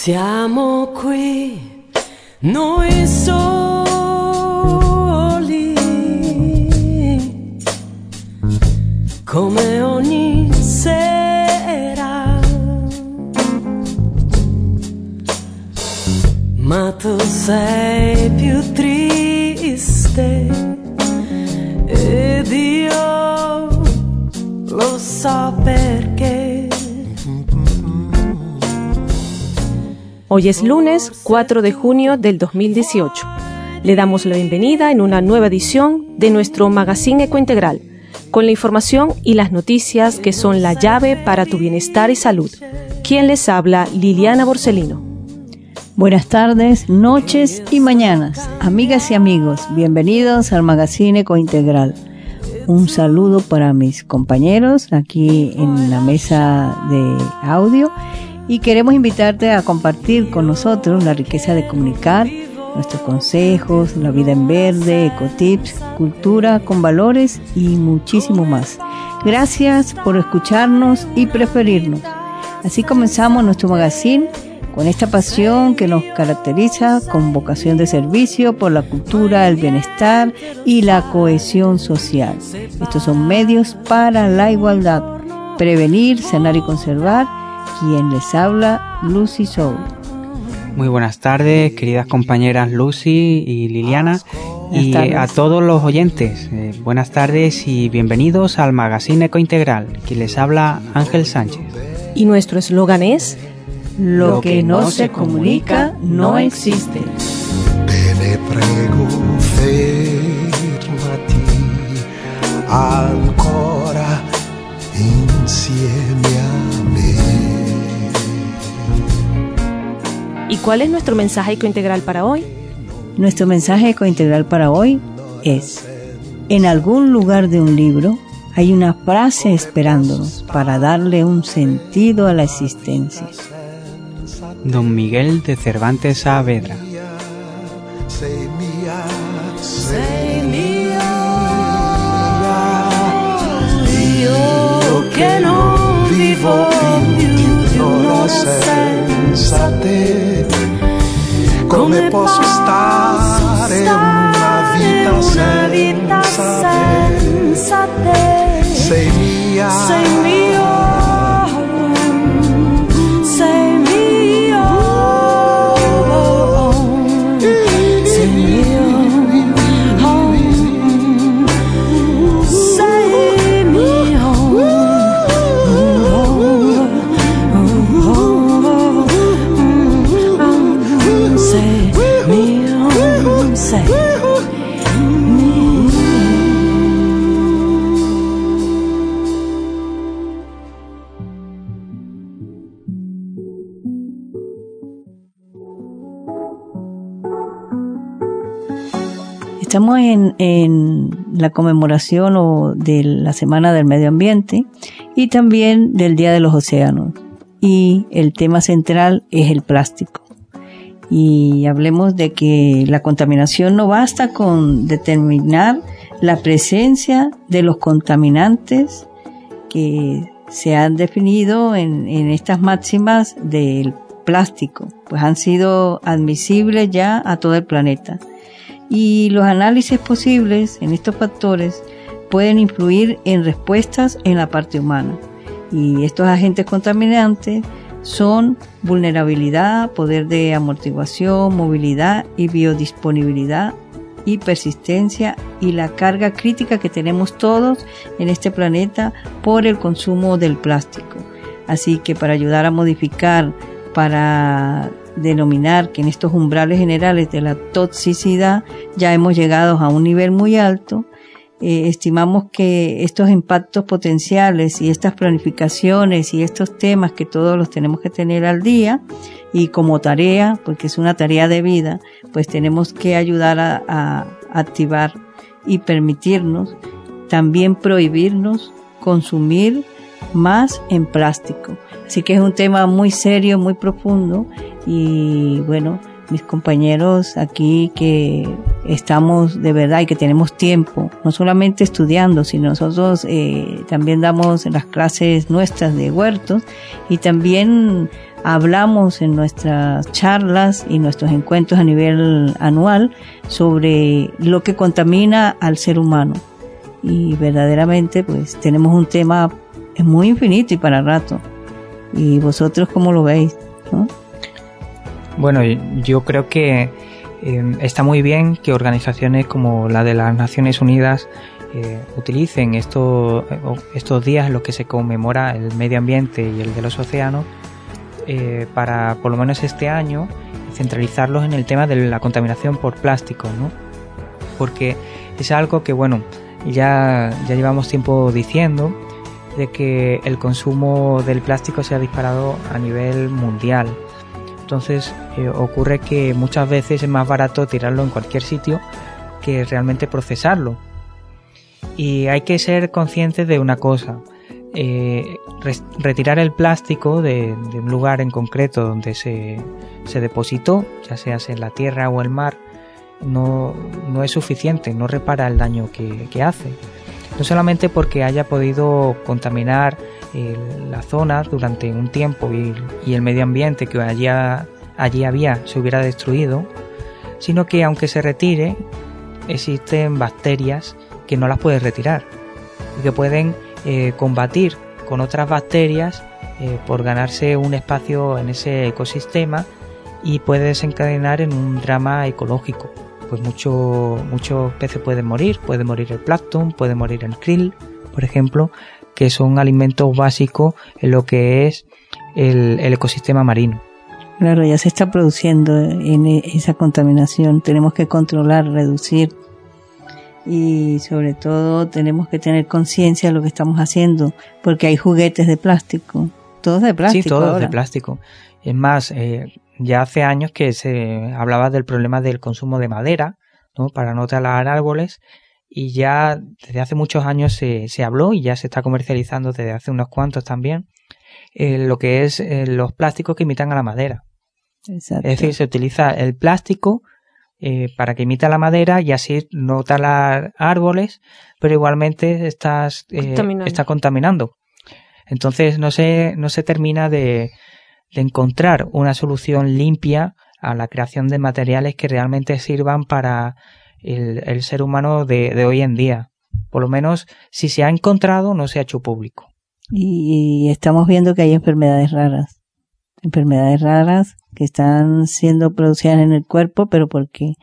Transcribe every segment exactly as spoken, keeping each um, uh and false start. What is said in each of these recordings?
Siamo qui, noi soli, come ogni sera, ma tu sei più triste ed io lo so perché. Hoy es lunes cuatro de junio del dos mil dieciocho. Le damos la bienvenida en una nueva edición de nuestro Magazine Ecointegral, con la información y las noticias que son la llave para tu bienestar y salud. Quien les habla, Liliana Borsellino. Buenas tardes, noches y mañanas, amigas y amigos. Bienvenidos al Magazine Ecointegral. Un saludo para mis compañeros aquí en la mesa de audio. Y queremos invitarte a compartir con nosotros la riqueza de comunicar, nuestros consejos, la vida en verde, ecotips, cultura con valores y muchísimo más. Gracias por escucharnos y preferirnos. Así comenzamos nuestro magazine con esta pasión que nos caracteriza, con vocación de servicio por la cultura, el bienestar y la cohesión social. Estos son medios para la igualdad, prevenir, sanar y conservar. Quien les habla, Lucy Soul. Muy buenas tardes, queridas compañeras Lucy y Liliana, buenas y tardes a todos los oyentes. Eh, buenas tardes y bienvenidos al Magazine Ecointegral. Quien les habla, Ángel Sánchez. Y nuestro eslogan es: Lo, lo que, que no se comunica no existe. Te prego, fermati ancora insieme a me. ¿Y cuál es nuestro mensaje ecointegral para hoy? Nuestro mensaje ecointegral para hoy es: en algún lugar de un libro hay una frase esperándonos para darle un sentido a la existencia. Don Miguel de Cervantes Saavedra. Sei mia, sei mia, io che non vivo più di un'ora senza te. Come posso stare una vita senza te? Sei mia, sei mio, sei mio, sei mio, sei mio, sei mio, sei. Estamos en, en la conmemoración o de la Semana del Medio Ambiente y también del Día de los Océanos. Y el tema central es el plástico. Y hablemos de que la contaminación no basta con determinar la presencia de los contaminantes que se han definido en, en estas máximas del plástico, pues han sido admisibles ya a todo el planeta. Y los análisis posibles en estos factores pueden influir en respuestas en la parte humana. Y estos agentes contaminantes son vulnerabilidad, poder de amortiguación, movilidad y biodisponibilidad y persistencia y la carga crítica que tenemos todos en este planeta por el consumo del plástico. Así que para ayudar a modificar, para denominar que en estos umbrales generales de la toxicidad ya hemos llegado a un nivel muy alto, eh, estimamos que estos impactos potenciales y estas planificaciones y estos temas que todos los tenemos que tener al día y como tarea, porque es una tarea de vida, pues tenemos que ayudar a, a activar y permitirnos también prohibirnos consumir más en plástico. Así que es un tema muy serio, muy profundo y bueno, mis compañeros aquí que estamos de verdad y que tenemos tiempo, no solamente estudiando, sino nosotros eh, también damos las clases nuestras de huertos y también hablamos en nuestras charlas y nuestros encuentros a nivel anual sobre lo que contamina al ser humano. Y verdaderamente pues tenemos un tema muy infinito y para rato. ¿Y vosotros cómo lo veis, no? Bueno, yo creo que eh, está muy bien que organizaciones como la de las Naciones Unidas eh, utilicen estos, estos días en los que se conmemora el medio ambiente y el de los océanos eh, para, por lo menos este año, centralizarlos en el tema de la contaminación por plástico, ¿no? Porque es algo que, bueno, ya, ya llevamos tiempo diciendo de que el consumo del plástico se ha disparado a nivel mundial. Entonces eh, ocurre que muchas veces es más barato tirarlo en cualquier sitio que realmente procesarlo. Y hay que ser conscientes de una cosa. Eh, res- retirar el plástico de, de un lugar en concreto donde se, se depositó, ya sea en la tierra o el mar, no, no es suficiente, no repara el daño que, que hace. No solamente porque haya podido contaminar eh, la zona durante un tiempo y, y el medio ambiente que allí, allí había se hubiera destruido, sino que aunque se retire, existen bacterias que no las puedes retirar y que pueden eh, combatir con otras bacterias eh, por ganarse un espacio en ese ecosistema y puede desencadenar en un drama ecológico. Pues mucho, muchos peces pueden morir, puede morir el plancton, puede morir el krill, por ejemplo, que son alimentos básicos en lo que es el, el ecosistema marino. Claro, ya se está produciendo en esa contaminación, tenemos que controlar, reducir y sobre todo tenemos que tener conciencia de lo que estamos haciendo, porque hay juguetes de plástico, todos de plástico. Sí, todos ahora. de plástico. Es más, eh, ya hace años que se hablaba del problema del consumo de madera, ¿no? Para no talar árboles, y ya desde hace muchos años se, se habló y ya se está comercializando desde hace unos cuantos también eh, lo que es eh, los plásticos que imitan a la madera. Exacto. Es decir, se utiliza el plástico eh, para que imita la madera y así no talar árboles, pero igualmente estás, eh, Contaminando. está contaminando. Entonces no se, no se termina de de encontrar una solución limpia a la creación de materiales que realmente sirvan para el, el ser humano de, de hoy en día. Por lo menos, si se ha encontrado, no se ha hecho público. Y, y estamos viendo que hay enfermedades raras, enfermedades raras que están siendo producidas en el cuerpo, pero porque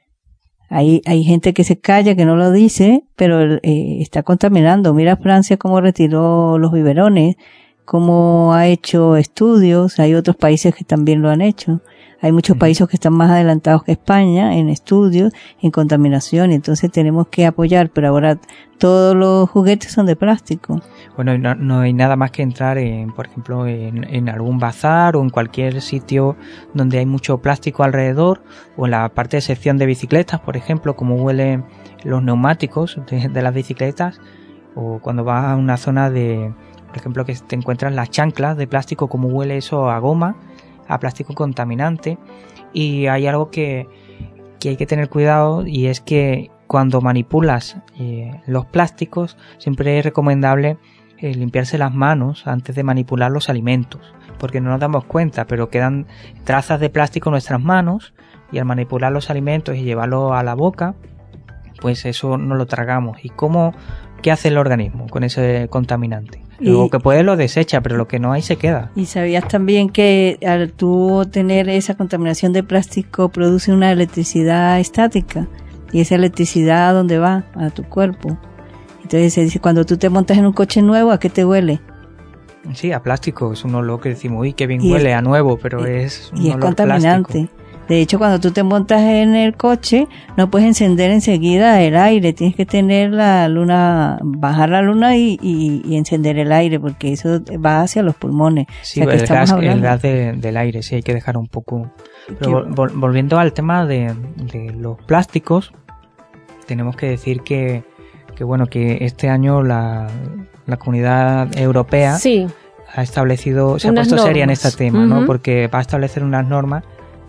hay, hay gente que se calla, que no lo dice, pero eh, está contaminando. Mira Francia cómo retiró los biberones, cómo ha hecho estudios, hay otros países que también lo han hecho. Hay muchos países que están más adelantados que España en estudios, en contaminación, y entonces tenemos que apoyar, pero ahora todos los juguetes son de plástico. Bueno, no, no hay nada más que entrar en, por ejemplo, en, en algún bazar o en cualquier sitio donde hay mucho plástico alrededor, o en la parte de sección de bicicletas, por ejemplo, como huelen los neumáticos de, de las bicicletas, o cuando vas a una zona de, por ejemplo, que te encuentras las chanclas de plástico, como huele eso a goma, a plástico contaminante. Y hay algo que, que hay que tener cuidado, y es que cuando manipulas eh, los plásticos siempre es recomendable eh, limpiarse las manos antes de manipular los alimentos, porque no nos damos cuenta, pero quedan trazas de plástico en nuestras manos, y al manipular los alimentos y llevarlo a la boca, pues eso no lo tragamos. ¿Y cómo, qué hace el organismo con ese contaminante? Lo que puede lo desecha, pero lo que no hay se queda. ¿Y sabías también que al tú tener esa contaminación de plástico produce una electricidad estática? Y esa electricidad, ¿a dónde va? A tu cuerpo. Entonces se dice, cuando tú te montas en un coche nuevo, ¿a qué te huele? Sí, a plástico. Es un olor que decimos, uy, qué bien y huele es, a nuevo, pero y, es un y es olor contaminante. Plástico. De hecho, cuando tú te montas en el coche, no puedes encender enseguida el aire. Tienes que tener la luna, bajar la luna y, y, y encender el aire, porque eso va hacia los pulmones. Sí, o sea, el, gas, el gas de, del aire, sí, hay que dejar un poco. Pero vol, volviendo al tema de, de los plásticos, tenemos que decir que, que bueno, que este año la, la Comunidad Europea sí. ha establecido, se unas ha puesto normas. seria en este tema, uh-huh. ¿no? Porque va a establecer unas normas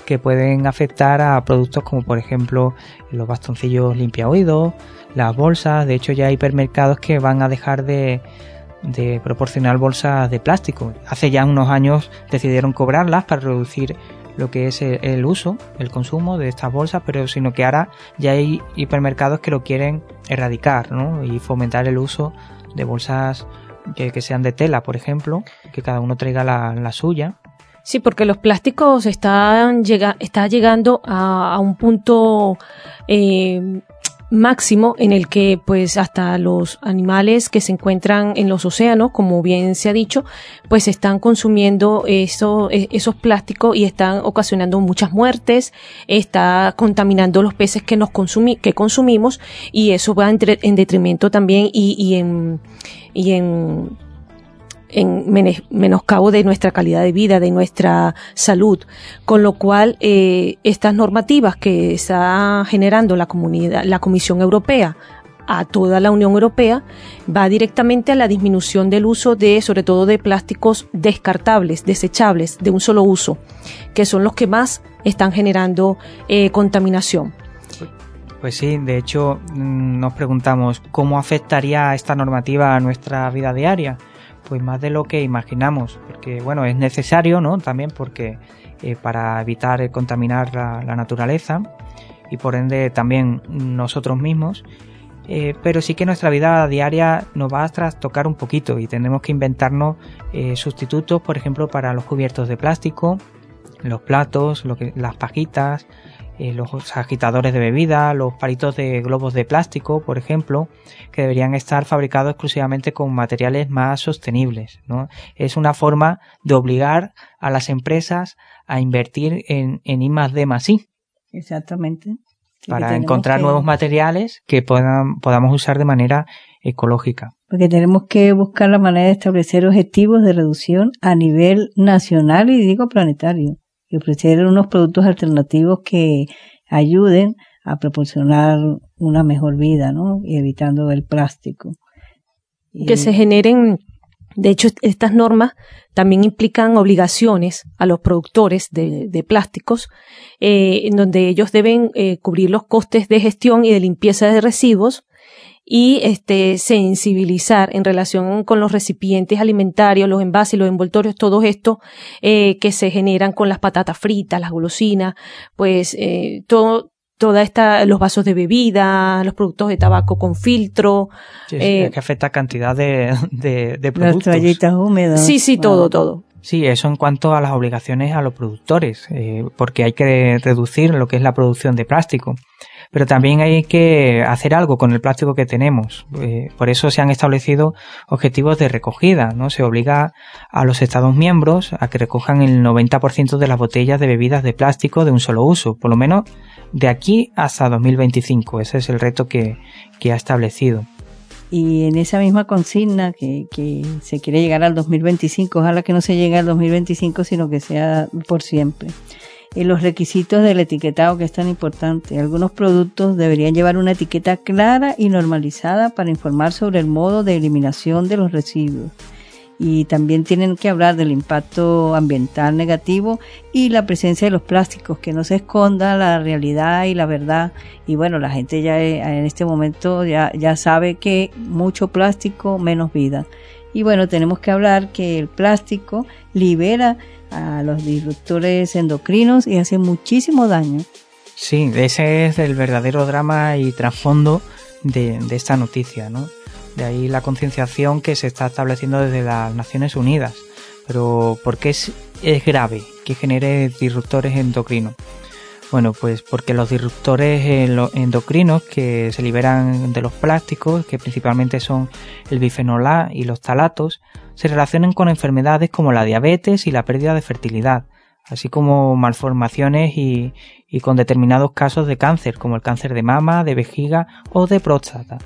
que pueden afectar a productos como por ejemplo los bastoncillos limpiaoídos, las bolsas. De hecho ya hay hipermercados que van a dejar de, de proporcionar bolsas de plástico. Hace ya unos años decidieron cobrarlas para reducir lo que es el, el uso, el consumo de estas bolsas, pero sino que ahora ya hay hipermercados que lo quieren erradicar, ¿no? Y fomentar el uso de bolsas que, que sean de tela, por ejemplo, que cada uno traiga la, la suya. Sí, porque los plásticos están llega, está llegando a, a un punto eh, máximo en el que pues hasta los animales que se encuentran en los océanos, como bien se ha dicho, pues están consumiendo eso, esos plásticos y están ocasionando muchas muertes, está contaminando los peces que nos consumi, que consumimos, y eso va en, en detrimento también y, y en y en en menoscabo de nuestra calidad de vida, de nuestra salud, con lo cual eh, estas normativas que está generando la comunidad, la Comisión Europea a toda la Unión Europea, va directamente a la disminución del uso de, sobre todo de plásticos descartables, desechables, de un solo uso, que son los que más están generando eh, contaminación. Pues sí, de hecho nos preguntamos cómo afectaría esta normativa a nuestra vida diaria. Pues más de lo que imaginamos, porque bueno, es necesario, ¿no? También porque eh, para evitar eh, contaminar la, la naturaleza y por ende también nosotros mismos, eh, pero sí que nuestra vida diaria nos va a trastocar un poquito y tendremos que inventarnos eh, sustitutos, por ejemplo, para los cubiertos de plástico, los platos, lo que, las pajitas, eh, los agitadores de bebida, los palitos de globos de plástico, por ejemplo, que deberían estar fabricados exclusivamente con materiales más sostenibles, ¿no? Es una forma de obligar a las empresas a invertir en, en I más D más I. Exactamente. Sí, para encontrar que... nuevos materiales que puedan, podamos usar de manera ecológica. Porque tenemos que buscar la manera de establecer objetivos de reducción a nivel nacional y digo planetario, y ofrecer unos productos alternativos que ayuden a proporcionar una mejor vida, ¿no? Y evitando el plástico. Que y... se generen, de hecho, estas normas también implican obligaciones a los productores de, de plásticos, eh, en donde ellos deben eh, cubrir los costes de gestión y de limpieza de residuos y este sensibilizar en relación con los recipientes alimentarios, los envases, los envoltorios, todo esto eh, que se generan con las patatas fritas, las golosinas, pues eh, todo toda esta, los vasos de bebida, los productos de tabaco con filtro. Sí, eh, es que afecta cantidad de, de, de productos. Las toallitas húmedas. Sí, sí, todo, wow. todo. Sí, eso en cuanto a las obligaciones a los productores, eh, porque hay que reducir lo que es la producción de plástico. Pero también hay que hacer algo con el plástico que tenemos. Eh, por eso se han establecido objetivos de recogida, ¿no? Se obliga a los Estados miembros a que recojan el noventa por ciento de las botellas de bebidas de plástico de un solo uso, por lo menos de aquí hasta dos mil veinticinco. Ese es el reto que, que ha establecido. Y en esa misma consigna que, que se quiere llegar al dos mil veinticinco, ojalá que no se llegue al dos mil veinticinco, sino que sea por siempre. Y los requisitos del etiquetado, que es tan importante. Algunos productos deberían llevar una etiqueta clara y normalizada para informar sobre el modo de eliminación de los residuos. Y también tienen que hablar del impacto ambiental negativo y la presencia de los plásticos, que no se esconda la realidad y la verdad. Y bueno, la gente ya en este momento ya, ya sabe que mucho plástico, menos vida. Y bueno, tenemos que hablar que el plástico libera a los disruptores endocrinos y hace muchísimo daño. Sí, ese es el verdadero drama y trasfondo de, de esta noticia, ¿no? De ahí la concienciación que se está estableciendo desde las Naciones Unidas. Pero ¿por qué es, es grave que genere disruptores endocrinos? Bueno, pues porque los disruptores endocrinos que se liberan de los plásticos, que principalmente son el bifenol A y los talatos, se relacionan con enfermedades como la diabetes y la pérdida de fertilidad, así como malformaciones y, y con determinados casos de cáncer, como el cáncer de mama, de vejiga o de próstata.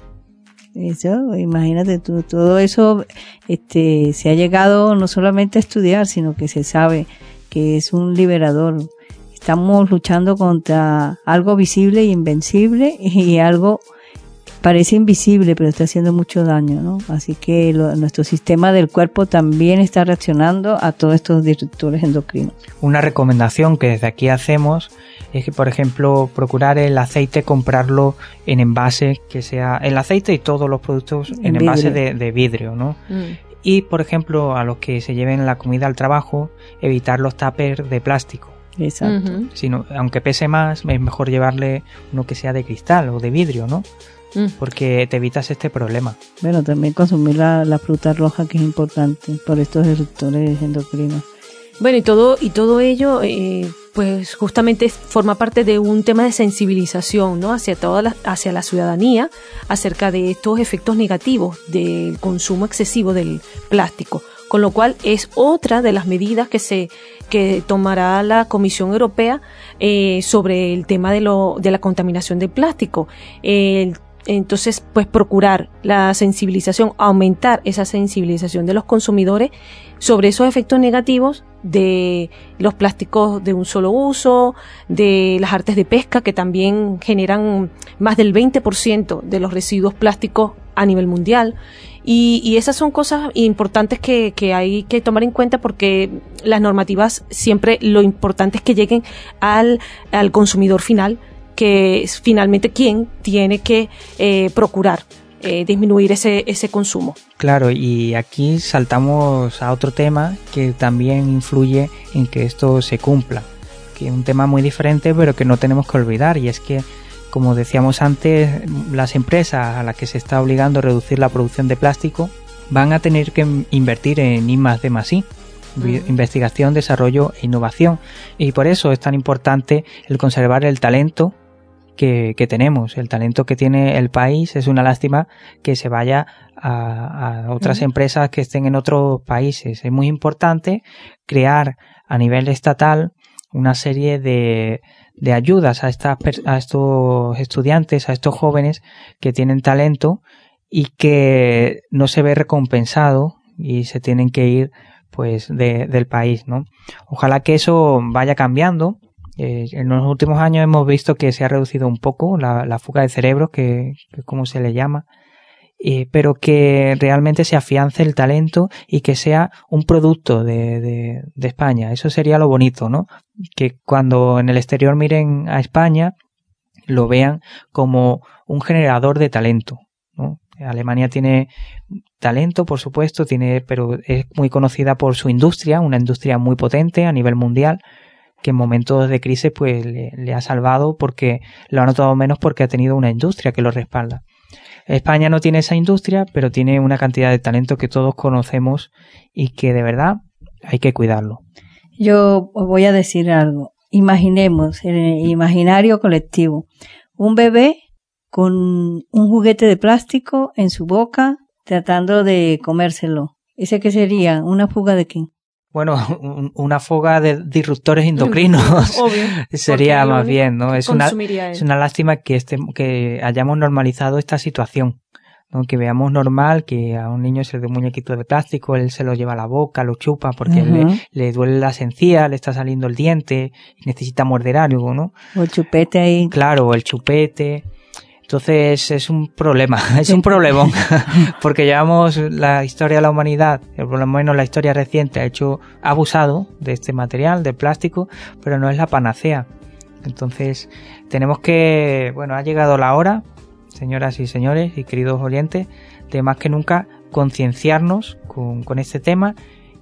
Eso, imagínate tú, todo eso este, se ha llegado no solamente a estudiar, sino que se sabe que es un liberador. Estamos luchando contra algo visible e invencible y algo parece invisible, pero está haciendo mucho daño, ¿no? Así que lo, nuestro sistema del cuerpo también está reaccionando a todos estos disruptores endocrinos. Una recomendación que desde aquí hacemos es que, por ejemplo, procurar el aceite, comprarlo en envase, que sea el aceite y todos los productos en, en envase de, de vidrio, ¿no? Mm. Y, por ejemplo, a los que se lleven la comida al trabajo, evitar los tuppers de plástico. Exacto. Uh-huh. Sino, aunque pese más, es mejor llevarle uno que sea de cristal o de vidrio, ¿no? Mm. Porque te evitas este problema. Bueno, también consumir la, la fruta roja, que es importante por estos disruptores endocrinos. Bueno, y todo, y todo ello, eh, pues justamente forma parte de un tema de sensibilización, ¿no? Hacia toda la, hacia la ciudadanía acerca de estos efectos negativos del consumo excesivo del plástico. Con lo cual es otra de las medidas que se que tomará la Comisión Europea eh, sobre el tema de lo de la contaminación del plástico. Eh, entonces, pues procurar la sensibilización, aumentar esa sensibilización de los consumidores sobre esos efectos negativos de los plásticos de un solo uso, de las artes de pesca, que también generan más del veinte por ciento de los residuos plásticos a nivel mundial. Y, y esas son cosas importantes que, que hay que tomar en cuenta, porque las normativas siempre lo importante es que lleguen al, al consumidor final, que es finalmente quien tiene que eh, procurar eh, disminuir ese, ese consumo. Claro, y aquí saltamos a otro tema que también influye en que esto se cumpla, que es un tema muy diferente pero que no tenemos que olvidar, y es que, como decíamos antes, las empresas a las que se está obligando a reducir la producción de plástico van a tener que invertir en I más D más I, mm. investigación, desarrollo e innovación, y por eso es tan importante el conservar el talento que, que tenemos, el talento que tiene el país. Es una lástima que se vaya a, a otras mm. empresas que estén en otros países. Es muy importante crear a nivel estatal una serie de de ayudas a estas a estos estudiantes, a estos jóvenes que tienen talento y que no se ve recompensado y se tienen que ir pues de, del país, ¿no? Ojalá que eso vaya cambiando. Eh, en los últimos años hemos visto que se ha reducido un poco la, la fuga de cerebros, que, que como se le llama, eh, pero que realmente se afiance el talento y que sea un producto de, de, de España. Eso sería lo bonito, ¿no? Que cuando en el exterior miren a España lo vean como un generador de talento, ¿no? Alemania tiene talento, por supuesto, tiene, pero es muy conocida por su industria, una industria muy potente a nivel mundial, que en momentos de crisis pues le, le ha salvado, porque lo ha notado menos porque ha tenido una industria que lo respalda. España no tiene esa industria, pero tiene una cantidad de talento que todos conocemos y que de verdad hay que cuidarlo. Yo os voy a decir algo. Imaginemos, en el imaginario colectivo, un bebé con un juguete de plástico en su boca tratando de comérselo. ¿Ese qué sería? ¿Una fuga de qué? Bueno, una fuga de disruptores endocrinos. Obvio, sería más bien, ¿no? Es una, es una lástima que este, que hayamos normalizado esta situación, ¿no? Que veamos normal que a un niño se le dé un muñequito de plástico, él se lo lleva a la boca, lo chupa porque uh-huh. le, le duele las encías, le está saliendo el diente, necesita morder algo, ¿no? O el chupete ahí. Claro, el chupete. Entonces es un problema, es un problemón, porque llevamos la historia de la humanidad, por lo menos la historia reciente, ha hecho ha abusado de este material, de plástico, pero no es la panacea. Entonces tenemos que, bueno, ha llegado la hora, señoras y señores y queridos oyentes, de más que nunca concienciarnos con, con este tema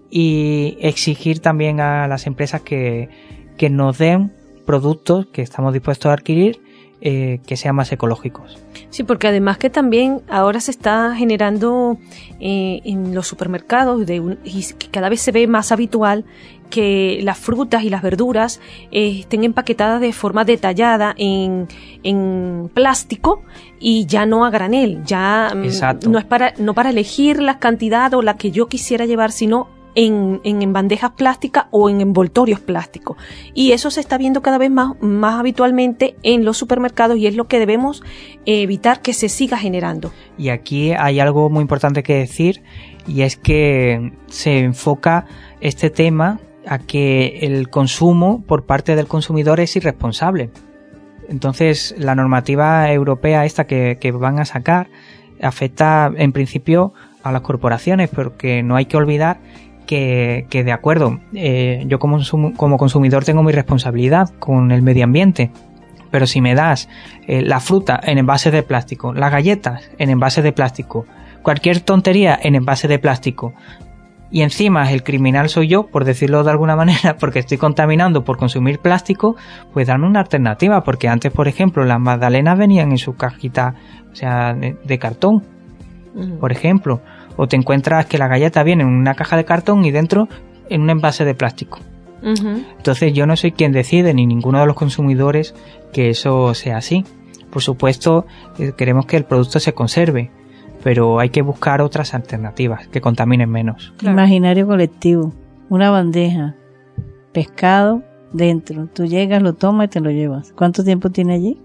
y exigir también a las empresas que, que nos den productos que estamos dispuestos a adquirir, Eh, que sean más ecológicos. Sí, porque además que también ahora se está generando eh, en los supermercados de un, y cada vez se ve más habitual que las frutas y las verduras eh, estén empaquetadas de forma detallada en, en plástico y ya no a granel, ya Exacto. no es para no para elegir la cantidad o la que yo quisiera llevar, sino En, en, en bandejas plásticas o en envoltorios plásticos. Y eso se está viendo cada vez más, más habitualmente en los supermercados y es lo que debemos evitar que se siga generando. Y aquí hay algo muy importante que decir, y es que se enfoca este tema a que el consumo por parte del consumidor es irresponsable. Entonces, la normativa europea esta que, que van a sacar afecta en principio a las corporaciones, porque no hay que olvidar que, que de acuerdo, eh, yo como, como consumidor tengo mi responsabilidad con el medio ambiente, pero si me das eh, la fruta en envases de plástico, las galletas en envases de plástico, cualquier tontería en envase de plástico, y encima el criminal soy yo, por decirlo de alguna manera, porque estoy contaminando por consumir plástico, pues darme una alternativa, porque antes, por ejemplo, las magdalenas venían en su cajita, o sea, de, de cartón, uh-huh. por ejemplo, o te encuentras que la galleta viene en una caja de cartón y dentro en un envase de plástico. Uh-huh. Entonces yo no soy quien decide, ni ninguno de los consumidores, que eso sea así. Por supuesto, queremos que el producto se conserve, pero hay que buscar otras alternativas que contaminen menos. Claro. Imaginario colectivo, una bandeja, pescado dentro, tú llegas, lo tomas y te lo llevas. ¿Cuánto tiempo tiene allí?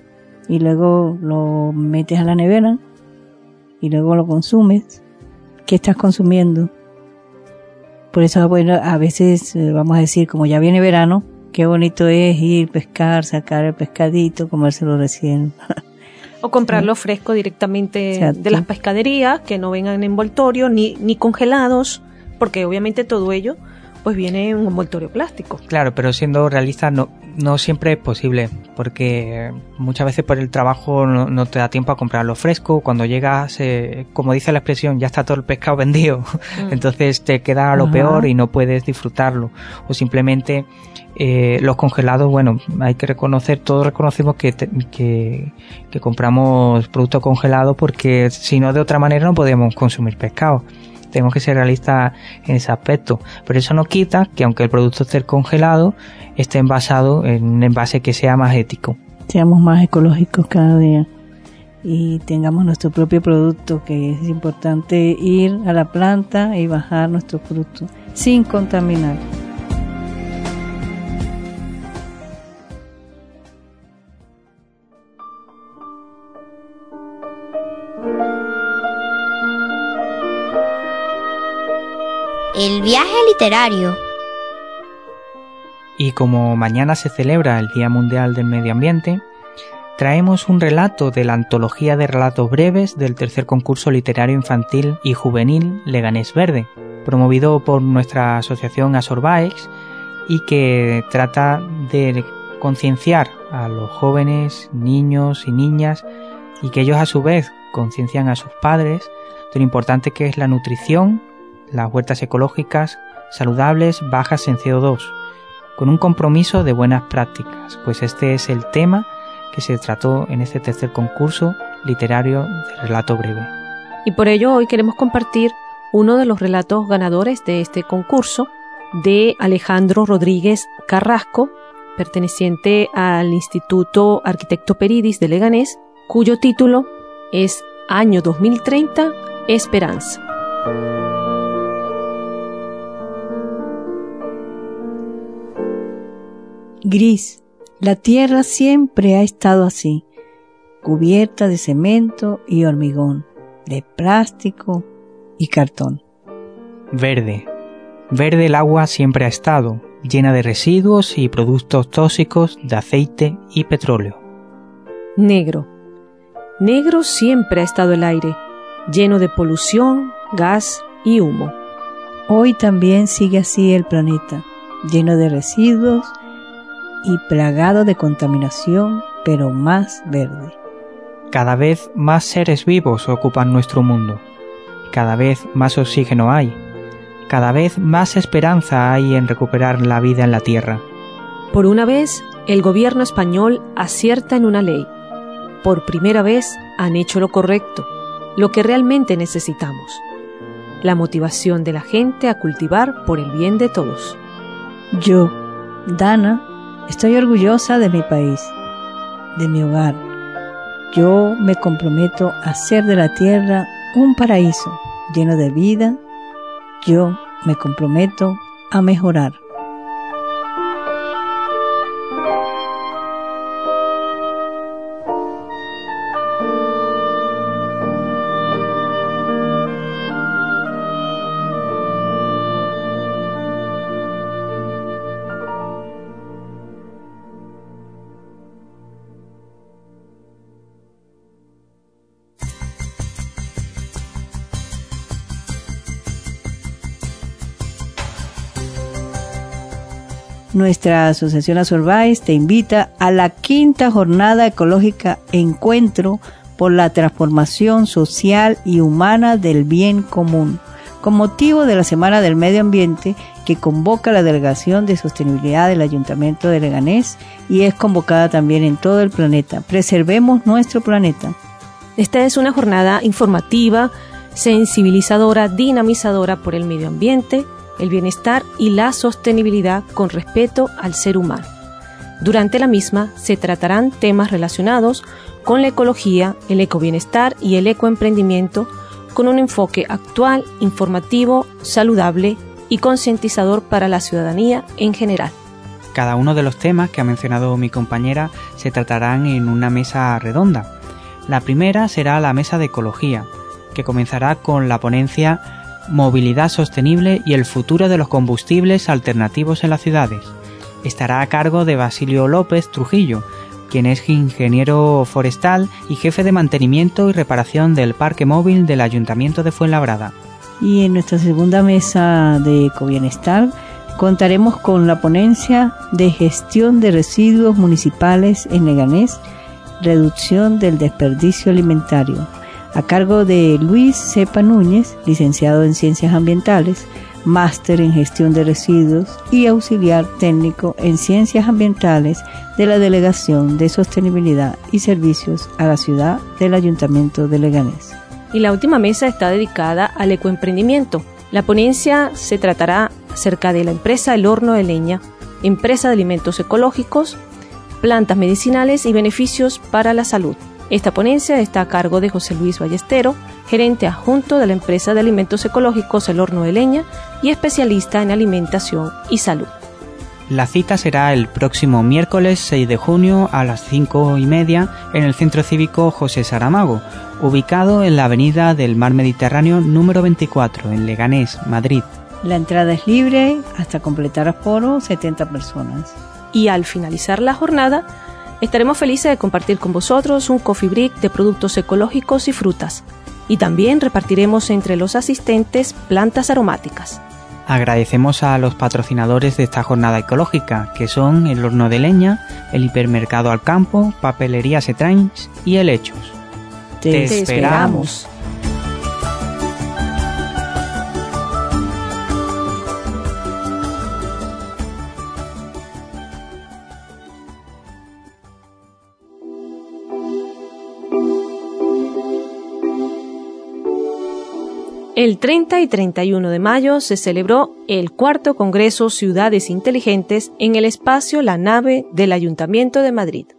Y luego lo metes a la nevera y luego lo consumes. ¿Qué estás consumiendo? Por eso, bueno, a veces vamos a decir, como ya viene verano, qué bonito es ir, pescar, sacar el pescadito, comérselo recién. O comprarlo sí. fresco directamente Exacto. de las pescaderías, que no vengan en envoltorio ni, ni congelados, porque obviamente todo ello pues viene en un envoltorio plástico. Claro, pero siendo realista no, no siempre es posible, porque muchas veces por el trabajo no, no te da tiempo a comprarlo fresco. Cuando llegas, eh, como dice la expresión, ya está todo el pescado vendido, mm. entonces te queda lo Ajá. peor y no puedes disfrutarlo. O simplemente eh, los congelados, bueno, hay que reconocer, todos reconocemos que, te, que, que compramos productos congelados, porque si no, de otra manera no podemos consumir pescado. Tenemos que ser realistas en ese aspecto, pero eso no quita que aunque el producto esté congelado, esté envasado en un envase que sea más ético. Seamos más ecológicos cada día y tengamos nuestro propio producto, que es importante ir a la planta y bajar nuestro fruto sin contaminar. El viaje literario. Y como mañana se celebra el Día Mundial del Medio Ambiente, traemos un relato de la antología de relatos breves del tercer concurso literario infantil y juvenil Leganés Verde, promovido por nuestra asociación Asorbaex, y que trata de concienciar a los jóvenes, niños y niñas, y que ellos a su vez conciencian a sus padres de lo importante que es la nutrición, las huertas ecológicas, saludables, bajas en C O dos, con un compromiso de buenas prácticas, pues este es el tema que se trató en este tercer concurso literario de relato breve. Y por ello hoy queremos compartir uno de los relatos ganadores de este concurso, de Alejandro Rodríguez Carrasco, perteneciente al Instituto Arquitecto Peridis de Leganés, cuyo título es Año dos mil treinta, Esperanza. Gris, la tierra siempre ha estado así, cubierta de cemento y hormigón, de plástico y cartón. Verde, verde el agua siempre ha estado, llena de residuos y productos tóxicos de aceite y petróleo. Negro, negro siempre ha estado el aire, lleno de polución, gas y humo. Hoy también sigue así el planeta, lleno de residuos y plagado de contaminación, pero más verde. Cada vez más seres vivos ocupan nuestro mundo. Cada vez más oxígeno hay. Cada vez más esperanza hay en recuperar la vida en la Tierra. Por una vez, el gobierno español acierta en una ley. Por primera vez han hecho lo correcto, lo que realmente necesitamos. La motivación de la gente a cultivar por el bien de todos. Yo, Dana, estoy orgullosa de mi país, de mi hogar. Yo me comprometo a hacer de la tierra un paraíso lleno de vida. Yo me comprometo a mejorar. nuestra asociación Asorbais te invita a la quinta jornada ecológica Encuentro por la transformación social y humana del bien común, con motivo de la Semana del Medio Ambiente que convoca la Delegación de Sostenibilidad del Ayuntamiento de Leganés y es convocada también en todo el planeta. Preservemos nuestro planeta. Esta es una jornada informativa, sensibilizadora, dinamizadora por el medio ambiente, el bienestar y la sostenibilidad con respeto al ser humano. Durante la misma se tratarán temas relacionados con la ecología, el ecobienestar y el ecoemprendimiento, con un enfoque actual, informativo, saludable y concientizador para la ciudadanía en general. Cada uno de los temas que ha mencionado mi compañera se tratarán en una mesa redonda. La primera será la mesa de ecología, que comenzará con la ponencia Movilidad sostenible y el futuro de los combustibles alternativos en las ciudades. Estará a cargo de Basilio López Trujillo, quien es ingeniero forestal y jefe de mantenimiento y reparación del parque móvil del Ayuntamiento de Fuenlabrada. Y en nuestra segunda mesa de Ecobienestar contaremos con la ponencia de gestión de residuos municipales en Leganés, reducción del desperdicio alimentario, a cargo de Luis Cepa Núñez, licenciado en Ciencias Ambientales, máster en Gestión de Residuos y auxiliar técnico en Ciencias Ambientales de la Delegación de Sostenibilidad y Servicios a la Ciudad del Ayuntamiento de Leganés. Y la última mesa está dedicada al ecoemprendimiento. La ponencia se tratará acerca de la empresa El Horno de Leña, empresa de alimentos ecológicos, plantas medicinales y beneficios para la salud. Esta ponencia está a cargo de José Luis Ballestero, gerente adjunto de la empresa de alimentos ecológicos El Horno de Leña y especialista en alimentación y salud. La cita será el próximo miércoles seis de junio a las cinco y media en el Centro Cívico José Saramago, ubicado en la Avenida del Mar Mediterráneo número veinticuatro, en Leganés, Madrid. La entrada es libre hasta completar aforo setenta personas. Y al finalizar la jornada, estaremos felices de compartir con vosotros un coffee break de productos ecológicos y frutas. Y también repartiremos entre los asistentes plantas aromáticas. Agradecemos a los patrocinadores de esta jornada ecológica, que son El Horno de Leña, el Hipermercado Al Campo, Papelería Setrange y Helechos. Te, Te esperamos. esperamos. El treinta y treinta y uno de mayo se celebró el cuarto Congreso Ciudades Inteligentes en el espacio La Nave del Ayuntamiento de Madrid.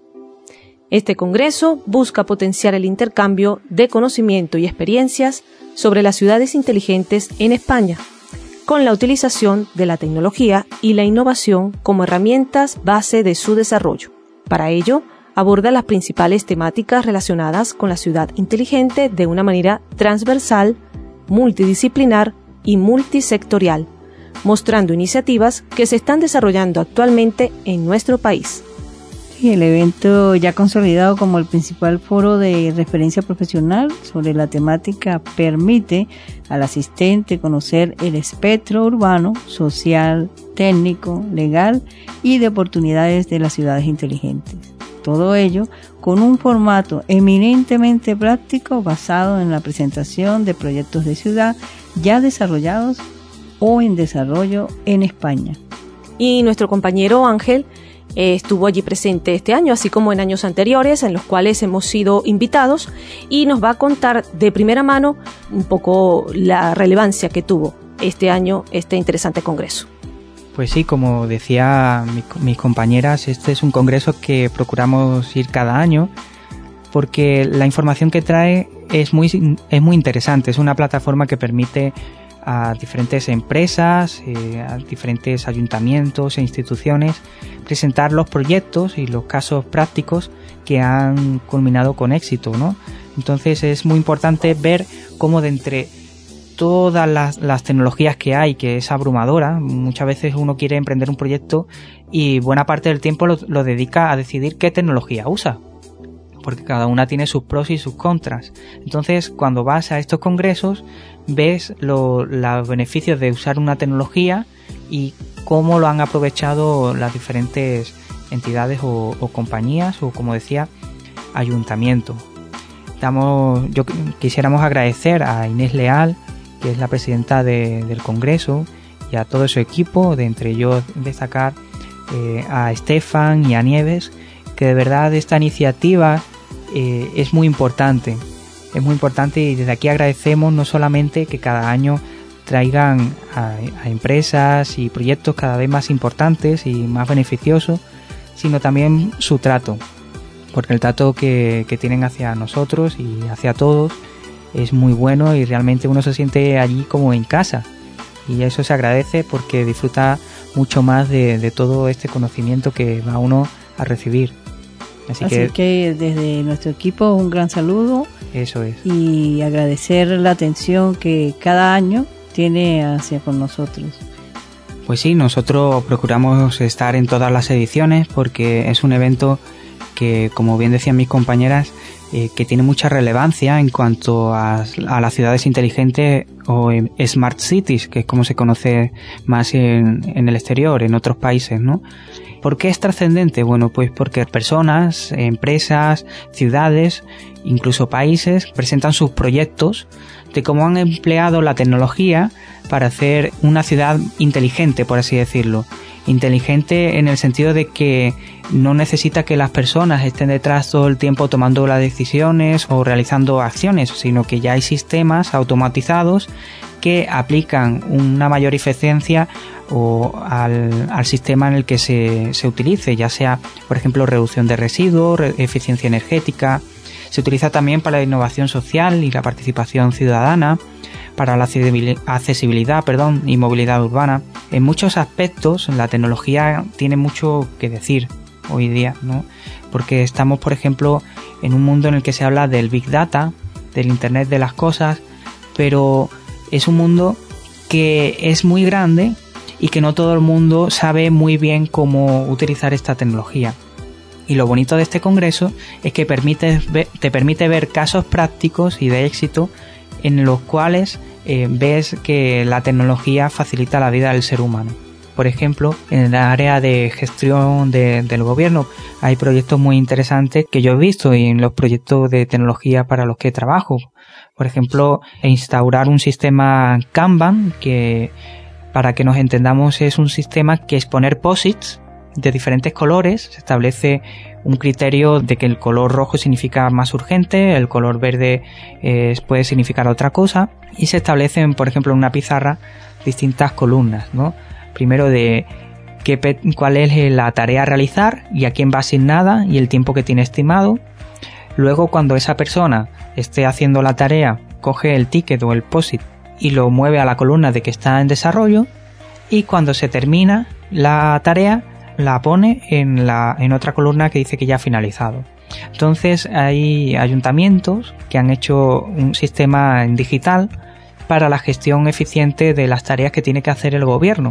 Este congreso busca potenciar el intercambio de conocimiento y experiencias sobre las ciudades inteligentes en España, con la utilización de la tecnología y la innovación como herramientas base de su desarrollo. Para ello, aborda las principales temáticas relacionadas con la ciudad inteligente de una manera transversal, multidisciplinar y multisectorial, mostrando iniciativas que se están desarrollando actualmente en nuestro país. Sí, el evento ya consolidado como el principal foro de referencia profesional sobre la temática permite al asistente conocer el espectro urbano, social, técnico, legal y de oportunidades de las ciudades inteligentes. Todo ello con un formato eminentemente práctico basado en la presentación de proyectos de ciudad ya desarrollados o en desarrollo en España. Y nuestro compañero Ángel eh, estuvo allí presente este año, así como en años anteriores, en los cuales hemos sido invitados, y nos va a contar de primera mano un poco la relevancia que tuvo este año este interesante congreso. Pues sí, como decía mi, mis compañeras, este es un congreso que procuramos ir cada año porque la información que trae es muy, es muy interesante. Es una plataforma que permite a diferentes empresas, eh, a diferentes ayuntamientos e instituciones presentar los proyectos y los casos prácticos que han culminado con éxito, ¿no? Entonces es muy importante ver cómo de entre todas las, las tecnologías que hay, que es abrumadora. Muchas veces uno quiere emprender un proyecto y buena parte del tiempo lo, lo dedica a decidir qué tecnología usa, porque cada una tiene sus pros y sus contras. Entonces, cuando vas a estos congresos, ves lo, los beneficios de usar una tecnología y cómo lo han aprovechado las diferentes entidades o, o compañías o, como decía, ayuntamientos. Damos, yo quisiéramos agradecer a Inés Leal, que es la presidenta de, del Congreso, y a todo su equipo, de entre ellos destacar eh, a Estefan y a Nieves, que de verdad esta iniciativa eh, es muy importante, es muy importante y desde aquí agradecemos no solamente que cada año traigan a, a empresas y proyectos cada vez más importantes y más beneficiosos, sino también su trato, porque el trato que, que tienen hacia nosotros y hacia todos es muy bueno y realmente uno se siente allí como en casa, y eso se agradece porque disfruta mucho más de, de todo este conocimiento que va uno a recibir. Así, Así que, que desde nuestro equipo un gran saludo. Eso es. Y agradecer la atención que cada año tiene hacia con nosotros. Pues sí, nosotros procuramos estar en todas las ediciones porque es un evento que, como bien decían mis compañeras, eh, que tiene mucha relevancia en cuanto a, a las ciudades inteligentes o en Smart Cities, que es como se conoce más en, en el exterior, en otros países, ¿no? ¿Por qué es trascendente? Bueno, pues porque personas, empresas, ciudades, incluso países presentan sus proyectos de cómo han empleado la tecnología para hacer una ciudad inteligente, por así decirlo. Inteligente en el sentido de que no necesita que las personas estén detrás todo el tiempo tomando las decisiones o realizando acciones, sino que ya hay sistemas automatizados que aplican una mayor eficiencia o al, al sistema en el que se, se utilice, ya sea, por ejemplo, reducción de residuos, re, eficiencia energética. Se utiliza también para la innovación social y la participación ciudadana, para la accesibilidad, perdón, y movilidad urbana. En muchos aspectos la tecnología tiene mucho que decir hoy día, ¿no? Porque estamos, por ejemplo, en un mundo en el que se habla del Big Data, del Internet de las cosas, pero es un mundo que es muy grande y que no todo el mundo sabe muy bien cómo utilizar esta tecnología. Y lo bonito de este congreso es que permite, te permite ver casos prácticos y de éxito en los cuales eh, ves que la tecnología facilita la vida del ser humano. Por ejemplo, en el área de gestión de, del gobierno hay proyectos muy interesantes que yo he visto y en los proyectos de tecnología para los que trabajo. Por ejemplo, instaurar un sistema Kanban, que para que nos entendamos es un sistema que es poner posits de diferentes colores. Se establece un criterio de que el color rojo significa más urgente, el color verde eh, puede significar otra cosa, y se establecen, por ejemplo, en una pizarra distintas columnas, ¿no? Primero de qué, cuál es la tarea a realizar y a quién va asignada y el tiempo que tiene estimado. Luego, cuando esa persona esté haciendo la tarea, coge el ticket o el post-it y lo mueve a la columna de que está en desarrollo, y cuando se termina la tarea la pone en, la, en otra columna que dice que ya ha finalizado. Entonces hay ayuntamientos que han hecho un sistema en digital para la gestión eficiente de las tareas que tiene que hacer el gobierno.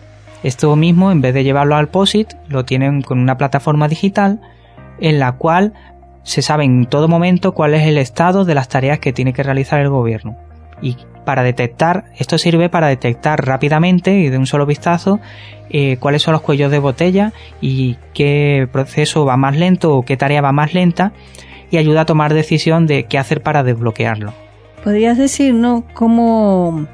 Esto mismo, en vez de llevarlo al POSIT, lo tienen con una plataforma digital en la cual se sabe en todo momento cuál es el estado de las tareas que tiene que realizar el gobierno. Y para detectar, esto sirve para detectar rápidamente y de un solo vistazo eh, cuáles son los cuellos de botella y qué proceso va más lento o qué tarea va más lenta, y ayuda a tomar decisión de qué hacer para desbloquearlo. ¿Podrías decirnos cómo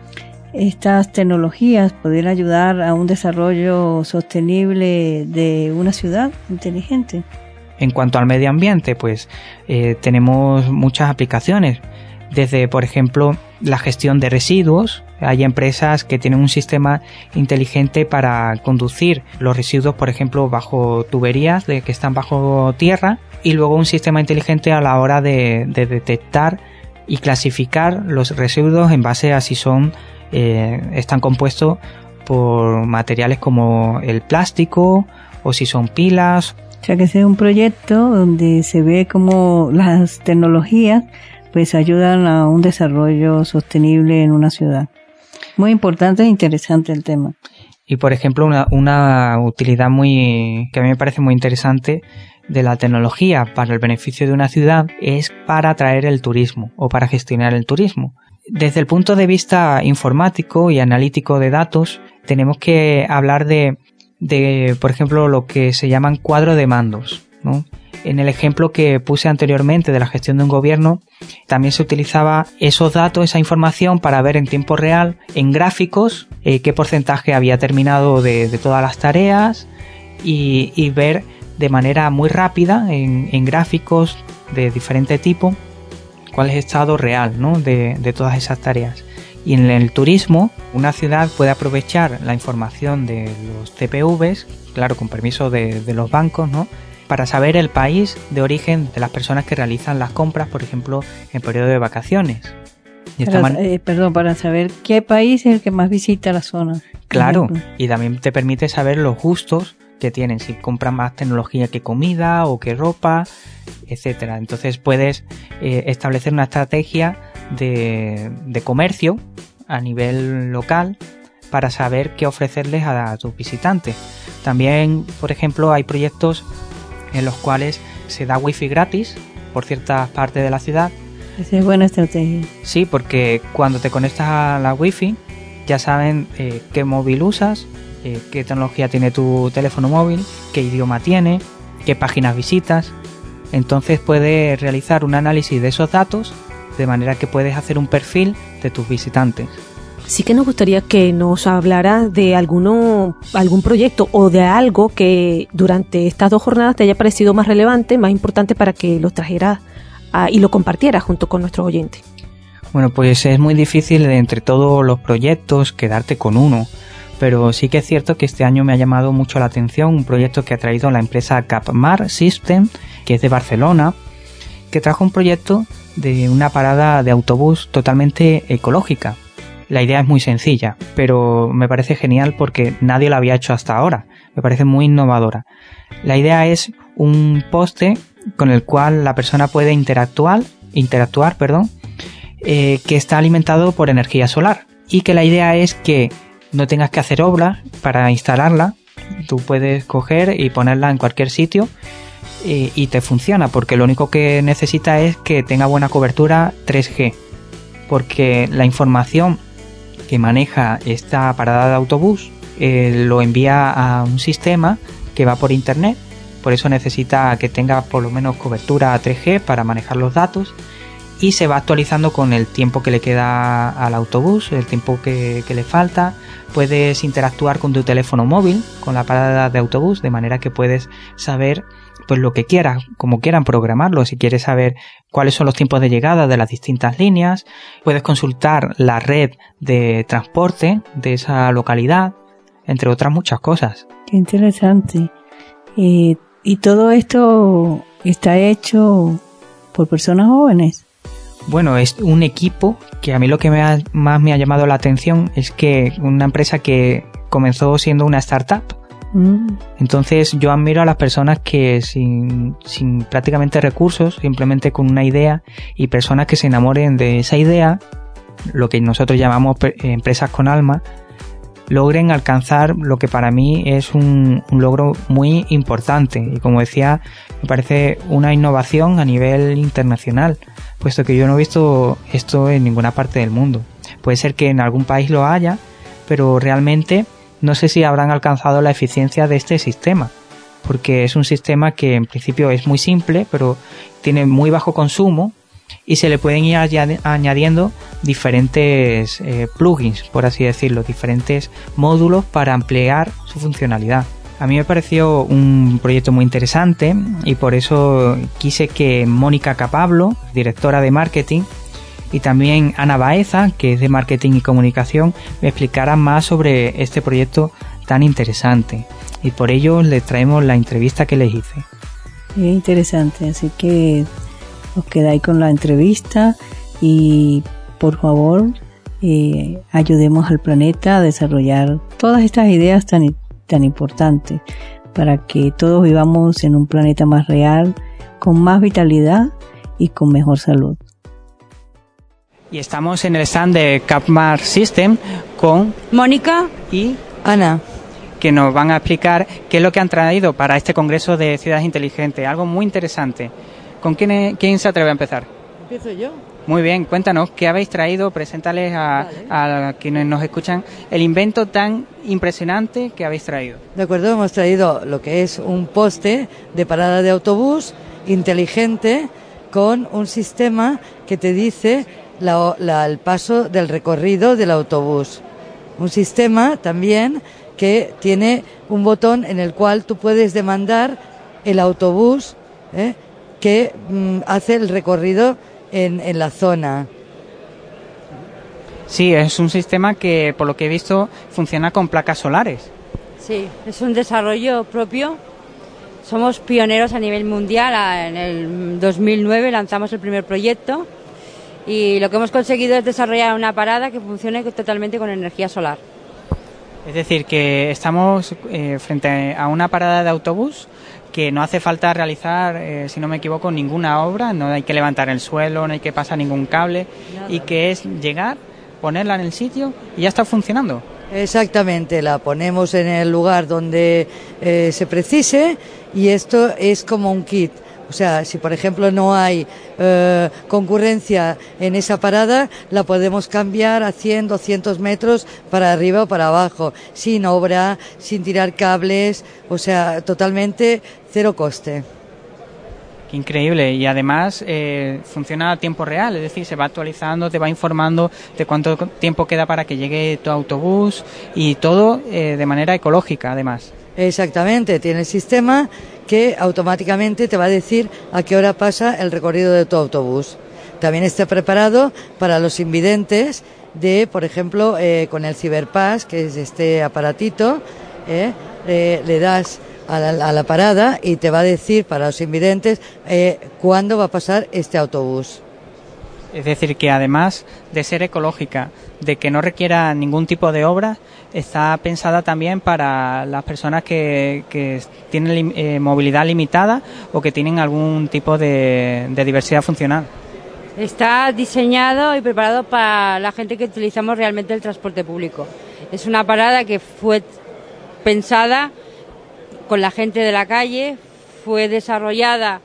estas tecnologías pueden ayudar a un desarrollo sostenible de una ciudad inteligente? En cuanto al medio ambiente, pues eh, tenemos muchas aplicaciones. Desde, por ejemplo, la gestión de residuos. Hay empresas que tienen un sistema inteligente para conducir los residuos, por ejemplo, bajo tuberías de que están bajo tierra, y luego un sistema inteligente a la hora de, de detectar y clasificar los residuos en base a si son eh, están compuestos por materiales como el plástico o si son pilas. O sea, que sea un proyecto donde se ve cómo las tecnologías pues ayudan a un desarrollo sostenible en una ciudad. Muy importante e interesante el tema. Y por ejemplo, una, una utilidad muy que a mí me parece muy interesante de la tecnología para el beneficio de una ciudad es para atraer el turismo o para gestionar el turismo. Desde el punto de vista informático y analítico de datos, tenemos que hablar de, de, por ejemplo, lo que se llaman cuadros de mandos, ¿no? En el ejemplo que puse anteriormente de la gestión de un gobierno, también se utilizaba esos datos, esa información para ver en tiempo real, en gráficos, eh, qué porcentaje había terminado de, de todas las tareas y, y ver de manera muy rápida en, en gráficos de diferente tipo cuál es el estado real, ¿no? de, de todas esas tareas. Y en el turismo, una ciudad puede aprovechar la información de los C P Vs, claro, con permiso de, de los bancos, ¿no? Para saber el país de origen de las personas que realizan las compras, por ejemplo, en periodo de vacaciones. Y para, man- eh, perdón, para saber qué país es el que más visita la zona. Claro, y también te permite saber los gustos que tienen, si compran más tecnología que comida o que ropa, etcétera. Entonces puedes eh, establecer una estrategia de, de comercio a nivel local para saber qué ofrecerles a, a tus visitantes. También, por ejemplo, hay proyectos en los cuales se da wifi gratis por ciertas partes de la ciudad. Esa es buena estrategia. Sí, porque cuando te conectas a la wifi ya saben eh, qué móvil usas, eh, qué tecnología tiene tu teléfono móvil, qué idioma tiene, qué páginas visitas. Entonces puedes realizar un análisis de esos datos de manera que puedes hacer un perfil de tus visitantes. Sí que nos gustaría que nos hablara de alguno, algún proyecto o de algo que durante estas dos jornadas te haya parecido más relevante, más importante para que lo trajeras a, y lo compartieras junto con nuestros oyentes. Bueno, pues es muy difícil de entre todos los proyectos quedarte con uno, pero sí que es cierto que este año me ha llamado mucho la atención un proyecto que ha traído la empresa Capmar System, que es de Barcelona, que trajo un proyecto de una parada de autobús totalmente ecológica. La idea es muy sencilla, pero me parece genial porque nadie la había hecho hasta ahora. Me parece muy innovadora. La idea es un poste con el cual la persona puede interactuar, interactuar, perdón, eh, que está alimentado por energía solar. Y que la idea es que no tengas que hacer obras para instalarla. Tú puedes coger y ponerla en cualquier sitio eh, y te funciona, porque lo único que necesita es que tenga buena cobertura tres G. Porque la información que maneja esta parada de autobús eh, lo envía a un sistema que va por internet, por eso necesita que tenga por lo menos cobertura tres G para manejar los datos, y se va actualizando con el tiempo que le queda al autobús, el tiempo que, que le falta. Puedes interactuar con tu teléfono móvil, con la parada de autobús, de manera que puedes saber pues lo que quieras, como quieran programarlo. Si quieres saber cuáles son los tiempos de llegada de las distintas líneas, puedes consultar la red de transporte de esa localidad, entre otras muchas cosas. Qué interesante. Eh, y todo esto está hecho por personas jóvenes. Bueno, es un equipo que a mí lo que me ha, más me ha llamado la atención es que una empresa que comenzó siendo una startup. Mm. Entonces yo admiro a las personas que sin, sin prácticamente recursos, simplemente con una idea, y personas que se enamoren de esa idea, lo que nosotros llamamos empresas con alma, logren alcanzar lo que para mí es un, un logro muy importante. Y como decía, me parece una innovación a nivel internacional, puesto que yo no he visto esto en ninguna parte del mundo. Puede ser que en algún país lo haya, pero realmente no sé si habrán alcanzado la eficiencia de este sistema, porque es un sistema que en principio es muy simple, pero tiene muy bajo consumo y se le pueden ir añadiendo diferentes eh, plugins, por así decirlo, diferentes módulos para ampliar su funcionalidad. A mí me pareció un proyecto muy interesante y por eso quise que Mónica Capablo, directora de marketing, y también Ana Baeza, que es de marketing y comunicación, me explicaran más sobre este proyecto tan interesante. Y por ello les traemos la entrevista que les hice. Es interesante, así que os quedáis con la entrevista y por favor eh, ayudemos al planeta a desarrollar todas estas ideas tan, tan importantes para que todos vivamos en un planeta más real, con más vitalidad y con mejor salud. Y estamos en el stand de Capmar System con Mónica y Ana, que nos van a explicar qué es lo que han traído para este Congreso de Ciudades Inteligentes. Algo muy interesante. ¿Con quién, quién se atreve a empezar? Empiezo yo. Muy bien, cuéntanos, ¿qué habéis traído? Preséntales a, vale. a quienes nos escuchan el invento tan impresionante que habéis traído. De acuerdo, hemos traído lo que es un poste de parada de autobús inteligente con un sistema que te dice la, la, el paso del recorrido del autobús. Un sistema también que tiene un botón en el cual tú puedes demandar el autobús ¿eh? que mm, hace el recorrido En, en la zona. Sí, es un sistema que, por lo que he visto, funciona con placas solares. Sí, es un desarrollo propio. Somos pioneros a nivel mundial. En el dos mil nueve lanzamos el primer proyecto y lo que hemos conseguido es desarrollar una parada que funcione totalmente con energía solar. Es decir, que estamos eh, frente a una parada de autobús que no hace falta realizar, eh, si no me equivoco, ninguna obra, no hay que levantar el suelo, no hay que pasar ningún cable, nada. Y que es llegar, ponerla en el sitio y ya está funcionando. Exactamente, la ponemos en el lugar donde eh, se precise y esto es como un kit. O sea, si por ejemplo no hay eh, concurrencia en esa parada, la podemos cambiar a cien, doscientos metros para arriba o para abajo, sin obra, sin tirar cables, o sea, totalmente cero coste. Qué increíble, y además eh, funciona a tiempo real, es decir, se va actualizando, te va informando de cuánto tiempo queda para que llegue tu autobús y todo eh, de manera ecológica además. Exactamente, tiene el sistema que automáticamente te va a decir a qué hora pasa el recorrido de tu autobús. También está preparado para los invidentes de, por ejemplo, eh, con el Ciberpass, que es este aparatito, eh, eh, le das a la, a la parada y te va a decir para los invidentes eh, cuándo va a pasar este autobús. Es decir, que además de ser ecológica, de que no requiera ningún tipo de obra, está pensada también para las personas que, que tienen eh, movilidad limitada o que tienen algún tipo de, de diversidad funcional. Está diseñado y preparado para la gente que utilizamos realmente el transporte público. Es una parada que fue pensada con la gente de la calle, fue desarrollada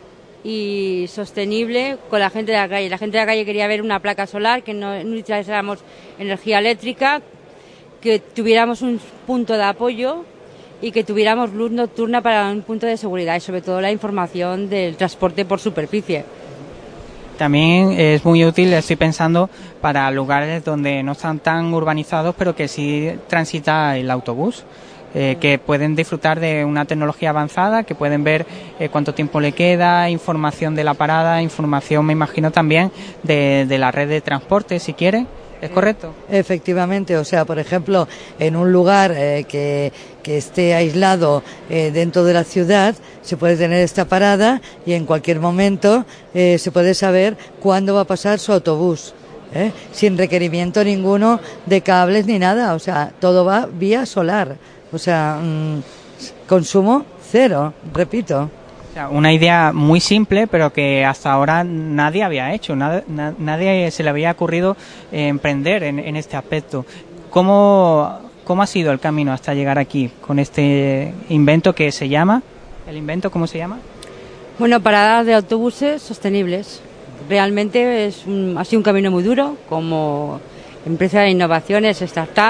y sostenible con la gente de la calle. La gente de la calle quería ver una placa solar, que no, no utilizáramos energía eléctrica, que tuviéramos un punto de apoyo y que tuviéramos luz nocturna para un punto de seguridad y sobre todo la información del transporte por superficie. También es muy útil, estoy pensando, para lugares donde no están tan urbanizados pero que sí transita el autobús. Eh, que pueden disfrutar de una tecnología avanzada, que pueden ver eh, cuánto tiempo le queda, información de la parada, información, me imagino, también de, de la red de transporte, si quieren. ¿Es correcto? Efectivamente, o sea, por ejemplo, en un lugar eh, que, que esté aislado eh, dentro de la ciudad, se puede tener esta parada y en cualquier momento eh, se puede saber cuándo va a pasar su autobús. ¿eh? Sin requerimiento ninguno de cables ni nada, o sea, todo va vía solar. O sea, mmm, consumo cero, repito. O sea, una idea muy simple, pero que hasta ahora nadie había hecho, nada, na, nadie se le había ocurrido eh, emprender en, en este aspecto. ¿Cómo, ¿Cómo ha sido el camino hasta llegar aquí con este invento que se llama? ¿El invento cómo se llama? Bueno, paradas de autobuses sostenibles. Realmente es un, ha sido un camino muy duro, como empresa de innovaciones, startup.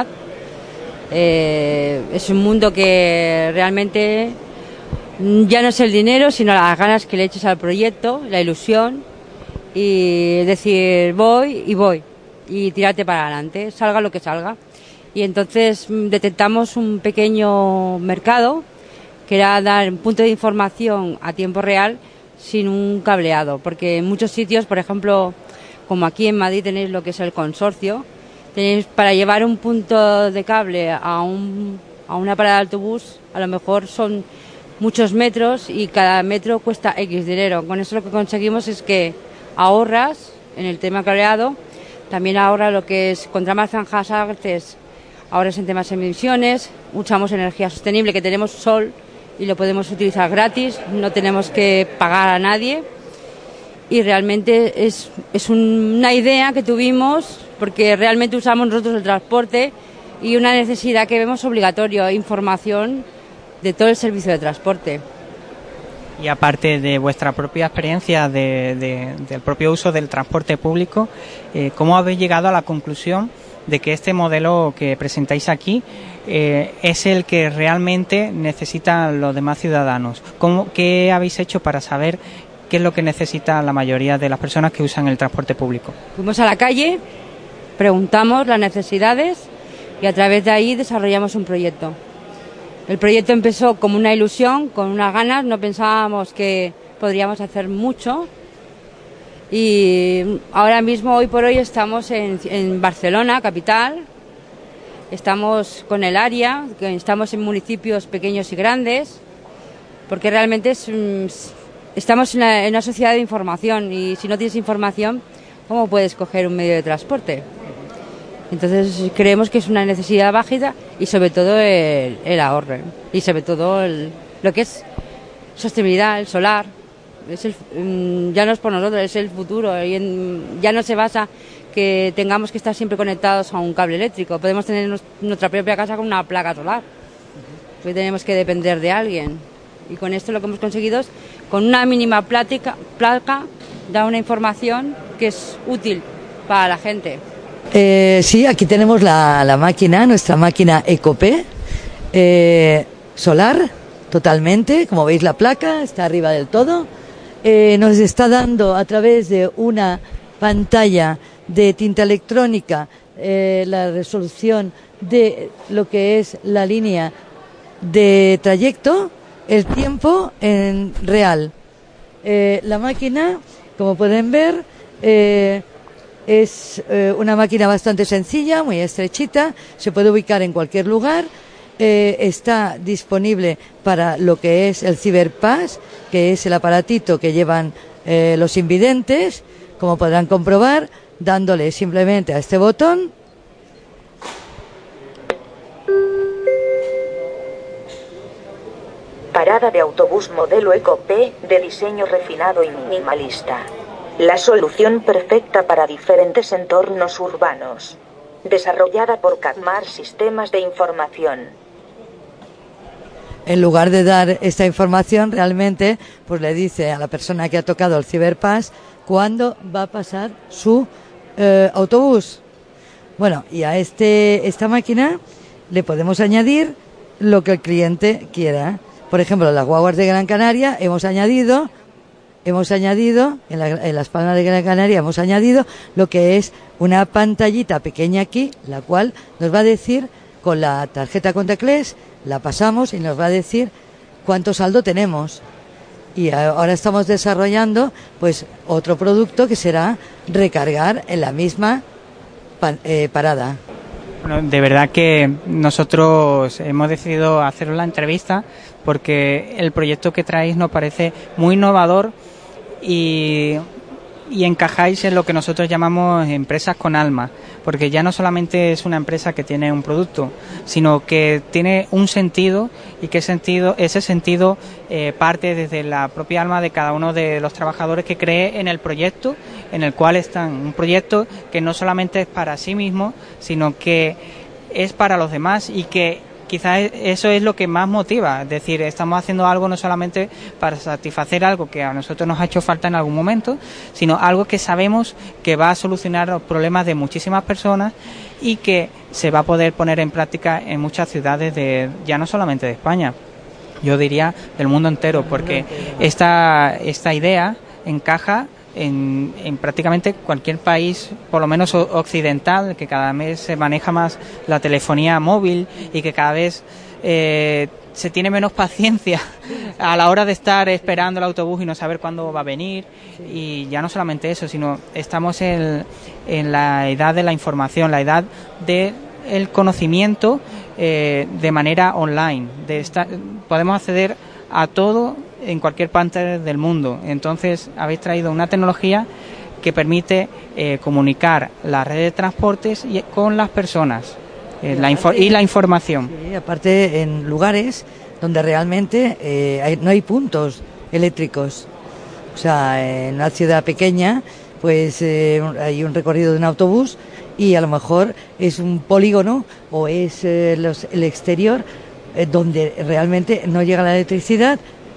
Eh, es un mundo que realmente ya no es el dinero, sino las ganas que le eches al proyecto, la ilusión y decir voy y voy y tirarte para adelante, salga lo que salga. Y entonces detectamos un pequeño mercado que era dar un punto de información a tiempo real sin un cableado, porque en muchos sitios, por ejemplo, como aquí en Madrid tenéis lo que es el consorcio, tenéis para llevar un punto de cable a un a una parada de autobús, a lo mejor son muchos metros y cada metro cuesta X dinero. Con eso lo que conseguimos es que ahorras en el tema cableado, también ahorra lo que es contra más franjas artes, ahorras en temas de emisiones, usamos energía sostenible, que tenemos sol y lo podemos utilizar gratis, no tenemos que pagar a nadie. Y realmente es, es una idea que tuvimos porque realmente usamos nosotros el transporte y una necesidad que vemos obligatorio, información de todo el servicio de transporte. Y aparte de vuestra propia experiencia de, de, del propio uso del transporte público, eh, ¿cómo habéis llegado a la conclusión de que este modelo que presentáis aquí eh, es el que realmente necesitan los demás ciudadanos? ¿Cómo, ¿Qué habéis hecho para saber qué es lo que necesita la mayoría de las personas que usan el transporte público? Fuimos a la calle, preguntamos las necesidades y a través de ahí desarrollamos un proyecto. El proyecto empezó como una ilusión, con unas ganas, no pensábamos que podríamos hacer mucho y ahora mismo, hoy por hoy, estamos en, en Barcelona, capital, estamos con el área, estamos en municipios pequeños y grandes, porque realmente es, estamos en una, en una sociedad de información y si no tienes información, ¿cómo puedes coger un medio de transporte? Entonces creemos que es una necesidad básica y sobre todo el, el ahorro y sobre todo el, lo que es sostenibilidad, el solar. Es el, ya no es por nosotros, es el futuro. Y en, ya no se basa que tengamos que estar siempre conectados a un cable eléctrico. Podemos tener nuestra propia casa con una placa solar. Hoy tenemos que depender de alguien. Y con esto lo que hemos conseguido es, con una mínima plática, placa, dar una información que es útil para la gente. Eh, sí, aquí tenemos la, la máquina, nuestra máquina Ecopé, eh, solar, totalmente, como veis la placa está arriba del todo, eh, nos está dando a través de una pantalla de tinta electrónica eh, la resolución de lo que es la línea de trayecto, el tiempo en real. Eh, la máquina, como pueden ver, eh, es eh, una máquina bastante sencilla, muy estrechita, se puede ubicar en cualquier lugar, eh, está disponible para lo que es el Ciberpass, que es el aparatito que llevan eh, los invidentes, como podrán comprobar, dándole simplemente a este botón. Parada de autobús modelo Ecopé, de diseño refinado y minimalista. La solución perfecta para diferentes entornos urbanos. Desarrollada por Cadmar Sistemas de Información. En lugar de dar esta información, realmente, pues le dice a la persona que ha tocado el Ciberpass cuándo va a pasar su eh, autobús. Bueno, y a este esta máquina le podemos añadir lo que el cliente quiera. Por ejemplo, en las guaguas de Gran Canaria hemos añadido Hemos añadido, en, la, en las Palmas de Gran Canaria hemos añadido lo que es una pantallita pequeña aquí, la cual nos va a decir, con la tarjeta contactless, la pasamos y nos va a decir cuánto saldo tenemos. Y ahora estamos desarrollando pues otro producto que será recargar en la misma pan, eh, parada. Bueno, de verdad que nosotros hemos decidido hacer la entrevista porque el proyecto que traéis nos parece muy innovador y, y encajáis en lo que nosotros llamamos empresas con alma, porque ya no solamente es una empresa que tiene un producto, sino que tiene un sentido y que sentido, ese sentido eh, parte desde la propia alma de cada uno de los trabajadores que cree en el proyecto en el cual están. Un proyecto que no solamente es para sí mismo, sino que es para los demás y que quizás eso es lo que más motiva, es decir, estamos haciendo algo no solamente para satisfacer algo que a nosotros nos ha hecho falta en algún momento, sino algo que sabemos que va a solucionar los problemas de muchísimas personas y que se va a poder poner en práctica en muchas ciudades de ya no solamente de España, yo diría del mundo entero, porque esta esta idea encaja En, en prácticamente cualquier país, por lo menos occidental, que cada vez se maneja más la telefonía móvil y que cada vez eh, se tiene menos paciencia a la hora de estar esperando el autobús y no saber cuándo va a venir. Y ya no solamente eso, sino estamos en, en la edad de la información, la edad del conocimiento eh, de manera online. De estar, podemos acceder a todo en cualquier parte del mundo. Entonces habéis traído una tecnología que permite eh, comunicar la red de transportes y, con las personas eh, y, la aparte, y la información. Sí, aparte en lugares donde realmente eh, hay, no hay puntos eléctricos. O sea, en una ciudad pequeña pues eh, hay un recorrido de un autobús y a lo mejor es un polígono o es eh, los, el exterior eh, donde realmente no llega la electricidad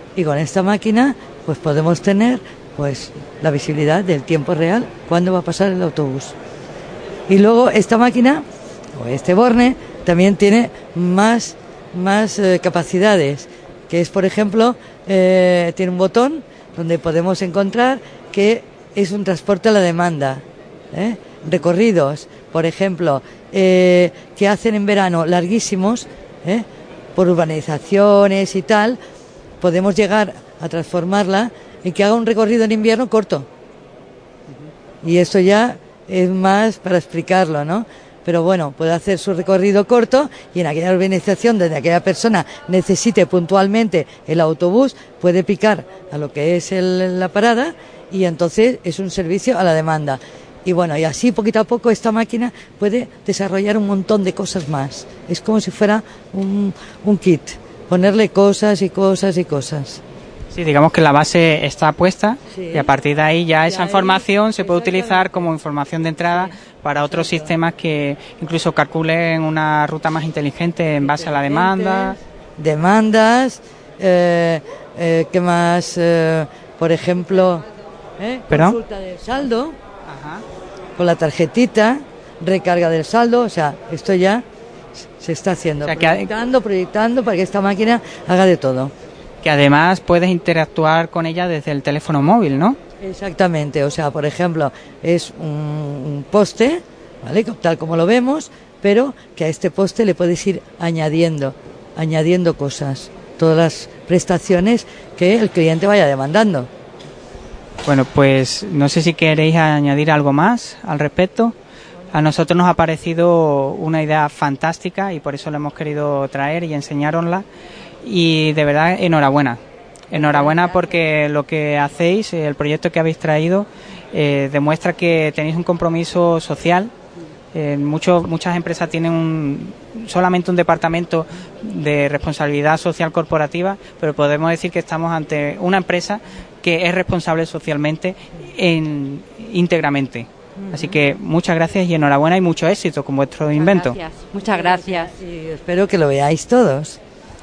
Y con esta máquina pues podemos tener pues la visibilidad del tiempo real, cuándo va a pasar el autobús. Y luego esta máquina, o este borne, también tiene más, más eh, capacidades, que es, por ejemplo, eh, tiene un botón donde podemos encontrar que es un transporte a la demanda, ¿eh? Recorridos, por ejemplo, eh, que hacen en verano larguísimos, ¿eh? Por urbanizaciones y tal, podemos llegar a transformarla y que haga un recorrido en invierno corto. Y esto ya es más para explicarlo, ¿no? Pero bueno, puede hacer su recorrido corto y en aquella urbanización donde aquella persona necesite puntualmente el autobús, puede picar a lo que es el, la parada, y entonces es un servicio a la demanda. Y bueno, y así poquito a poco esta máquina puede desarrollar un montón de cosas más. Es como si fuera un, un kit, ponerle cosas y cosas y cosas. Sí, digamos que la base está puesta, sí, y a partir de ahí ya esa ahí, información se puede utilizar como información de entrada, sí, para otros sistemas que incluso calculen una ruta más inteligente en base a la demanda. Demandas, eh, eh, ¿qué más? Eh, por ejemplo, eh, consulta del saldo. Ajá. Con la tarjetita, recarga del saldo, o sea, esto ya se está haciendo, o sea, proyectando, que... proyectando para que esta máquina haga de todo. Que además puedes interactuar con ella desde el teléfono móvil, ¿no? Exactamente, o sea, por ejemplo, es un, un poste, ¿vale? Tal como lo vemos, pero que a este poste le puedes ir añadiendo, añadiendo cosas, todas las prestaciones que el cliente vaya demandando. Bueno, pues no sé si queréis añadir algo más al respecto. A nosotros nos ha parecido una idea fantástica y por eso la hemos querido traer y enseñárosla. Y de verdad, enhorabuena. Enhorabuena porque lo que hacéis, el proyecto que habéis traído, eh, demuestra que tenéis un compromiso social. Eh, mucho, muchas empresas tienen un, solamente un departamento de responsabilidad social corporativa, pero podemos decir que estamos ante una empresa que es responsable socialmente en, íntegramente. Uh-huh. Así que muchas gracias y enhorabuena y mucho éxito con vuestro muchas invento. Gracias. Muchas gracias. Y espero que lo veáis todos.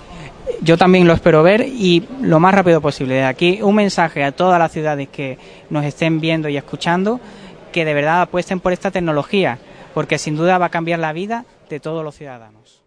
Yo también lo espero ver y lo más rápido posible. De aquí un mensaje a todas las ciudades que nos estén viendo y escuchando, que de verdad apuesten por esta tecnología, porque sin duda va a cambiar la vida de todos los ciudadanos.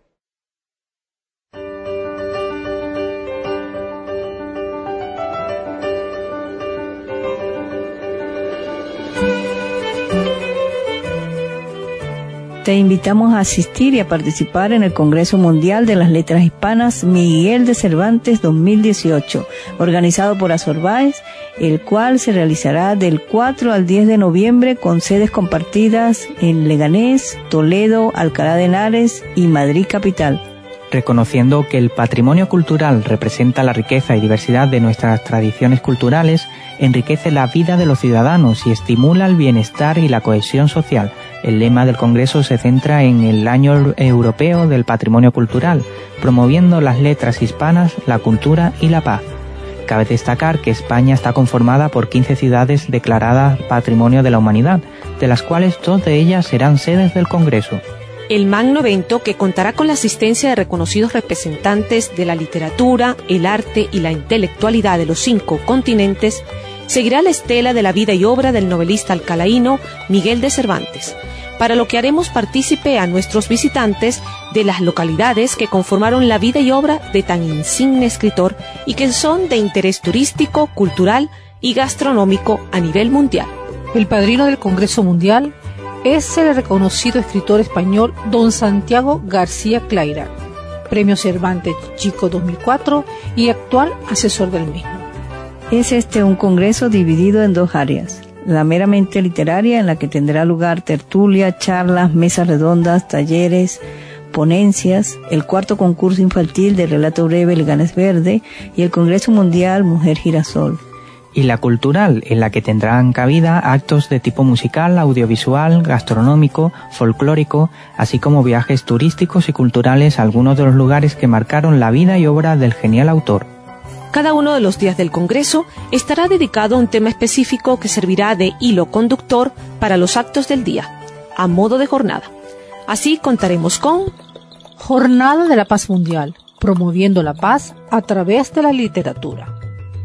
Te invitamos a asistir y a participar en el Congreso Mundial de las Letras Hispanas Miguel de Cervantes dos mil dieciocho, organizado por Azorbáez, el cual se realizará del cuatro al diez de noviembre con sedes compartidas en Leganés, Toledo, Alcalá de Henares y Madrid capital. Reconociendo que el patrimonio cultural representa la riqueza y diversidad de nuestras tradiciones culturales, enriquece la vida de los ciudadanos y estimula el bienestar y la cohesión social. El lema del Congreso se centra en el Año Europeo del Patrimonio Cultural, promoviendo las letras hispanas, la cultura y la paz. Cabe destacar que España está conformada por quince ciudades declaradas Patrimonio de la Humanidad, de las cuales dos de ellas serán sedes del Congreso. El magno evento, que contará con la asistencia de reconocidos representantes de la literatura, el arte y la intelectualidad de los cinco continentes, seguirá la estela de la vida y obra del novelista alcalaíno Miguel de Cervantes, para lo que haremos partícipe a nuestros visitantes de las localidades que conformaron la vida y obra de tan insigne escritor y que son de interés turístico, cultural y gastronómico a nivel mundial. El padrino del Congreso Mundial es el reconocido escritor español don Santiago García Claira, Premio Cervantes Chico dos mil cuatro y actual asesor del mismo. Es este un congreso dividido en dos áreas: la meramente literaria, en la que tendrá lugar tertulia, charlas, mesas redondas, talleres, ponencias, el cuarto concurso infantil de relato breve Leganés Verde y el Congreso Mundial Mujer Girasol. Y la cultural, en la que tendrán cabida actos de tipo musical, audiovisual, gastronómico, folclórico, así como viajes turísticos y culturales a algunos de los lugares que marcaron la vida y obra del genial autor. Cada uno de los días del Congreso estará dedicado a un tema específico que servirá de hilo conductor para los actos del día, a modo de jornada. Así contaremos con Jornada de la Paz Mundial, promoviendo la paz a través de la literatura.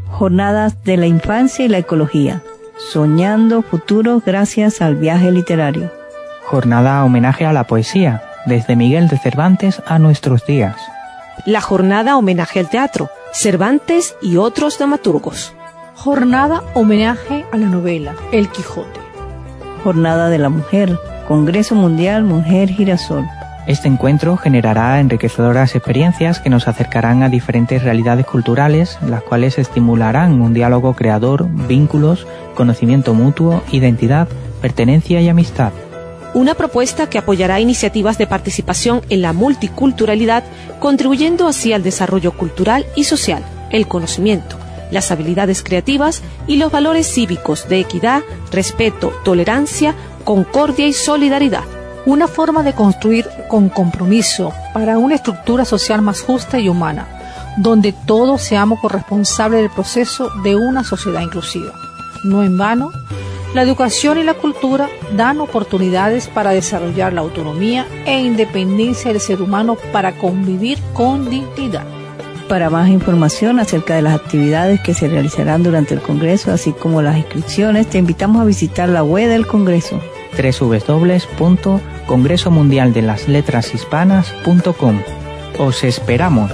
Jornadas de la infancia y la ecología. Soñando futuros gracias al viaje literario. Jornada homenaje a la poesía, desde Miguel de Cervantes a nuestros días. La jornada homenaje al teatro, Cervantes y otros dramaturgos. Jornada homenaje a la novela, El Quijote. Jornada de la mujer, Congreso Mundial Mujer Girasol. Este encuentro generará enriquecedoras experiencias que nos acercarán a diferentes realidades culturales, las cuales estimularán un diálogo creador, vínculos, conocimiento mutuo, identidad, pertenencia y amistad. Una propuesta que apoyará iniciativas de participación en la multiculturalidad, contribuyendo así al desarrollo cultural y social, el conocimiento, las habilidades creativas y los valores cívicos de equidad, respeto, tolerancia, concordia y solidaridad. Una forma de construir con compromiso para una estructura social más justa y humana, donde todos seamos corresponsables del proceso de una sociedad inclusiva. No en vano, la educación y la cultura dan oportunidades para desarrollar la autonomía e independencia del ser humano para convivir con dignidad. Para más información acerca de las actividades que se realizarán durante el Congreso, así como las inscripciones, te invitamos a visitar la web del Congreso. doble u doble u doble u punto congreso mundial de las letras hispanas punto com. Os esperamos.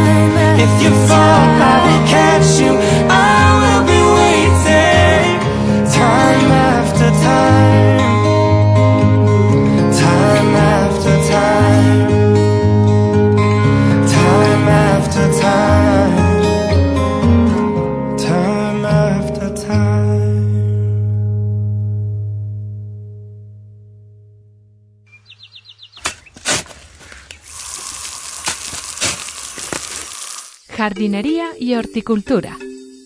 If you fall, I will catch you. I will be waiting. jardinería y horticultura.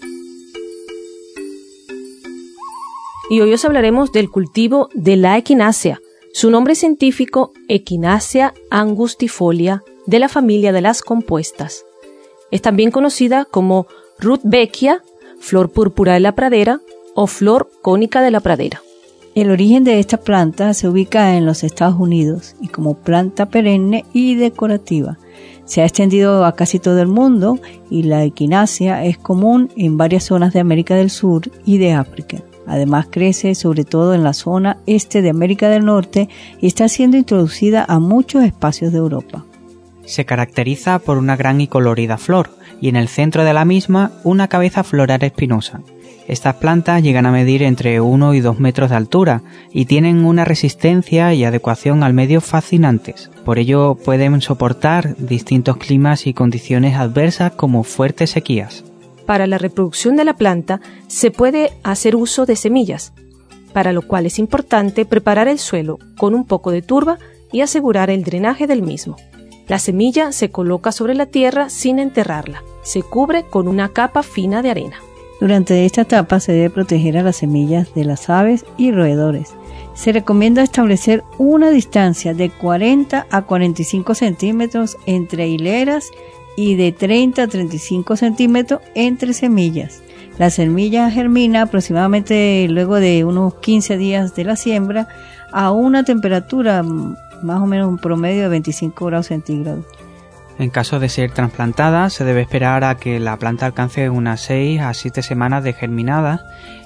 Y hoy os hablaremos del cultivo de la equinácea. Su nombre científico, Echinacea angustifolia, de la familia de las compuestas. Es también conocida como Rudbeckia, flor púrpura de la pradera o flor cónica de la pradera. El origen de esta planta se ubica en los Estados Unidos y como planta perenne y decorativa. Se ha extendido a casi todo el mundo y la equinácea es común en varias zonas de América del Sur y de África. Además crece sobre todo en la zona este de América del Norte y está siendo introducida a muchos espacios de Europa. Se caracteriza por una gran y colorida flor y en el centro de la misma una cabeza floral espinosa. Estas plantas llegan a medir entre uno y dos metros de altura y tienen una resistencia y adecuación al medio fascinantes. Por ello pueden soportar distintos climas y condiciones adversas como fuertes sequías. Para la reproducción de la planta se puede hacer uso de semillas, para lo cual es importante preparar el suelo con un poco de turba y asegurar el drenaje del mismo. La semilla se coloca sobre la tierra sin enterrarla. Se cubre con una capa fina de arena. Durante esta etapa se debe proteger a las semillas de las aves y roedores. Se recomienda establecer una distancia de cuarenta a cuarenta y cinco centímetros entre hileras y de treinta a treinta y cinco centímetros entre semillas. La semilla germina aproximadamente luego de unos quince días de la siembra a una temperatura más o menos un promedio de veinticinco grados centígrados. En caso de ser trasplantada, se debe esperar a que la planta alcance unas seis a siete semanas de germinada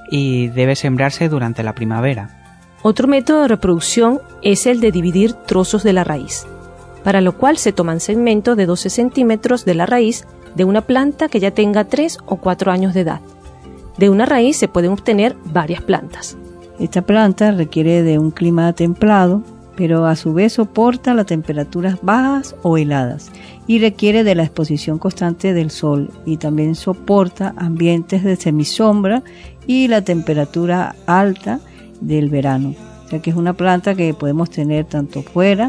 y debe sembrarse durante la primavera. Otro método de reproducción es el de dividir trozos de la raíz, para lo cual se toman segmentos de doce centímetros de la raíz de una planta que ya tenga tres o cuatro años de edad. De una raíz se pueden obtener varias plantas. Esta planta requiere de un clima templado, pero a su vez soporta las temperaturas bajas o heladas y requiere de la exposición constante del sol y también soporta ambientes de semisombra y la temperatura alta del verano. O sea que es una planta que podemos tener tanto fuera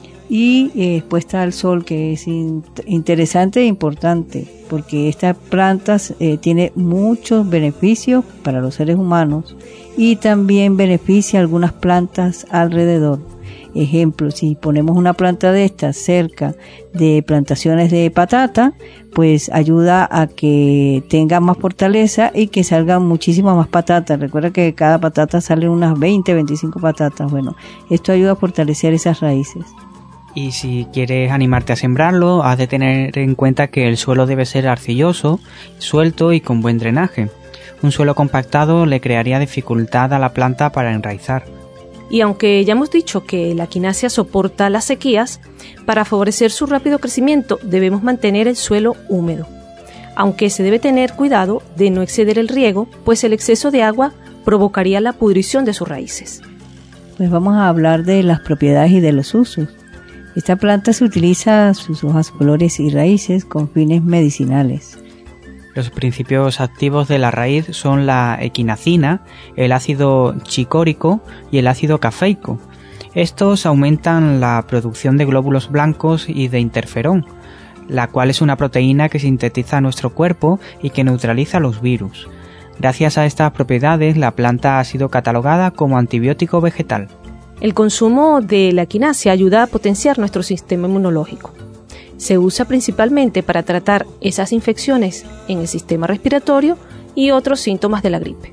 y eh, expuesta al sol, que es in- interesante e importante porque esta planta eh, tiene muchos beneficios para los seres humanos y también beneficia a algunas plantas alrededor. Ejemplo, si ponemos una planta de estas cerca de plantaciones de patata, pues ayuda a que tenga más fortaleza y que salgan muchísimas más patatas. Recuerda que cada patata salen unas veinte, veinticinco patatas. Bueno, esto ayuda a fortalecer esas raíces. Y si quieres animarte a sembrarlo, has de tener en cuenta que el suelo debe ser arcilloso, suelto y con buen drenaje. Un suelo compactado le crearía dificultad a la planta para enraizar. Y aunque ya hemos dicho que la equinácea soporta las sequías, para favorecer su rápido crecimiento debemos mantener el suelo húmedo. Aunque se debe tener cuidado de no exceder el riego, pues el exceso de agua provocaría la pudrición de sus raíces. Pues vamos a hablar de las propiedades y de los usos. Esta planta se utiliza sus hojas, flores y raíces con fines medicinales. Los principios activos de la raíz son la equinacina, el ácido chicórico y el ácido cafeico. Estos aumentan la producción de glóbulos blancos y de interferón, la cual es una proteína que sintetiza nuestro cuerpo y que neutraliza los virus. Gracias a estas propiedades, la planta ha sido catalogada como antibiótico vegetal. El consumo de la equinácea ayuda a potenciar nuestro sistema inmunológico. Se usa principalmente para tratar esas infecciones en el sistema respiratorio y otros síntomas de la gripe.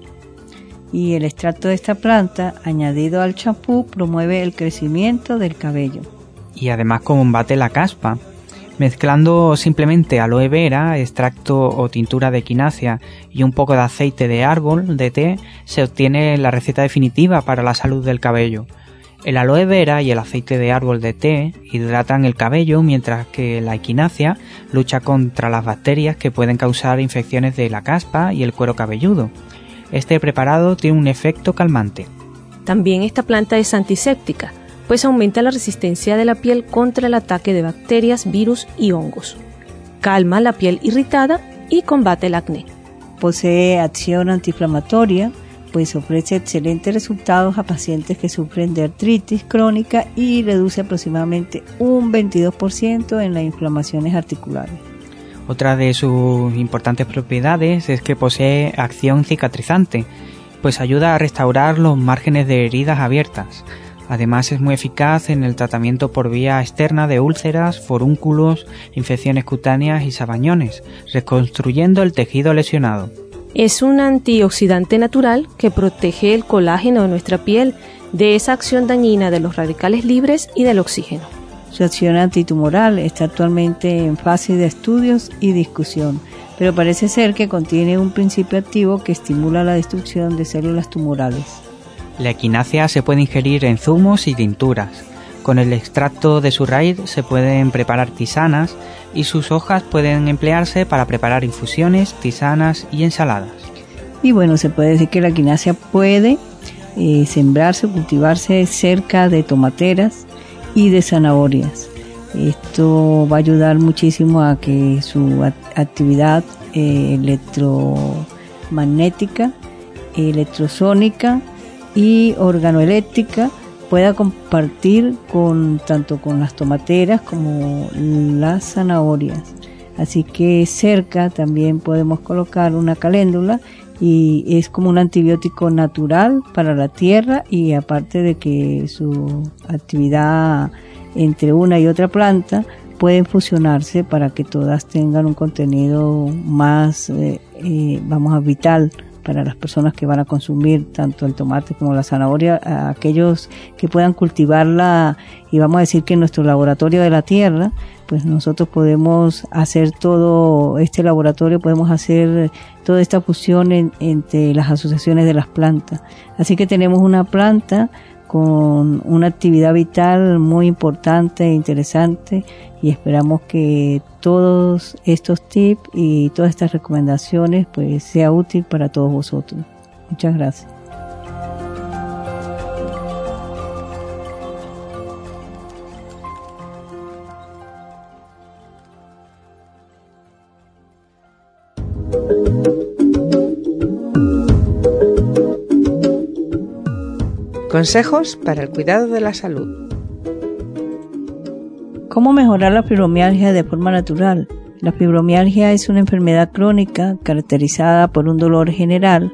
Y el extracto de esta planta, añadido al champú, promueve el crecimiento del cabello. Y además combate la caspa. Mezclando simplemente aloe vera, extracto o tintura de equinácea y un poco de aceite de árbol de té, se obtiene la receta definitiva para la salud del cabello. El aloe vera y el aceite de árbol de té hidratan el cabello, mientras que la equinácea lucha contra las bacterias que pueden causar infecciones de la caspa y el cuero cabelludo. Este preparado tiene un efecto calmante. También esta planta es antiséptica, pues aumenta la resistencia de la piel contra el ataque de bacterias, virus y hongos. Calma la piel irritada y combate el acné. Posee acción antiinflamatoria, pues ofrece excelentes resultados a pacientes que sufren de artritis crónica y reduce aproximadamente un veintidós por ciento en las inflamaciones articulares. Otra de sus importantes propiedades es que posee acción cicatrizante, pues ayuda a restaurar los márgenes de heridas abiertas. Además es muy eficaz en el tratamiento por vía externa de úlceras, forúnculos, infecciones cutáneas y sabañones, reconstruyendo el tejido lesionado. Es un antioxidante natural que protege el colágeno de nuestra piel de esa acción dañina de los radicales libres y del oxígeno. Su acción antitumoral está actualmente en fase de estudios y discusión, pero parece ser que contiene un principio activo que estimula la destrucción de células tumorales. La equinácea se puede ingerir en zumos y tinturas. Con el extracto de su raíz se pueden preparar tisanas y sus hojas pueden emplearse para preparar infusiones, tisanas y ensaladas. Y bueno, se puede decir que la equinácea puede eh, sembrarse o cultivarse cerca de tomateras y de zanahorias. Esto va a ayudar muchísimo a que su actividad eh, electromagnética, electrosónica y organoeléctrica pueda compartir con tanto con las tomateras como las zanahorias. Así que cerca también podemos colocar una caléndula y es como un antibiótico natural para la tierra, y aparte de que su actividad entre una y otra planta pueden fusionarse para que todas tengan un contenido más eh, eh, vamos a vital para las personas que van a consumir tanto el tomate como la zanahoria, a aquellos que puedan cultivarla, y vamos a decir que en nuestro laboratorio de la tierra, pues nosotros podemos hacer todo este laboratorio, podemos hacer toda esta fusión en, entre las asociaciones de las plantas. Así que tenemos una planta con una actividad vital muy importante e interesante, y esperamos que todos estos tips y todas estas recomendaciones pues sea útil para todos vosotros. Muchas gracias. Consejos para el cuidado de la salud. ¿Cómo mejorar la fibromialgia de forma natural? La fibromialgia es una enfermedad crónica caracterizada por un dolor general,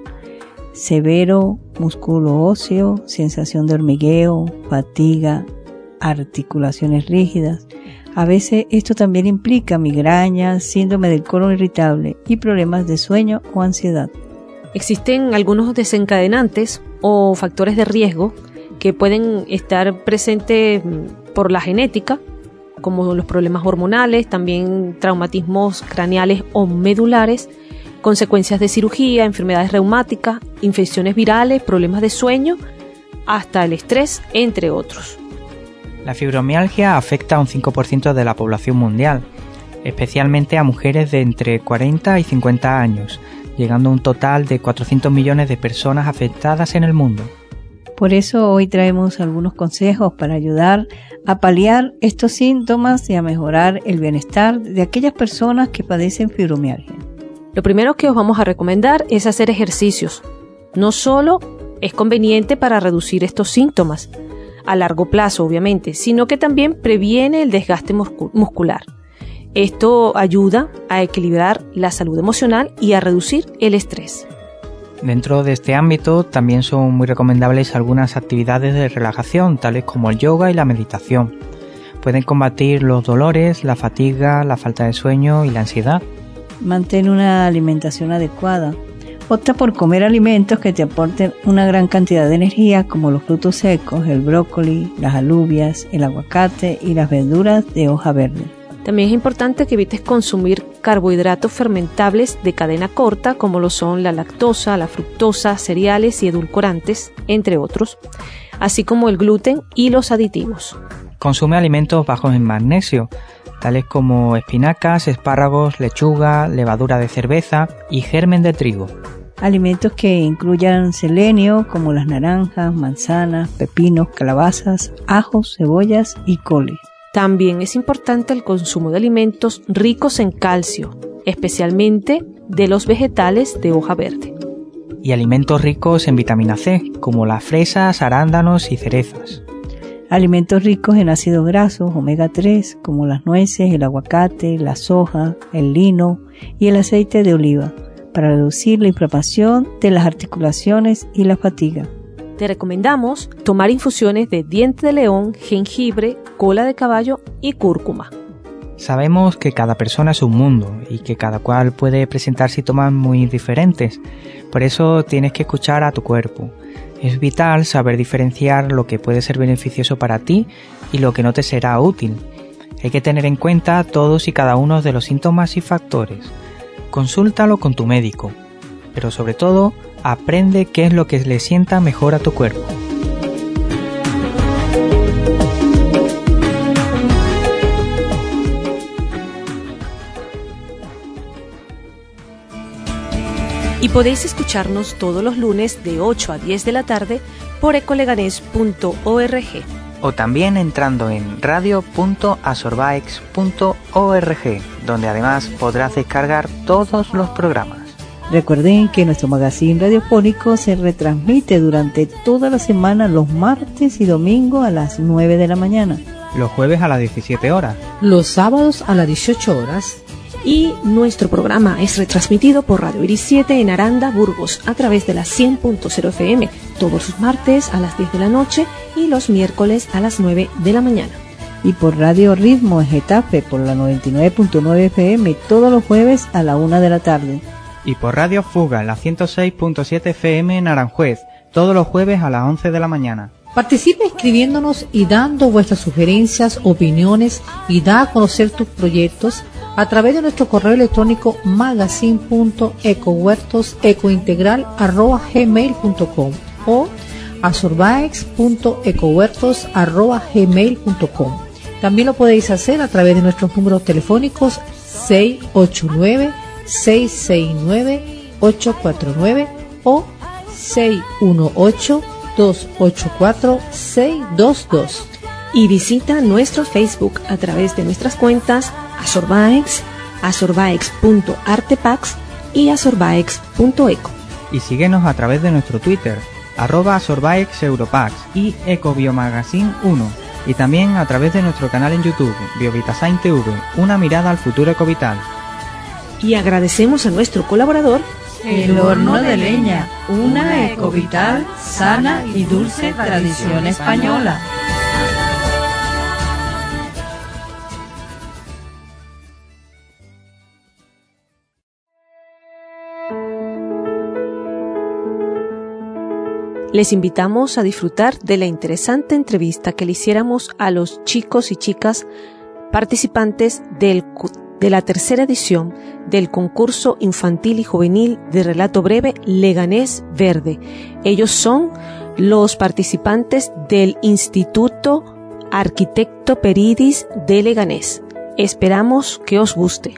severo, músculo óseo, sensación de hormigueo, fatiga, articulaciones rígidas. A veces esto también implica migraña, síndrome del colon irritable y problemas de sueño o ansiedad. Existen algunos desencadenantes o factores de riesgo que pueden estar presentes por la genética, como los problemas hormonales, también traumatismos craneales o medulares, consecuencias de cirugía, enfermedades reumáticas, infecciones virales, problemas de sueño, hasta el estrés, entre otros. La fibromialgia afecta a un cinco por ciento de la población mundial, especialmente a mujeres de entre cuarenta y cincuenta años, llegando a un total de cuatrocientos millones de personas afectadas en el mundo. Por eso hoy traemos algunos consejos para ayudar a paliar estos síntomas y a mejorar el bienestar de aquellas personas que padecen fibromialgia. Lo primero que os vamos a recomendar es hacer ejercicios. No solo es conveniente para reducir estos síntomas a largo plazo, obviamente, sino que también previene el desgaste muscu- muscular. Esto ayuda a equilibrar la salud emocional y a reducir el estrés. Dentro de este ámbito también son muy recomendables algunas actividades de relajación, tales como el yoga y la meditación. Pueden combatir los dolores, la fatiga, la falta de sueño y la ansiedad. Mantén una alimentación adecuada. Opta por comer alimentos que te aporten una gran cantidad de energía, como los frutos secos, el brócoli, las alubias, el aguacate y las verduras de hoja verde. También es importante que evites consumir carbohidratos fermentables de cadena corta, como lo son la lactosa, la fructosa, cereales y edulcorantes, entre otros, así como el gluten y los aditivos. Consume alimentos bajos en magnesio, tales como espinacas, espárragos, lechuga, levadura de cerveza y germen de trigo. Alimentos que incluyan selenio, como las naranjas, manzanas, pepinos, calabazas, ajos, cebollas y cole. También es importante el consumo de alimentos ricos en calcio, especialmente de los vegetales de hoja verde. Y alimentos ricos en vitamina C, como las fresas, arándanos y cerezas. Alimentos ricos en ácidos grasos omega tres, como las nueces, el aguacate, la soja, el lino y el aceite de oliva, para reducir la inflamación de las articulaciones y la fatiga. Te recomendamos tomar infusiones de diente de león, jengibre, cola de caballo y cúrcuma. Sabemos que cada persona es un mundo y que cada cual puede presentar síntomas muy diferentes. Por eso tienes que escuchar a tu cuerpo. Es vital saber diferenciar lo que puede ser beneficioso para ti y lo que no te será útil. Hay que tener en cuenta todos y cada uno de los síntomas y factores. Consúltalo con tu médico, pero sobre todo, aprende qué es lo que le sienta mejor a tu cuerpo. Y podéis escucharnos todos los lunes de ocho a diez de la tarde por ecoleganés punto org. O también entrando en radio punto asorbaex punto org, donde además podrás descargar todos los programas. Recuerden que nuestro magazine radiofónico se retransmite durante toda la semana los martes y domingos a las nueve de la mañana. Los jueves a las diecisiete horas. Los sábados a las dieciocho horas. Y nuestro programa es retransmitido por Radio Iris siete en Aranda, Burgos, a través de la cien punto cero F M, todos los martes a las diez de la noche y los miércoles a las nueve de la mañana. Y por Radio Ritmo en Getafe por la noventa y nueve punto nueve F M todos los jueves a la una de la tarde. Y por Radio Fuga en la ciento seis punto siete F M en Aranjuez, todos los jueves a las once de la mañana. Participa escribiéndonos y dando vuestras sugerencias, opiniones y da a conocer tus proyectos a través de nuestro correo electrónico magazine punto ecohuertosecointegral arroba gmail punto com o asorbaex punto ecohuertos arroba gmail punto com. También lo podéis hacer a través de nuestros números telefónicos seis ocho nueve, seis seis nueve, ocho cuatro nueve o seis uno ocho, dos ocho cuatro, seis dos dos. Y visita nuestro Facebook a través de nuestras cuentas Asorbaex, asorbaex punto artepax y asorbaex punto eco. Y síguenos a través de nuestro Twitter, arroba asorbaexeuropax y ecobiomagazine uno. Y también a través de nuestro canal en YouTube, Biovitasign T V, una mirada al futuro ecovital. Y agradecemos a nuestro colaborador, El Horno de Leña, una ecovital, sana y dulce tradición española. Les invitamos a disfrutar de la interesante entrevista que le hiciéramos a los chicos y chicas participantes del, de la tercera edición del concurso infantil y juvenil de relato breve Leganés Verde. Ellos son los participantes del Instituto Arquitecto Peridis de Leganés. Esperamos que os guste.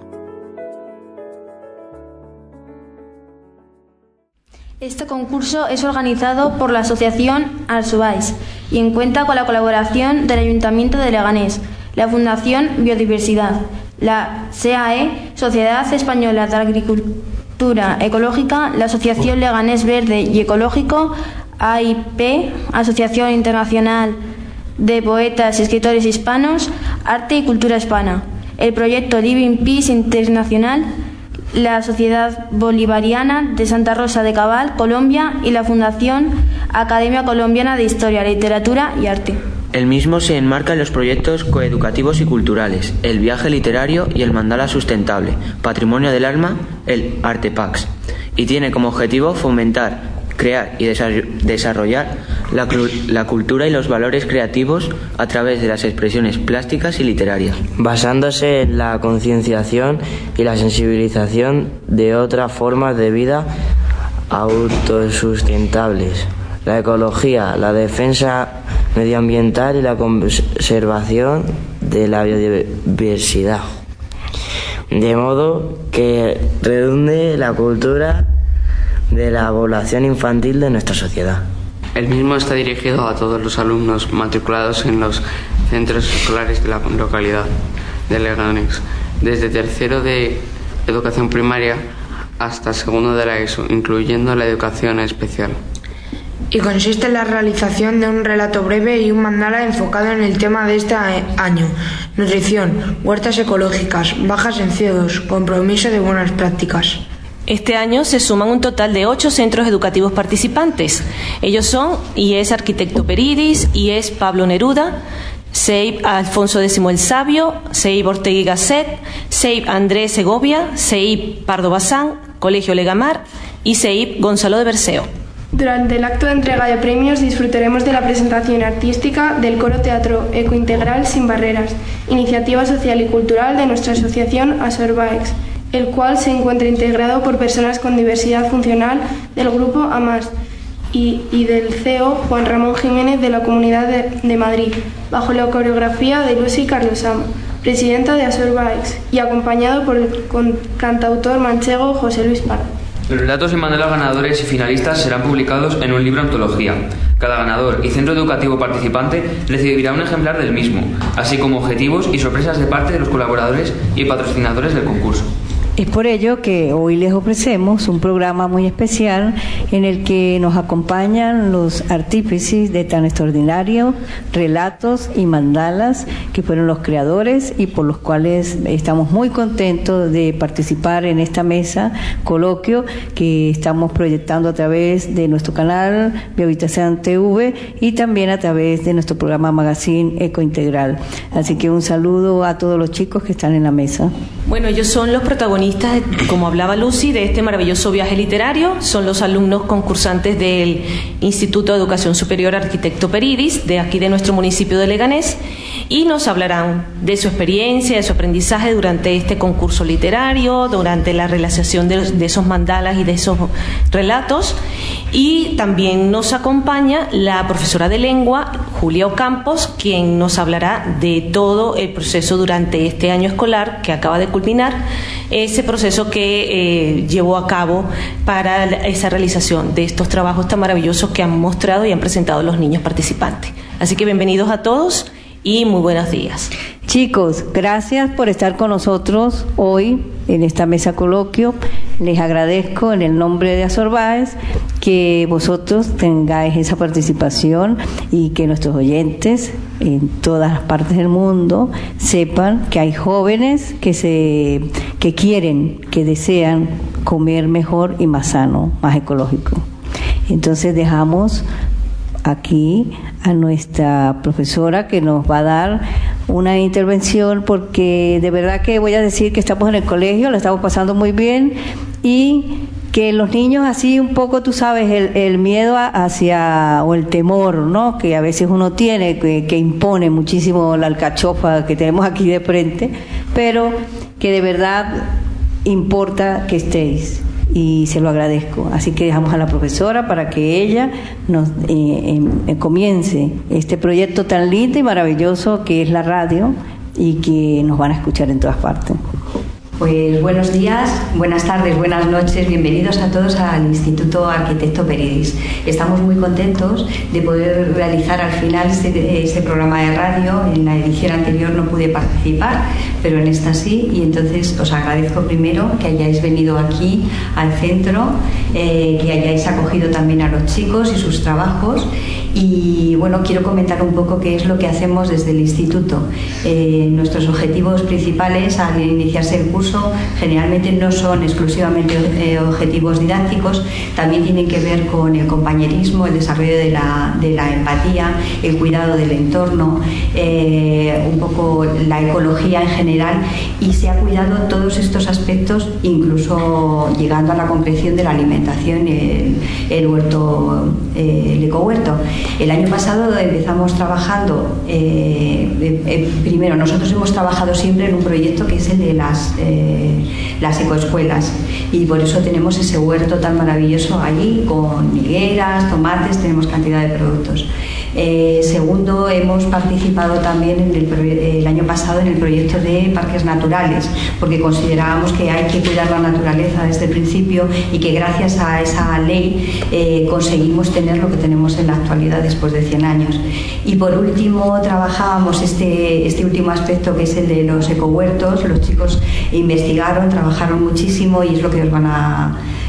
Este concurso es organizado por la asociación Asorbaex y cuenta con la colaboración del Ayuntamiento de Leganés, la Fundación Biodiversidad, la S A E, Sociedad Española de Agricultura Ecológica, la Asociación Leganés Verde y Ecológico, A I P, Asociación Internacional de Poetas y Escritores Hispanos, Arte y Cultura Hispana, el proyecto Living Peace Internacional, la Sociedad Bolivariana de Santa Rosa de Cabal, Colombia, y la Fundación Academia Colombiana de Historia, Literatura y Arte. El mismo se enmarca en los proyectos coeducativos y culturales, el viaje literario y el mandala sustentable, patrimonio del alma, el Artepax, y tiene como objetivo fomentar, crear y desarrollar la, la cultura y los valores creativos a través de las expresiones plásticas y literarias, basándose en la concienciación y la sensibilización de otras formas de vida autosustentables, la ecología, la defensa medioambiental y la conservación de la biodiversidad, de modo que redunde la cultura de la población infantil de nuestra sociedad. El mismo está dirigido a todos los alumnos matriculados en los centros escolares de la localidad de Leganés, desde tercero de educación primaria hasta segundo de la ESO, incluyendo la educación especial. y consiste en la realización de un relato breve y un mandala enfocado en el tema de este año: nutrición, huertas ecológicas, bajas en C O dos, compromiso de buenas prácticas. Este año se suman un total de ocho centros educativos participantes. Ellos son I E S Arquitecto Peridis, I E S Pablo Neruda, C E I P Alfonso X el Sabio, C E I P Ortega y Gasset, C E I P Andrés Segovia, C E I P Pardo Bazán, Colegio Legamar y C E I P Gonzalo de Berceo. Durante el acto de entrega de premios disfrutaremos de la presentación artística del Coro Teatro Ecointegral Sin Barreras, iniciativa social y cultural de nuestra asociación Asorbaex, el cual se encuentra integrado por personas con diversidad funcional del grupo AMAS y, y del C E O Juan Ramón Jiménez de la Comunidad de, de Madrid, bajo la coreografía de Lucy Carlosama, presidenta de Asorbaex, y acompañado por el cantautor manchego José Luis Pardo. Los relatos y mandalas ganadores y finalistas serán publicados en un libro antología. Cada ganador y centro educativo participante recibirá un ejemplar del mismo, así como objetivos y sorpresas de parte de los colaboradores y patrocinadores del concurso. Es por ello que hoy les ofrecemos un programa muy especial en el que nos acompañan los artífices de tan extraordinarios relatos y mandalas que fueron los creadores y por los cuales estamos muy contentos de participar en esta mesa coloquio que estamos proyectando a través de nuestro canal Biohabitación T V y también a través de nuestro programa Magazine Ecointegral. Así que un saludo a todos los chicos que están en la mesa. Bueno, ellos son los protagonistas, como hablaba Lucy, de este maravilloso viaje literario. Son los alumnos concursantes del Instituto de Educación Superior Arquitecto Peridis, de aquí de nuestro municipio de Leganés, y nos hablarán de su experiencia, de su aprendizaje durante este concurso literario, durante la realización de, de esos mandalas y de esos relatos. Y también nos acompaña la profesora de lengua, Julia Ocampos, quien nos hablará de todo el proceso durante este año escolar que acaba de culminar, ese proceso que eh, llevó a cabo para esa realización de estos trabajos tan maravillosos que han mostrado y han presentado los niños participantes. Así que bienvenidos a todos y muy buenos días. Chicos, gracias por estar con nosotros hoy en esta mesa coloquio. Les agradezco en el nombre de Asorbaex que vosotros tengáis esa participación y que nuestros oyentes en todas las partes del mundo sepan que hay jóvenes que se que quieren, que desean comer mejor y más sano, más ecológico. Entonces dejamos aquí a nuestra profesora que nos va a dar una intervención, porque de verdad que voy a decir que estamos en el colegio, lo estamos pasando muy bien y que los niños así un poco, tú sabes, el, el miedo hacia, o el temor, ¿no?, que a veces uno tiene, que, que impone muchísimo la alcachofa que tenemos aquí de frente, pero que de verdad importa que estéis. Y se lo agradezco. Así que dejamos a la profesora para que ella nos eh, eh, comience este proyecto tan lindo y maravilloso que es la radio y que nos van a escuchar en todas partes. Pues buenos días, buenas tardes, buenas noches, bienvenidos a todos al Instituto Arquitecto Peridis. Estamos muy contentos de poder realizar al final este, este programa de radio. En la edición anterior no pude participar, pero en esta sí, y entonces os agradezco primero que hayáis venido aquí al centro, eh, que hayáis acogido también a los chicos y sus trabajos. Y bueno, quiero comentar un poco qué es lo que hacemos desde el instituto. Eh, nuestros objetivos principales al iniciarse el curso generalmente no son exclusivamente eh, objetivos didácticos, también tienen que ver con el compañerismo, el desarrollo de la, de la empatía, el cuidado del entorno, eh, un poco la ecología en general, y se ha cuidado todos estos aspectos, incluso llegando a la concreción de la alimentación, el, el huerto, eh, el ecohuerto. El año pasado empezamos trabajando, eh, eh, primero nosotros hemos trabajado siempre en un proyecto que es el de las, eh, las ecoescuelas, y por eso tenemos ese huerto tan maravilloso allí con higueras, tomates, tenemos cantidad de productos. Eh, segundo, hemos participado también en el, el año pasado en el proyecto de parques naturales, porque considerábamos que hay que cuidar la naturaleza desde el principio y que gracias a esa ley eh, conseguimos tener lo que tenemos en la actualidad después de cien años. Y por último, trabajábamos este, este último aspecto, que es el de los ecohuertos. Los chicos investigaron, trabajaron muchísimo, y es lo que os van a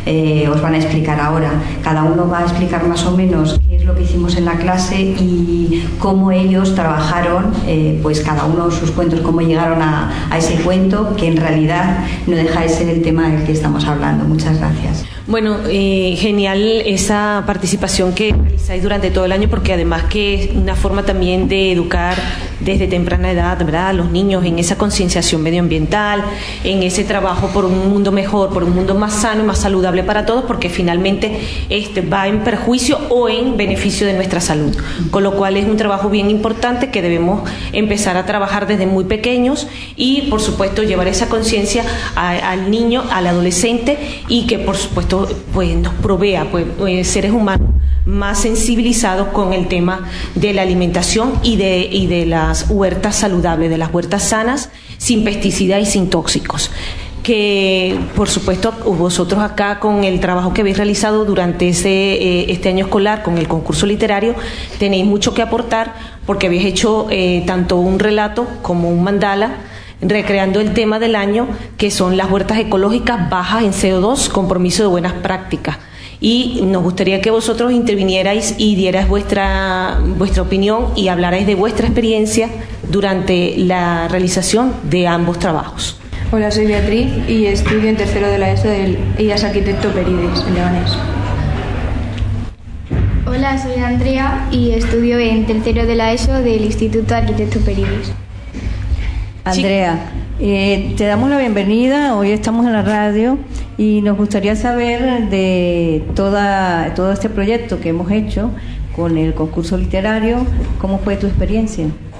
eh, os van a explicar ahora. Cada uno va a explicar más o menos qué es lo que hicimos en la clase y cómo ellos trabajaron, eh, pues cada uno sus cuentos, cómo llegaron a, a ese cuento, que en realidad no deja de ser el tema del que estamos hablando. Muchas gracias. Bueno, eh, genial esa participación que realizáis durante todo el año, porque además que es una forma también de educar desde temprana edad, ¿verdad?, a los niños en esa concienciación medioambiental, en ese trabajo por un mundo mejor, por un mundo más sano y más saludable para todos, porque finalmente este va en perjuicio o en beneficio de nuestra salud. Con lo cual es un trabajo bien importante que debemos empezar a trabajar desde muy pequeños y, por supuesto, llevar esa conciencia al niño, al adolescente, y que, por supuesto, pues nos provea pues, pues, seres humanos más sensibilizados con el tema de la alimentación y de, y de las huertas saludables, de las huertas sanas, sin pesticidas y sin tóxicos. Que, por supuesto, vosotros acá con el trabajo que habéis realizado durante ese, eh, este año escolar con el concurso literario, tenéis mucho que aportar, porque habéis hecho eh, tanto un relato como un mandala recreando el tema del año, que son las huertas ecológicas bajas en C O dos, compromiso de buenas prácticas. Y nos gustaría que vosotros intervinierais y dierais vuestra, vuestra opinión y hablarais de vuestra experiencia durante la realización de ambos trabajos. Hola, soy Beatriz y estudio en tercero de la ESO del I A S Arquitecto Perides, en Leganés. Hola, soy Andrea y estudio en tercero de la ESO del Instituto Arquitecto Perides. Andrea, eh, te damos la bienvenida. Hoy estamos en la radio y nos gustaría saber de toda, todo este proyecto que hemos hecho con el concurso literario. ¿Cómo fue tu experiencia?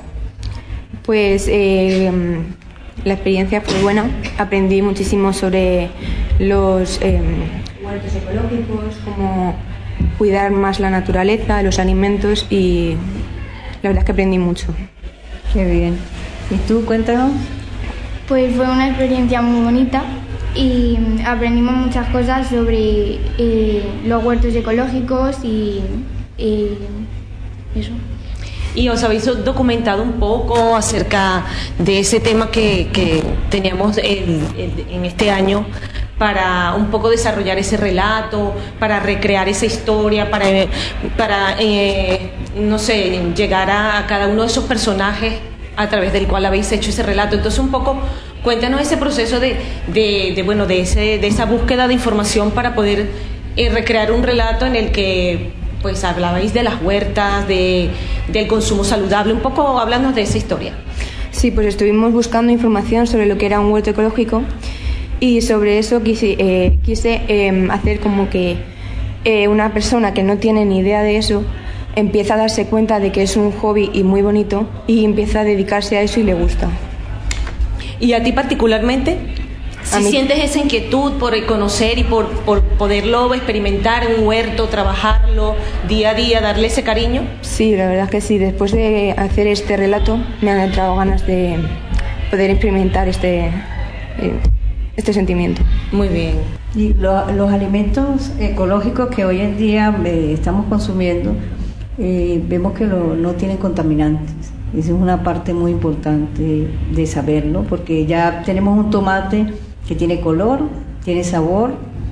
Pues eh, la experiencia fue buena. Aprendí muchísimo sobre los eh, huertos ecológicos, cómo cuidar más la naturaleza, los alimentos, y la verdad es que aprendí mucho. Qué bien. ¿Y tú, cuéntanos? Pues fue una experiencia muy bonita y aprendimos muchas cosas sobre eh, los huertos ecológicos y, y eso. ¿Y os habéis documentado un poco acerca de ese tema que, que teníamos en, en este año, para un poco desarrollar ese relato, para recrear esa historia, para, para eh, no sé, llegar a, a cada uno de esos personajes a través del cual habéis hecho ese relato? Entonces, un poco cuéntanos ese proceso de, de, de bueno, de, ese, de esa búsqueda de información para poder eh, recrear un relato en el que pues hablabais de las huertas, de, del consumo saludable. Un poco hablando de esa historia. Sí, pues estuvimos buscando información sobre lo que era un huerto ecológico, y sobre eso quise, eh, quise eh, hacer como que eh, una persona que no tiene ni idea de eso empieza a darse cuenta de que es un hobby y muy bonito, y empieza a dedicarse a eso y le gusta. ¿Y a ti particularmente? Si mí... sientes esa inquietud por conocer y por, por poderlo experimentar en un huerto, trabajarlo día a día, darle ese cariño. Sí, la verdad es que sí. Después de hacer este relato me han entrado ganas de poder experimentar este, este sentimiento. Muy bien. Y lo, los alimentos ecológicos que hoy en día eh, estamos consumiendo, Eh, vemos que lo, no tienen contaminantes. Esa es una parte muy importante de saberlo, porque ya tenemos un tomate que tiene color, tiene sabor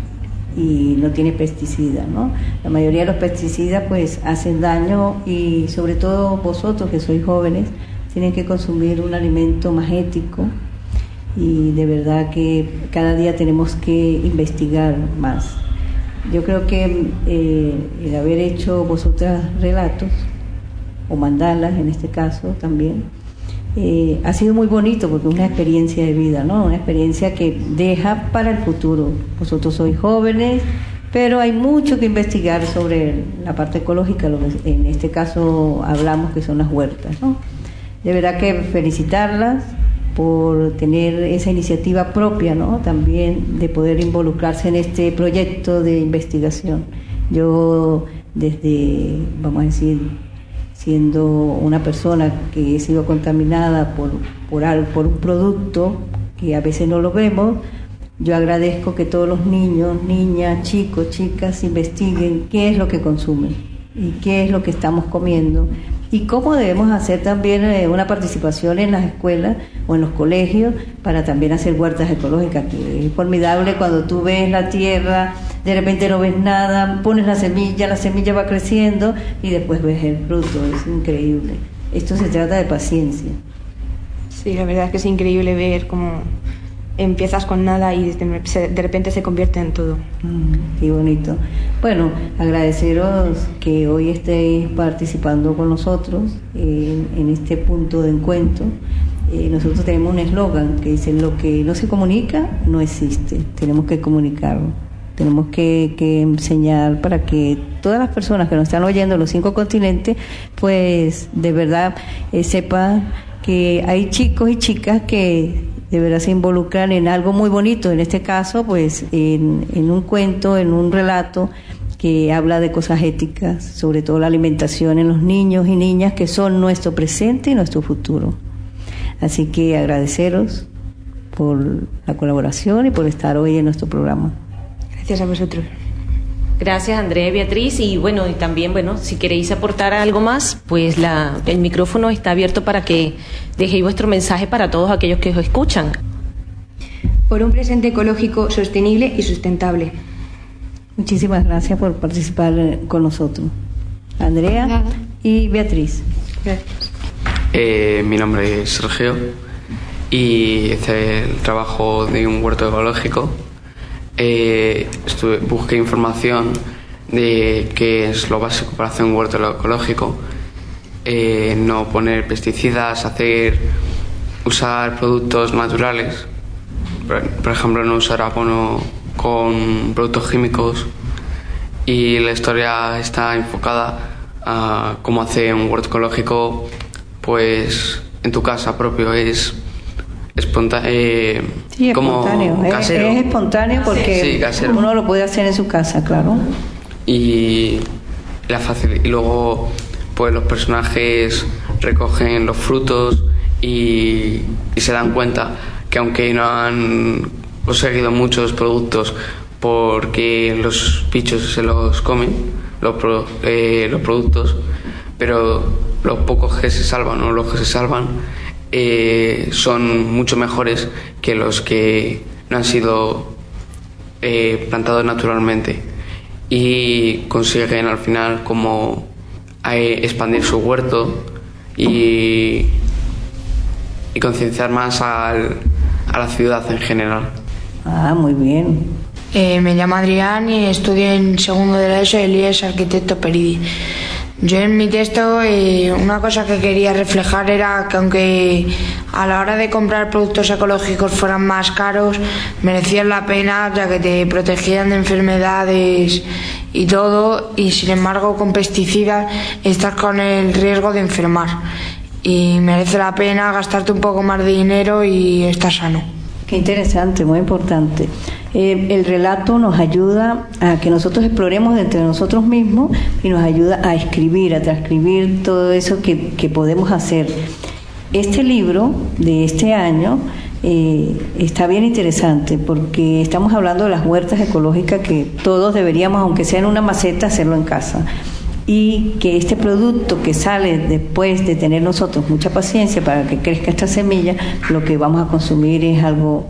y no tiene pesticidas, ¿no? La mayoría de los pesticidas pues hacen daño, y sobre todo vosotros que sois jóvenes tienen que consumir un alimento más ético, y de verdad que cada día tenemos que investigar más. Yo creo que eh, el haber hecho vosotras relatos, o mandalas en este caso también, eh, ha sido muy bonito, porque es una experiencia de vida, ¿no? Una experiencia que deja para el futuro. Vosotros sois jóvenes, pero hay mucho que investigar sobre la parte ecológica, lo que en este caso hablamos que son las huertas, ¿no? De verdad que felicitarlas por tener esa iniciativa propia, ¿no? También de poder involucrarse en este proyecto de investigación. Yo, desde, vamos a decir, siendo una persona que he sido contaminada por, por, algo, por un producto que a veces no lo vemos, yo agradezco que todos los niños, niñas, chicos, chicas investiguen qué es lo que consumen y qué es lo que estamos comiendo, y cómo debemos hacer también eh, una participación en las escuelas o en los colegios para también hacer huertas ecológicas, que es formidable cuando tú ves la tierra de repente no ves nada, pones la semilla, la semilla va creciendo y después ves el fruto. Es increíble. Esto se trata de paciencia. Sí, la verdad es que es increíble ver cómo empiezas con nada y de repente se convierte en todo. Mm, qué bonito. Bueno, agradeceros que hoy estéis participando con nosotros en, en este punto de encuentro. Eh, nosotros tenemos un eslogan que dice: lo que no se comunica no existe, tenemos que comunicarlo, tenemos que, que enseñar para que todas las personas que nos están oyendo en los cinco continentes, pues de verdad eh, sepan que hay chicos y chicas que de verdad se involucran en algo muy bonito, en este caso pues en, en un cuento, en un relato que habla de cosas éticas, sobre todo la alimentación en los niños y niñas que son nuestro presente y nuestro futuro. Así que agradeceros por la colaboración y por estar hoy en nuestro programa. Gracias a vosotros. Gracias, Andrea y Beatriz. Y bueno, y también, bueno, si queréis aportar algo más, pues la, el micrófono está abierto para que dejéis vuestro mensaje para todos aquellos que os escuchan. Por un presente ecológico, sostenible y sustentable. Muchísimas gracias por participar con nosotros. Andrea Nada. Y Beatriz. Gracias. Eh, mi nombre es Sergio y hice el trabajo de un huerto ecológico. Eh, estuve, busqué información de qué es lo básico para hacer un huerto ecológico, eh, no poner pesticidas, hacer, usar productos naturales, por, por ejemplo no usar abono con productos químicos, y la historia está enfocada a cómo hacer un huerto ecológico pues en tu casa propio. Es Esponta eh, sí, como espontáneo. Casero. Es, es espontáneo porque sí, casero. Uno lo puede hacer en su casa, claro. Y la fácil y luego pues los personajes recogen los frutos y, y se dan cuenta que aunque no han conseguido muchos productos porque los bichos se los comen los, pro, eh, los productos, pero los pocos que se salvan o los que se salvan Eh, son mucho mejores que los que no han sido eh, plantados naturalmente, y consiguen al final como eh, expandir su huerto y, y concienciar más al, a la ciudad en general. Ah, muy bien. Eh, me llamo Adrián y estudio en segundo de la ESO y es arquitecto Peridis. Yo en mi texto eh, una cosa que quería reflejar era que aunque a la hora de comprar productos ecológicos fueran más caros, merecían la pena ya que te protegían de enfermedades y todo, y sin embargo con pesticidas estás con el riesgo de enfermar y merece la pena gastarte un poco más de dinero y estar sano. Qué interesante, muy importante. Eh, el relato nos ayuda a que nosotros exploremos entre nosotros mismos y nos ayuda a escribir, a transcribir todo eso que, que podemos hacer. Este libro de este año eh, está bien interesante porque estamos hablando de las huertas ecológicas que todos deberíamos, aunque sea en una maceta, hacerlo en casa. Y que este producto que sale después de tener nosotros mucha paciencia para que crezca esta semilla, lo que vamos a consumir es algo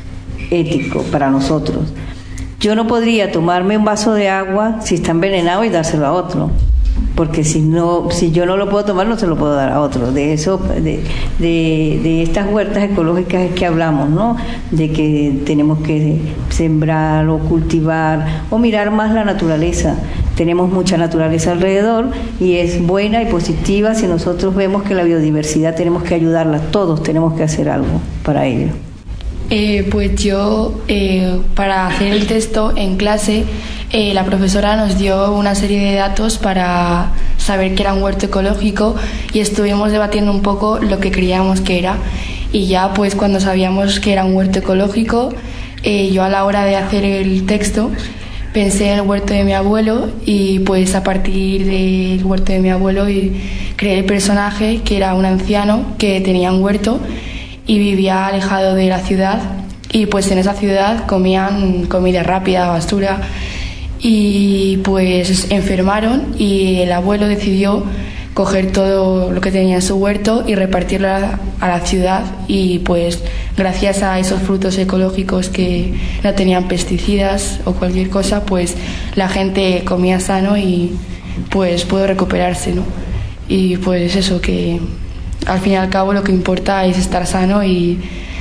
ético para nosotros. Yo no podría tomarme un vaso de agua si está envenenado y dárselo a otro, porque si no, si yo no lo puedo tomar, no se lo puedo dar a otro. De eso, de, de, de estas huertas ecológicas es que hablamos, ¿no? De que tenemos que sembrar o cultivar o mirar más la naturaleza. Tenemos mucha naturaleza alrededor y es buena y positiva si nosotros vemos que la biodiversidad tenemos que ayudarla, todos tenemos que hacer algo para ello. Eh, pues yo, eh, para hacer el texto en clase, eh, la profesora nos dio una serie de datos para saber que era un huerto ecológico y estuvimos debatiendo un poco lo que creíamos que era. Y ya pues cuando sabíamos que era un huerto ecológico, eh, yo a la hora de hacer el texto pensé en el huerto de mi abuelo y pues a partir del huerto de mi abuelo y creé el personaje que era un anciano que tenía un huerto y vivía alejado de la ciudad, y pues en esa ciudad comían comida rápida, basura, y pues enfermaron y el abuelo decidió coger todo lo que tenía en su huerto y repartirlo a, a la ciudad, y pues gracias a esos frutos ecológicos que no tenían pesticidas o cualquier cosa, pues la gente comía sano y pues pudo recuperarse, ¿no? Y pues eso, que al fin y al cabo lo que importa es estar sano y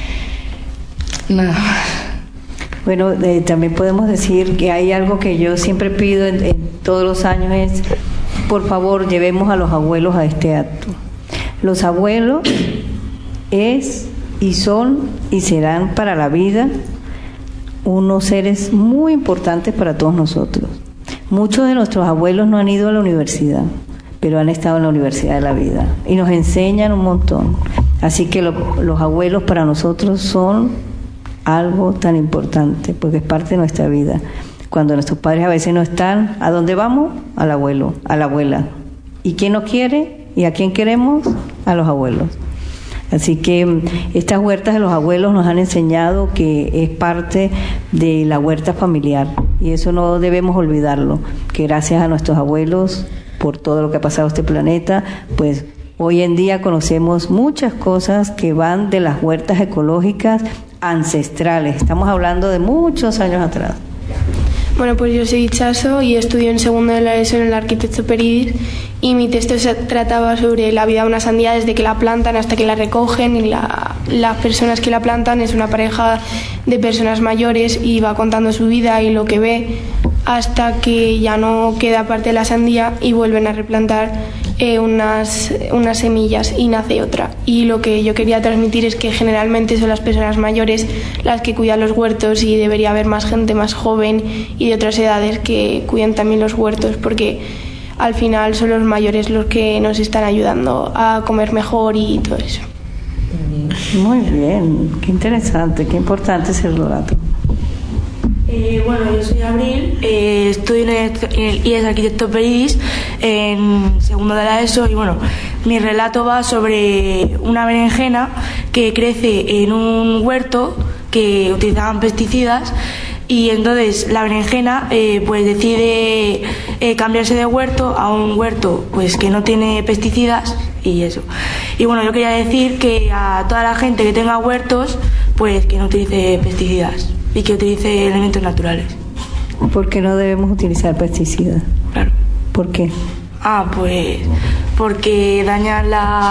nada más. Bueno, eh, también podemos decir que hay algo que yo siempre pido en, en todos los años, es por favor llevemos a los abuelos a este acto. Los abuelos es y son y serán para la vida unos seres muy importantes para todos nosotros. Muchos de nuestros abuelos no han ido a la universidad, pero han estado en la universidad de la vida y nos enseñan un montón. Así que lo, los abuelos para nosotros son algo tan importante, porque es parte de nuestra vida. Cuando nuestros padres a veces no están, ¿a dónde vamos? Al abuelo, a la abuela. ¿Y quién nos quiere? ¿Y a quién queremos? A los abuelos. Así que estas huertas de los abuelos nos han enseñado que es parte de la huerta familiar, y eso no debemos olvidarlo, que gracias a nuestros abuelos por todo lo que ha pasado en este planeta, pues hoy en día conocemos muchas cosas que van de las huertas ecológicas ancestrales. Estamos hablando de muchos años atrás. Bueno, pues yo soy Chaso y estudio en segundo de la ESO en el Arquitecto Peridis, y mi texto se trataba sobre la vida de una sandía desde que la plantan hasta que la recogen, y la, las personas que la plantan es una pareja de personas mayores, y va contando su vida y lo que ve hasta que ya no queda parte de la sandía y vuelven a replantar eh, unas, unas semillas y nace otra. Y lo que yo quería transmitir es que generalmente son las personas mayores las que cuidan los huertos, y debería haber más gente más joven y de otras edades que cuiden también los huertos, porque al final son los mayores los que nos están ayudando a comer mejor y todo eso. Muy bien, qué interesante, qué importante es el relato. Eh, bueno, yo soy Abril, eh, estudio en el, en el I E S Arquitecto Peridis, en segundo de la ESO, y bueno, mi relato va sobre una berenjena que crece en un huerto que utilizaban pesticidas, y entonces la berenjena eh, pues decide eh, cambiarse de huerto a un huerto pues que no tiene pesticidas y eso. Y bueno, yo quería decir que a toda la gente que tenga huertos, pues que no utilice pesticidas y que utilice elementos naturales. ¿Por qué no debemos utilizar pesticidas? Claro. ¿Por qué? Ah, pues porque dañan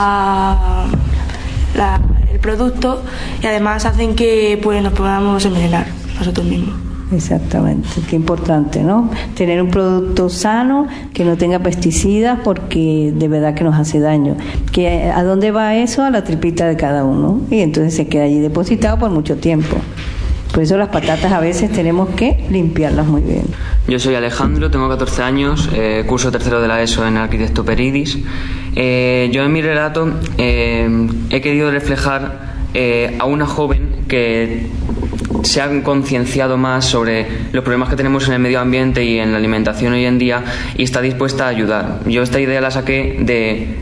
la, la, el producto, y además hacen que pues nos podamos envenenar nosotros mismos. Exactamente, qué importante, ¿no? Tener un producto sano que no tenga pesticidas, porque de verdad que nos hace daño. ¿Que ¿A dónde va eso? A la tripita de cada uno, y entonces se queda allí depositado por mucho tiempo. Por eso las patatas a veces tenemos que limpiarlas muy bien. Yo soy Alejandro, tengo catorce años, eh, curso tercero de la ESO en el Arquitecto Peridis. Eh, yo en mi relato eh, he querido reflejar eh, a una joven que se ha concienciado más sobre los problemas que tenemos en el medio ambiente y en la alimentación hoy en día, y está dispuesta a ayudar. Yo esta idea la saqué de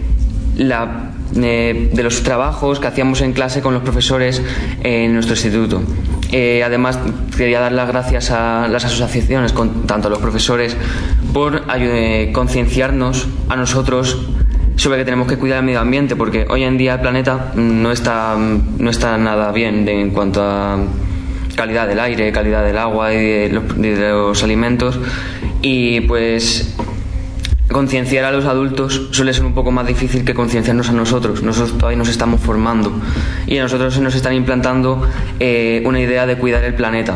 la eh, de los trabajos que hacíamos en clase con los profesores en nuestro instituto. Eh, además, quería dar las gracias a las asociaciones, con, tanto a los profesores, por eh, concienciarnos a nosotros sobre que tenemos que cuidar el medio ambiente, porque hoy en día el planeta no está, no está nada bien de, en cuanto a calidad del aire, calidad del agua y de los, de los alimentos, y pues concienciar a los adultos suele ser un poco más difícil que concienciarnos a nosotros. Nosotros todavía nos estamos formando, y a nosotros se nos están implantando eh, una idea de cuidar el planeta,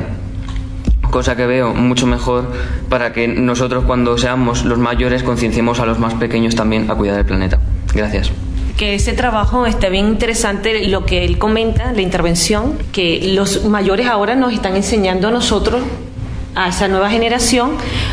cosa que veo mucho mejor para que nosotros, cuando seamos los mayores, concienciemos a los más pequeños también a cuidar el planeta. Gracias. Que ese trabajo está bien interesante, lo que él comenta, la intervención, que los mayores ahora nos están enseñando a nosotros, a esa nueva generación,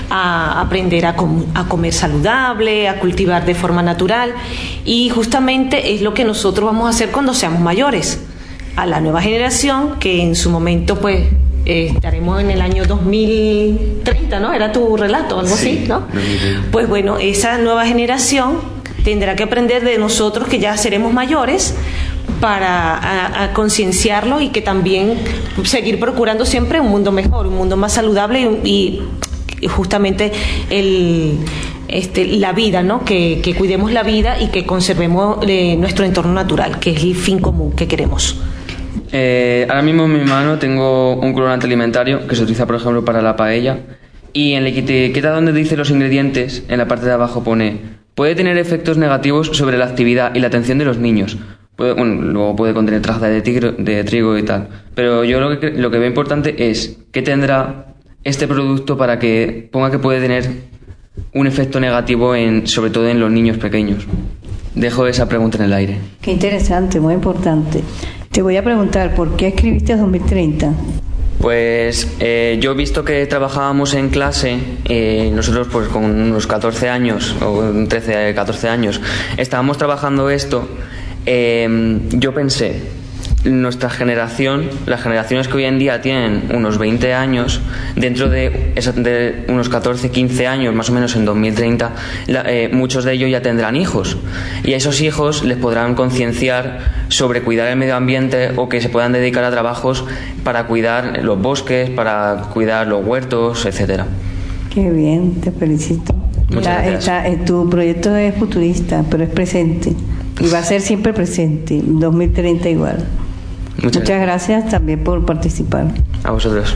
a aprender a, com- a comer saludable, a cultivar de forma natural, y justamente es lo que nosotros vamos a hacer cuando seamos mayores. A la nueva generación, que en su momento pues eh, estaremos en el año dos mil treinta, ¿no? Era tu relato, algo sí, así, ¿no? Pues bueno, esa nueva generación tendrá que aprender de nosotros, que ya seremos mayores, para a, a concienciarlo, y que también seguir procurando siempre un mundo mejor, un mundo más saludable, y, y justamente el, este, la vida, ¿no? Que, que cuidemos la vida y que conservemos eh, nuestro entorno natural, que es el fin común que queremos. Eh, ahora mismo en mi mano tengo un colorante alimentario que se utiliza, por ejemplo, para la paella, y en la etiqueta donde dice los ingredientes, en la parte de abajo pone: puede tener efectos negativos sobre la actividad y la atención de los niños. Puede, bueno, luego puede contener trazas de, tigre, de trigo y tal. Pero yo lo que, lo que veo importante es qué tendrá este producto para que ponga que puede tener un efecto negativo, en, sobre todo en los niños pequeños. Dejo esa pregunta en el aire. Qué interesante, muy importante. Te voy a preguntar, ¿por qué escribiste dos mil treinta? Pues eh, yo he visto que trabajábamos en clase, eh, nosotros pues con unos catorce años, o trece, catorce años, estábamos trabajando esto. Eh, yo pensé, nuestra generación, las generaciones que hoy en día tienen unos veinte años, dentro de, de unos catorce, quince años, más o menos en dos mil treinta, la, eh, muchos de ellos ya tendrán hijos, y a esos hijos les podrán concienciar sobre cuidar el medio ambiente, o que se puedan dedicar a trabajos para cuidar los bosques, para cuidar los huertos, etcétera. Qué bien, te felicito. Muchas La, gracias. Esta, tu proyecto es futurista, pero es presente, y va a ser siempre presente, dos mil treinta igual. Muchas, Muchas gracias también por participar. A vosotros.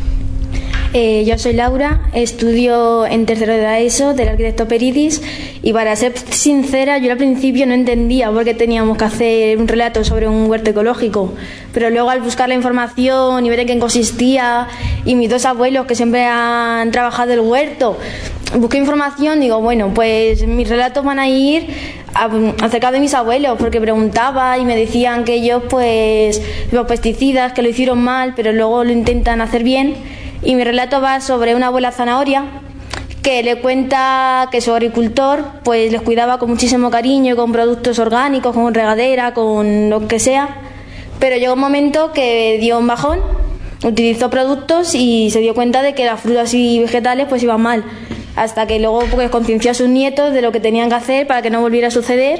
Eh, yo soy Laura, estudio en tercero de la ESO del arquitecto Peridis, y para ser sincera, yo al principio no entendía por qué teníamos que hacer un relato sobre un huerto ecológico, pero luego al buscar la información y ver en qué consistía, y mis dos abuelos que siempre han trabajado el huerto, busqué información, digo, bueno, pues mis relatos van a ir acerca de mis abuelos, porque preguntaba y me decían que ellos, pues, los pesticidas, que lo hicieron mal, pero luego lo intentan hacer bien. Y mi relato va sobre una abuela zanahoria que le cuenta que su agricultor pues les cuidaba con muchísimo cariño y con productos orgánicos, con regadera, con lo que sea, pero llegó un momento que dio un bajón, utilizó productos y se dio cuenta de que las frutas y vegetales pues iban mal, hasta que luego pues conciencia a sus nietos de lo que tenían que hacer para que no volviera a suceder.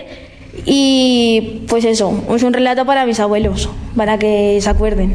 Y pues eso, es un relato para mis abuelos, para que se acuerden.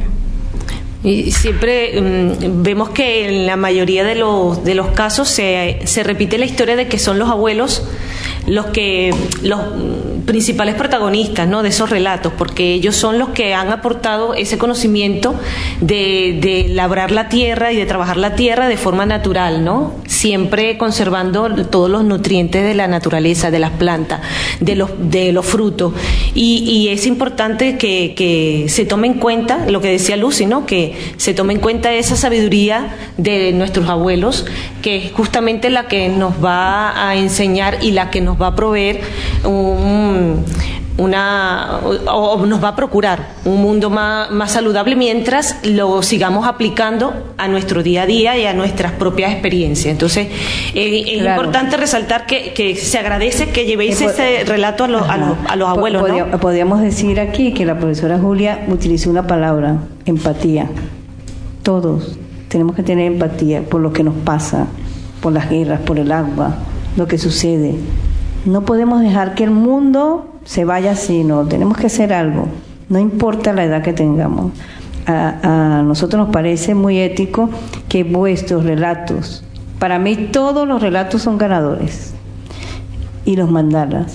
Y siempre mmm, vemos que en la mayoría de los, de los casos se, se repite la historia de que son los abuelos los que los principales protagonistas, ¿no?, de esos relatos, porque ellos son los que han aportado ese conocimiento de, de labrar la tierra y de trabajar la tierra de forma natural, ¿no?, siempre conservando todos los nutrientes de la naturaleza, de las plantas, de los, de los frutos, y, y es importante que, que se tome en cuenta lo que decía Lucy, ¿no?, que se tome en cuenta esa sabiduría de nuestros abuelos, que es justamente la que nos va a enseñar y la que nos va a proveer un, una o, o nos va a procurar un mundo más, más saludable mientras lo sigamos aplicando a nuestro día a día y a nuestras propias experiencias. Entonces eh, es claro. importante resaltar que, que se agradece que llevéis eh, ese relato a, lo, a, los, a los abuelos, ¿no? Podríamos decir aquí que la profesora Julia utilizó una palabra: empatía. Todos tenemos que tener empatía por lo que nos pasa, por las guerras, por el agua, lo que sucede. No podemos dejar que el mundo se vaya así, no, tenemos que hacer algo, no importa la edad que tengamos. A, a nosotros nos parece muy ético que vuestros relatos, para mí todos los relatos son ganadores, y los mandalas.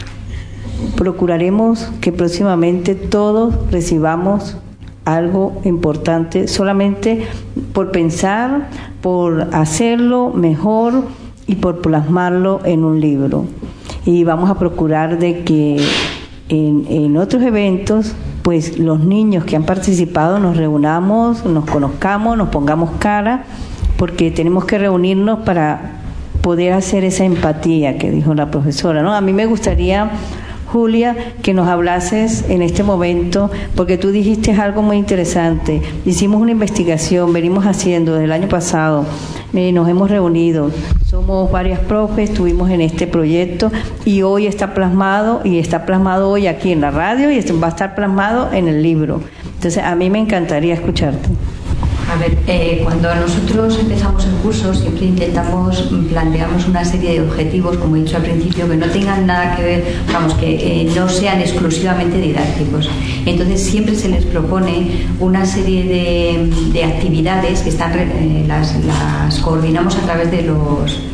Procuraremos que próximamente todos recibamos algo importante, solamente por pensar, por hacerlo mejor y por plasmarlo en un libro. Y vamos a procurar de que en, en otros eventos, pues los niños que han participado nos reunamos, nos conozcamos, nos pongamos cara, porque tenemos que reunirnos para poder hacer esa empatía que dijo la profesora, ¿no? A mí me gustaría, Julia, que nos hablases en este momento, porque tú dijiste algo muy interesante. Hicimos una investigación, venimos haciendo desde el año pasado, eh, nos hemos reunido, somos varias profes, estuvimos en este proyecto y hoy está plasmado, y está plasmado hoy aquí en la radio y va a estar plasmado en el libro. Entonces, a mí me encantaría escucharte. A ver, eh, cuando nosotros empezamos el curso siempre intentamos, planteamos una serie de objetivos, como he dicho al principio, que no tengan nada que ver, vamos, que eh, no sean exclusivamente didácticos. Entonces siempre se les propone una serie de, de actividades que están, eh, las, las coordinamos a través de los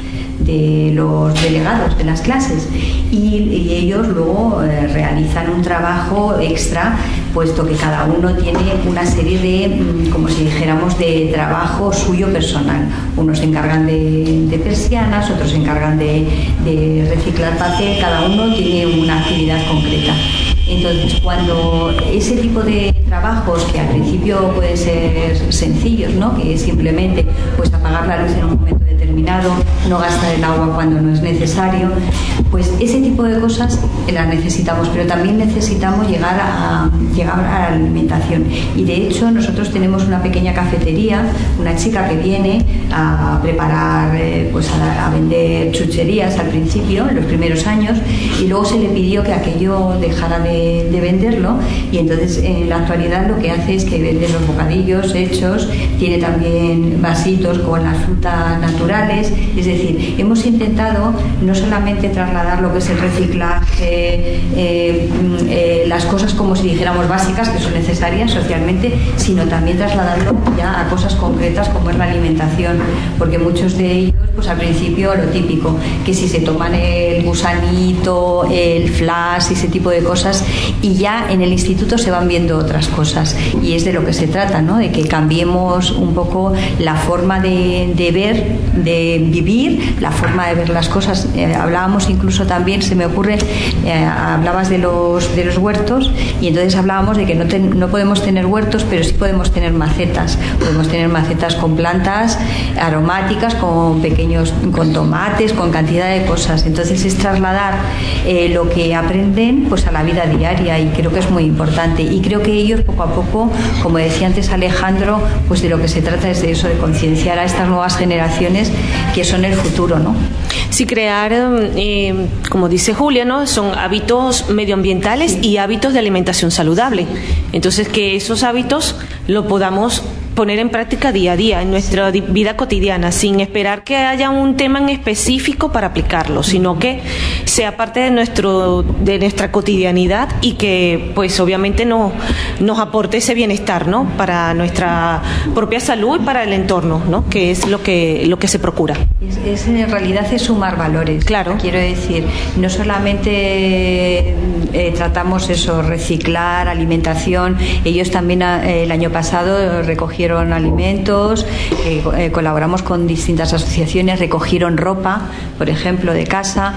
de los delegados de las clases y, y ellos luego eh, realizan un trabajo extra, puesto que cada uno tiene una serie de, como si dijéramos, de trabajo suyo personal. Unos se encargan de, de persianas, otros se encargan de, de reciclar papel, cada uno tiene una actividad concreta. Entonces, cuando ese tipo de trabajos, que al principio pueden ser sencillos, ¿no?, que es simplemente pues apagar la luz en un momento determinado, no gastar el agua cuando no es necesario, pues ese tipo de cosas las necesitamos, pero también necesitamos llegar a, llegar a la alimentación. Y de hecho nosotros tenemos una pequeña cafetería, una chica que viene a preparar, eh, pues a, a vender chucherías al principio, en los primeros años, y luego se le pidió que aquello dejara de, de venderlo, y entonces en la actualidad lo que hace es que vende los bocadillos hechos, tiene también vasitos con las frutas naturales. Es decir, hemos intentado no solamente trasladar lo que es el reciclaje, eh, eh, las cosas como si dijéramos básicas, que son necesarias socialmente, sino también trasladarlo ya a cosas concretas como es la alimentación, porque muchos de ellos, pues al principio lo típico, que si se toman el gusanito, el flash, ese tipo de cosas, y ya en el instituto se van viendo otras cosas, y es de lo que se trata, ¿no?, de que cambiemos un poco la forma de, de ver, de vivir, la forma de ver las cosas. Eh, hablábamos incluso también, se me ocurre, eh, hablabas de los, de los huertos, y entonces hablábamos de que no, ten, no podemos tener huertos, pero sí podemos tener macetas. Podemos tener macetas con plantas aromáticas, con pequeños, con tomates, con cantidad de cosas. Entonces es trasladar eh, lo que aprenden pues a la vida diaria, y creo que es muy importante. Y creo que ellos poco a poco, como decía antes Alejandro, pues de lo que se trata es de eso, de concienciar a estas nuevas generaciones que son el futuro, ¿no? Sí, crear, eh, como dice Julia, ¿no?, son hábitos medioambientales y hábitos de alimentación saludable. Entonces, que esos hábitos lo podamos poner en práctica día a día en nuestra vida cotidiana, sin esperar que haya un tema en específico para aplicarlo, sino que sea parte de nuestro de nuestra cotidianidad, y que pues obviamente no, nos aporte ese bienestar, ¿no?, para nuestra propia salud y para el entorno, ¿no?, que es lo que lo que se procura. Es, es en realidad es sumar valores. Claro. Quiero decir, no solamente eh, tratamos eso, reciclar, alimentación. Ellos también eh, el año pasado recogieron alimentos, eh, eh, colaboramos con distintas asociaciones, recogieron ropa, por ejemplo, de casa.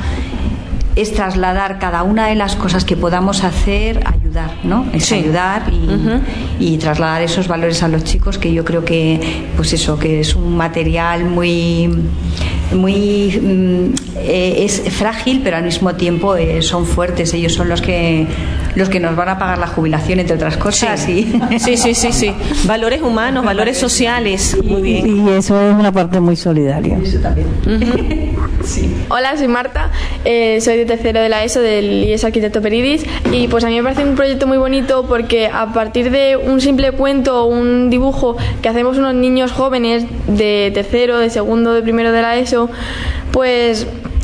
Es trasladar cada una de las cosas que podamos hacer, ayudar, ¿no? Es sí. ayudar y, uh-huh. y trasladar esos valores a los chicos, que yo creo que, pues eso, que es un material muy, muy, eh, es frágil, pero al mismo tiempo eh, son fuertes. Ellos son los que, los que nos van a pagar la jubilación, entre otras cosas. Sí, y... sí, sí, sí, sí. Valores humanos, valores sociales. Muy bien. Y eso es una parte muy solidaria. Eso también. Uh-huh. Sí. Hola, soy Marta, eh, soy de tercero de la ESO del I E S Arquitecto Peridis, y pues a mí me parece un proyecto muy bonito, porque a partir de un simple cuento o un dibujo que hacemos unos niños jóvenes de tercero, de segundo, de primero de la ESO, pues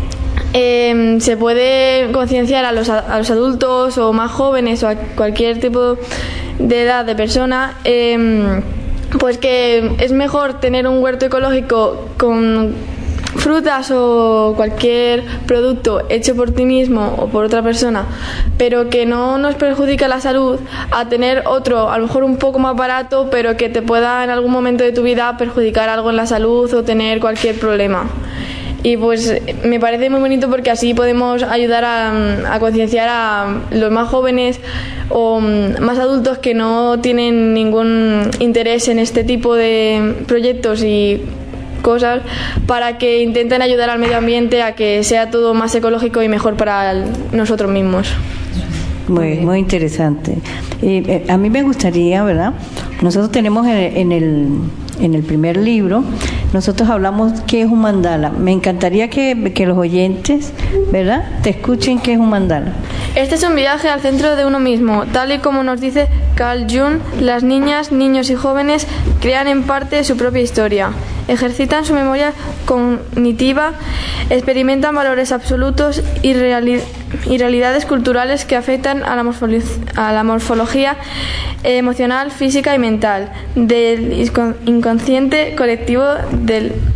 eh, se puede concienciar a los, a los adultos o más jóvenes o a cualquier tipo de edad de persona, eh, pues que es mejor tener un huerto ecológico con frutas o cualquier producto hecho por ti mismo o por otra persona, pero que no nos perjudica la salud, a tener otro, a lo mejor un poco más barato, pero que te pueda en algún momento de tu vida perjudicar algo en la salud o tener cualquier problema. Y pues me parece muy bonito, porque así podemos ayudar a, a concienciar a los más jóvenes o más adultos que no tienen ningún interés en este tipo de proyectos y cosas, para que intenten ayudar al medio ambiente a que sea todo más ecológico y mejor para el, nosotros mismos. Muy, muy interesante. Eh, a mí me gustaría, ¿verdad? Nosotros tenemos en, en el en el primer libro, nosotros hablamos qué es un mandala. Me encantaría que, que los oyentes, ¿verdad?, te escuchen qué es un mandala. Este es un viaje al centro de uno mismo. Tal y como nos dice Carl Jung, las niñas, niños y jóvenes crean en parte su propia historia, ejercitan su memoria cognitiva, experimentan valores absolutos y, reali- y realidades culturales que afectan a la, morfolo- a la morfología emocional, física y mental del inconsciente colectivo del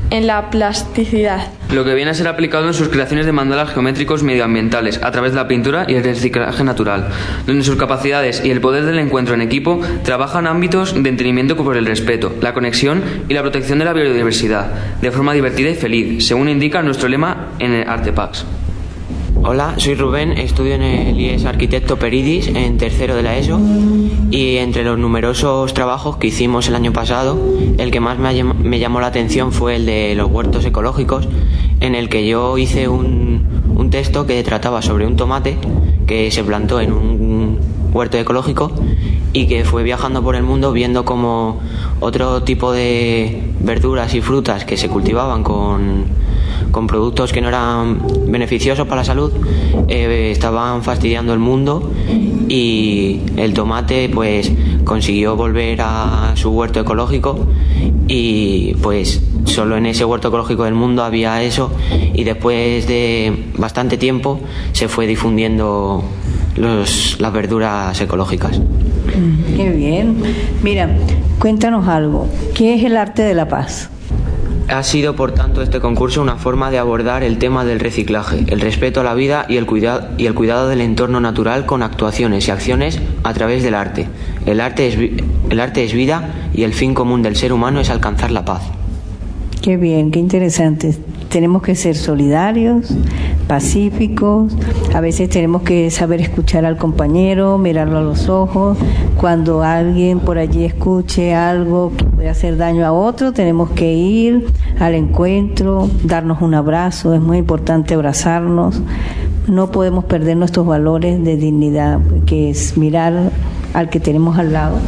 en la plasticidad. Lo que viene a ser aplicado en sus creaciones de mandalas geométricos medioambientales a través de la pintura y el reciclaje natural, donde sus capacidades y el poder del encuentro en equipo trabajan ámbitos de entendimiento por el respeto, la conexión y la protección de la biodiversidad, de forma divertida y feliz, según indica nuestro lema en el Artepax. Hola, soy Rubén, estudio en el I E S Arquitecto Peridis en tercero de la ESO y entre los numerosos trabajos que hicimos el año pasado, el que más me, me llamó la atención fue el de los huertos ecológicos, en el que yo hice un, un texto que trataba sobre un tomate que se plantó en un huerto ecológico y que fue viajando por el mundo viendo cómo otro tipo de verduras y frutas que se cultivaban con con productos que no eran beneficiosos para la salud eh, estaban fastidiando el mundo, y el tomate pues consiguió volver a su huerto ecológico, y pues solo en ese huerto ecológico del mundo había eso, y después de bastante tiempo se fue difundiendo los, las verduras ecológicas. Qué bien. Mira, cuéntanos algo. ¿Qué es el arte de la paz? Ha sido, por tanto, este concurso una forma de abordar el tema del reciclaje, el respeto a la vida y el, cuida- y el cuidado del entorno natural con actuaciones y acciones a través del arte. El arte es, vi- el arte es vida y el fin común del ser humano es alcanzar la paz. Qué bien, qué interesante. Tenemos que ser solidarios, pacíficos, a veces tenemos que saber escuchar al compañero, mirarlo a los ojos. Cuando alguien por allí escuche algo que puede hacer daño a otro, tenemos que ir al encuentro, darnos un abrazo, es muy importante abrazarnos. No podemos perder nuestros valores de dignidad, que es mirar al que tenemos al lado,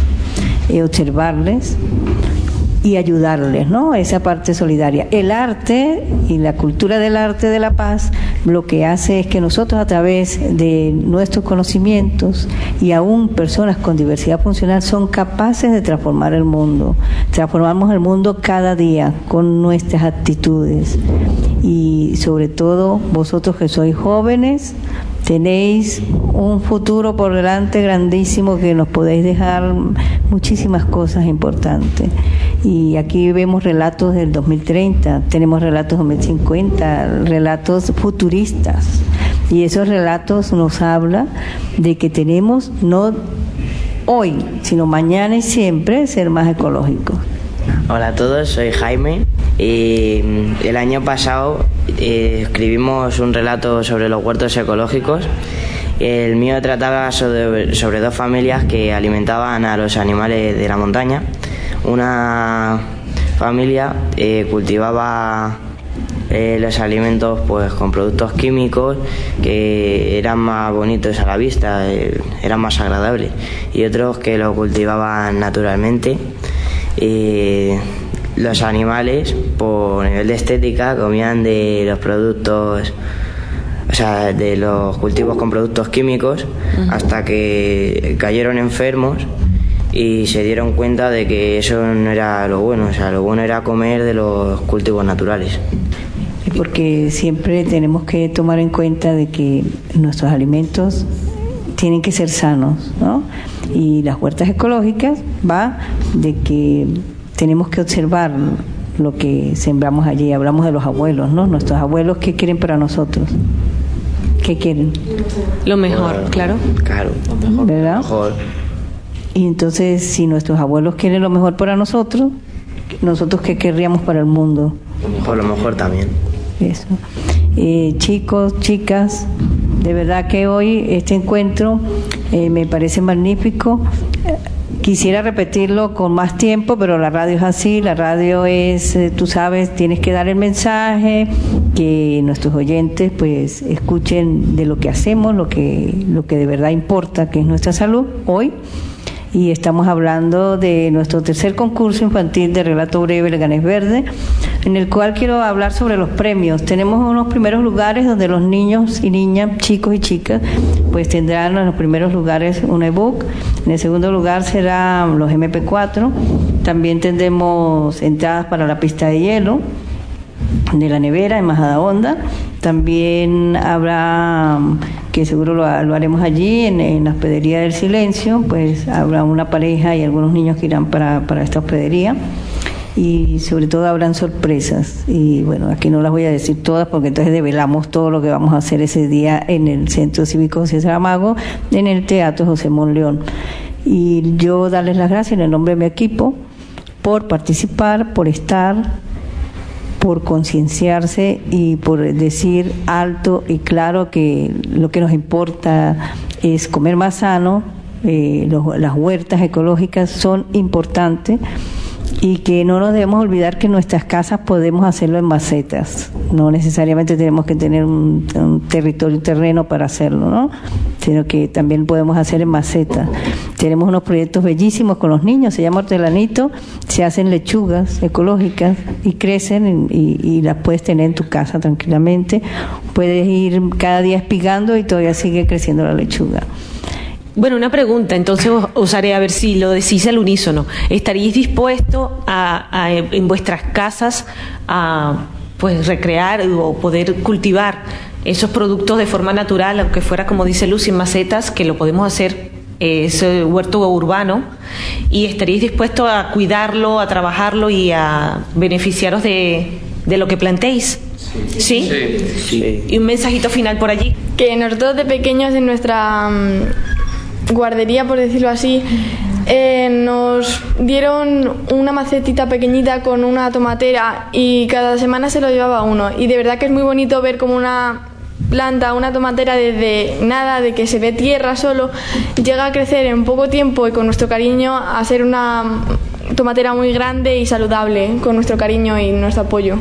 y observarles y ayudarles, ¿no? Esa parte solidaria. El arte y la cultura del arte de la paz lo que hace es que nosotros, a través de nuestros conocimientos y aún personas con diversidad funcional, son capaces de transformar el mundo. Transformamos el mundo cada día con nuestras actitudes, y sobre todo vosotros que sois jóvenes tenéis un futuro por delante grandísimo, que nos podéis dejar muchísimas cosas importantes. Y aquí vemos relatos del dos mil treinta, tenemos relatos dos mil cincuenta, relatos futuristas. Y esos relatos nos hablan de que tenemos, no hoy, sino mañana y siempre, ser más ecológicos. Hola a todos, soy Jaime y el año pasado eh, escribimos un relato sobre los huertos ecológicos. El mío trataba sobre, sobre dos familias que alimentaban a los animales de la montaña. Una familia eh, cultivaba eh, los alimentos pues con productos químicos que eran más bonitos a la vista, eh, eran más agradables, y otros que lo cultivaban naturalmente. Eh, los animales, por nivel de estética, comían de los productos, o sea, de los cultivos con productos químicos, uh-huh, hasta que cayeron enfermos y se dieron cuenta de que eso no era lo bueno, o sea, lo bueno era comer de los cultivos naturales. Porque siempre tenemos que tomar en cuenta de que nuestros alimentos tienen que ser sanos, ¿no? Y las huertas ecológicas va de que tenemos que observar lo que sembramos allí. Hablamos de los abuelos, ¿no? Nuestros abuelos, ¿qué quieren para nosotros? ¿Qué quieren? Lo mejor, bueno, claro. Claro. Lo mejor. ¿Verdad? Mejor. Y entonces, si nuestros abuelos quieren lo mejor para nosotros, ¿nosotros qué querríamos para el mundo? Lo mejor, lo mejor también. Eso. Eh, chicos, chicas, de verdad que hoy este encuentro eh, me parece magnífico. Eh, quisiera repetirlo con más tiempo, pero la radio es así, la radio es, eh, tú sabes, tienes que dar el mensaje, que nuestros oyentes pues escuchen de lo que hacemos, lo que, lo que de verdad importa, que es nuestra salud hoy. Y estamos hablando de nuestro tercer concurso infantil de relato breve Leganés Verde, en el cual quiero hablar sobre los premios. Tenemos unos primeros lugares donde los niños y niñas, chicos y chicas, pues tendrán en los primeros lugares un ebook. En el segundo lugar serán los eme pe cuatro. También tendremos entradas para la pista de hielo de la nevera en Majadahonda. También habrá, que seguro lo, lo haremos allí en, en la hospedería del Silencio, pues habrá una pareja y algunos niños que irán para, para esta hospedería. y sobre todo habrán sorpresas. Y bueno, aquí no las voy a decir todas porque entonces develamos todo lo que vamos a hacer ese día en el Centro Cívico José Saramago, en el Teatro José Monleón. Y yo darles las gracias en el nombre de mi equipo por participar, por estar, por concienciarse y por decir alto y claro que lo que nos importa es comer más sano. Eh, los, las huertas ecológicas son importantes y que no nos debemos olvidar que en nuestras casas podemos hacerlo en macetas, no necesariamente tenemos que tener un, un territorio, un terreno para hacerlo, ¿no? Sino que también podemos hacer en macetas. Tenemos unos proyectos bellísimos con los niños, se llama Hortelanito, se hacen lechugas ecológicas y crecen y, y las puedes tener en tu casa tranquilamente, puedes ir cada día espigando y todavía sigue creciendo la lechuga. Bueno, una pregunta, entonces os haré a ver si lo decís al unísono. ¿Estaríais dispuestos a, a, en vuestras casas a pues recrear o poder cultivar esos productos de forma natural, aunque fuera, como dice Lucy, en macetas, que lo podemos hacer, eh, ese huerto urbano, y estaríais dispuestos a cuidarlo, a trabajarlo y a beneficiaros de, de lo que plantéis? ¿Sí? ¿Sí? Sí, sí. ¿Y un mensajito final por allí? Que nosotros de pequeños en nuestra um, guardería, por decirlo así, eh, nos dieron una macetita pequeñita con una tomatera y cada semana se lo llevaba uno, y de verdad que es muy bonito ver como una planta, una tomatera desde nada, de que se ve tierra solo, llega a crecer en poco tiempo y con nuestro cariño a ser una tomatera muy grande y saludable, con nuestro cariño y nuestro apoyo.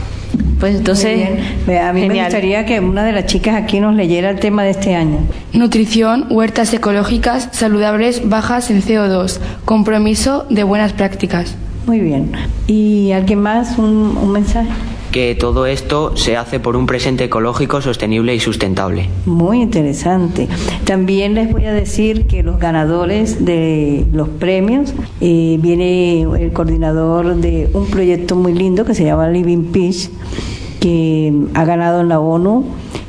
Pues entonces, a mí genial. Me gustaría que una de las chicas aquí nos leyera el tema de este año. Nutrición, huertas ecológicas, saludables, bajas en C O dos, compromiso de buenas prácticas. Muy bien. ¿Y alguien más? ¿Un, un mensaje? Que todo esto se hace por un presente ecológico, sostenible y sustentable. Muy interesante. También les voy a decir que los ganadores de los premios, eh, viene el coordinador de un proyecto muy lindo que se llama Living Peace, que ha ganado en la ONU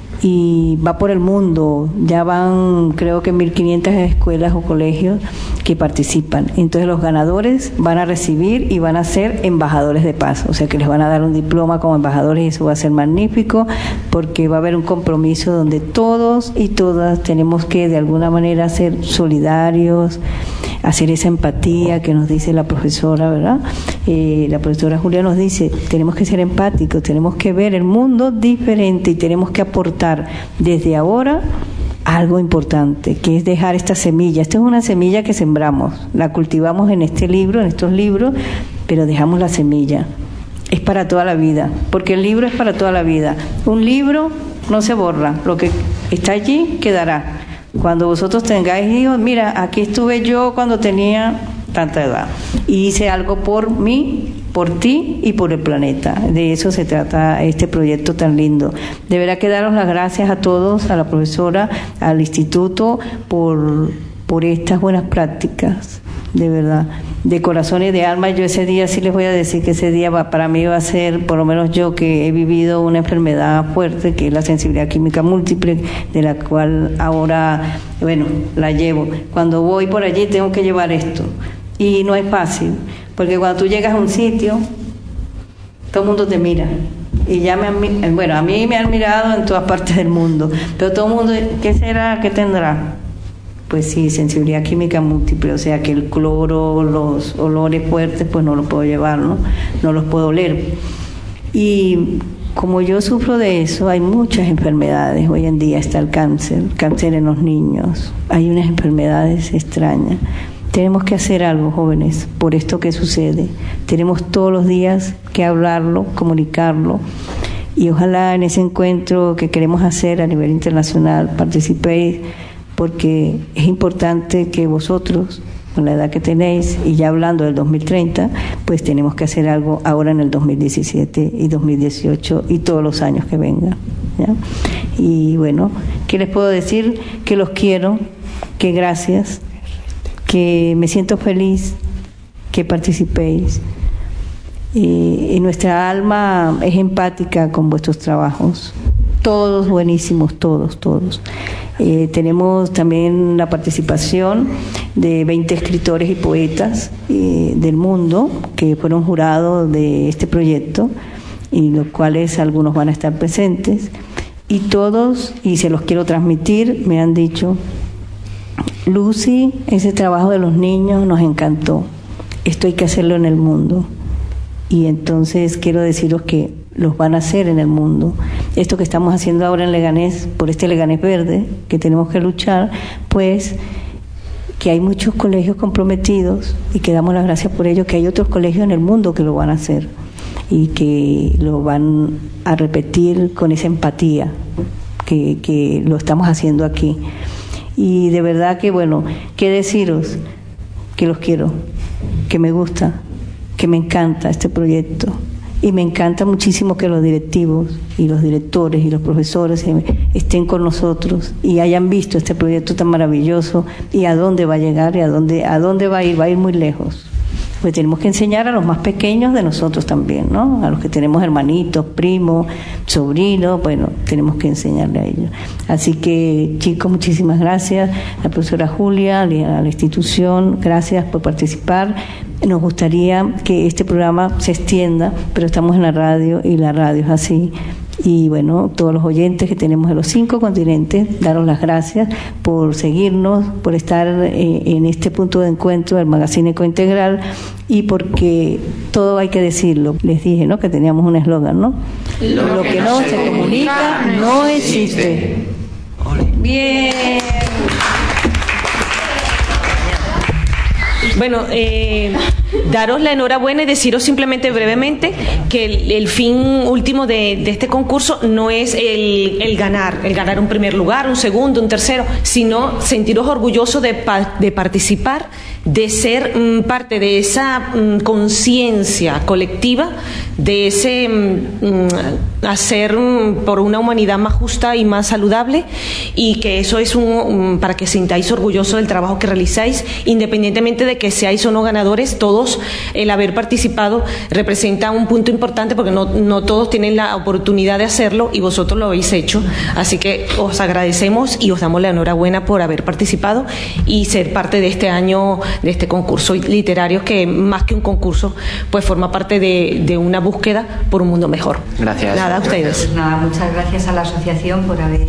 y va por el mundo. Ya van, creo que mil quinientas escuelas o colegios que participan. Entonces los ganadores van a recibir y van a ser embajadores de paz, o sea que les van a dar un diploma como embajadores, y eso va a ser magnífico porque va a haber un compromiso donde todos y todas tenemos que de alguna manera ser solidarios, hacer esa empatía que nos dice la profesora, ¿verdad? Eh, la profesora Julia nos dice, tenemos que ser empáticos, tenemos que ver el mundo diferente y tenemos que aportar desde ahora algo importante, que es dejar esta semilla. Esta es una semilla que sembramos, la cultivamos en este libro, en estos libros, pero dejamos la semilla. Es para toda la vida, porque el libro es para toda la vida. Un libro no se borra, lo que está allí quedará. Cuando vosotros tengáis hijos, mira, aquí estuve yo cuando tenía tanta edad y hice algo por mí, por ti y por el planeta. De eso se trata este proyecto tan lindo. Deberá que daros las gracias a todos, a la profesora, al instituto, por, por estas buenas prácticas, de verdad, de corazón y de alma. Yo ese día sí les voy a decir que ese día va, para mí va a ser, por lo menos yo que he vivido una enfermedad fuerte, que es la sensibilidad química múltiple, de la cual ahora, bueno, la llevo. Cuando voy por allí tengo que llevar esto. Y no es fácil, porque cuando tú llegas a un sitio, todo el mundo te mira. Y ya me han, bueno, a mí me han mirado en todas partes del mundo, pero todo el mundo, ¿qué será? ¿Qué tendrá? Pues sí, sensibilidad química múltiple, o sea que el cloro, los olores fuertes, pues no los puedo llevar, ¿no? No los puedo oler. Y como yo sufro de eso, hay muchas enfermedades. Hoy en día está el cáncer, cáncer en los niños, hay unas enfermedades extrañas. Tenemos que hacer algo, jóvenes, por esto que sucede. Tenemos todos los días que hablarlo, comunicarlo, y ojalá en ese encuentro que queremos hacer a nivel internacional participéis, porque es importante que vosotros, con la edad que tenéis, y ya hablando del dos mil treinta, pues tenemos que hacer algo ahora en el dos mil diecisiete y dos mil dieciocho y todos los años que vengan, ¿ya? Y bueno, ¿qué les puedo decir? Que los quiero, que gracias, que me siento feliz que participéis. Y, y nuestra alma es empática con vuestros trabajos, todos buenísimos, todos, todos. Eh, tenemos también la participación de veinte escritores y poetas eh, del mundo que fueron jurados de este proyecto, y los cuales algunos van a estar presentes, y todos, y se los quiero transmitir, me han dicho: Lucy, ese trabajo de los niños nos encantó, esto hay que hacerlo en el mundo. Y entonces quiero deciros que los van a hacer en el mundo. Esto que estamos haciendo ahora en Leganés, por este Leganés verde, que tenemos que luchar, pues que hay muchos colegios comprometidos, y que damos las gracias por ello, que hay otros colegios en el mundo que lo van a hacer y que lo van a repetir con esa empatía que, que lo estamos haciendo aquí. Y de verdad que, bueno, qué deciros, que los quiero, que me gusta, que me encanta este proyecto, y me encanta muchísimo que los directivos y los directores y los profesores estén con nosotros y hayan visto este proyecto tan maravilloso, y a dónde va a llegar y a dónde, a dónde va a ir, va a ir muy lejos. Pues tenemos que enseñar a los más pequeños de nosotros también, ¿no? A los que tenemos hermanitos, primos, sobrinos, bueno, tenemos que enseñarle a ellos. Así que, chicos, muchísimas gracias. A la profesora Julia, a la institución, gracias por participar. Nos gustaría que este programa se extienda, pero estamos en la radio y la radio es así. Y bueno, todos los oyentes que tenemos de los cinco continentes, daros las gracias por seguirnos, por estar eh, en este punto de encuentro del Magazine Ecointegral, y porque todo hay que decirlo. Les dije, ¿no?, que teníamos un eslogan, ¿no? Lo, Lo que, que no se comunica no existe. Bien. Bueno, eh, daros la enhorabuena y deciros simplemente brevemente que el, el fin último de, de este concurso no es el, el ganar, el ganar un primer lugar, un segundo, un tercero, sino sentiros orgullosos de, de participar, de ser mm, parte de esa mm, conciencia colectiva, de ese mm, hacer mm, por una humanidad más justa y más saludable, y que eso es un, mm, para que sintáis orgullosos del trabajo que realizáis, independientemente de que seáis o no ganadores. Todos, el haber participado representa un punto importante, porque no, no todos tienen la oportunidad de hacerlo, y vosotros lo habéis hecho, así que os agradecemos y os damos la enhorabuena por haber participado y ser parte de este año, de este concurso literario, que más que un concurso, pues forma parte de, de una búsqueda por un mundo mejor. Gracias. Nada, a ustedes. Pues nada, muchas gracias a la asociación por haber,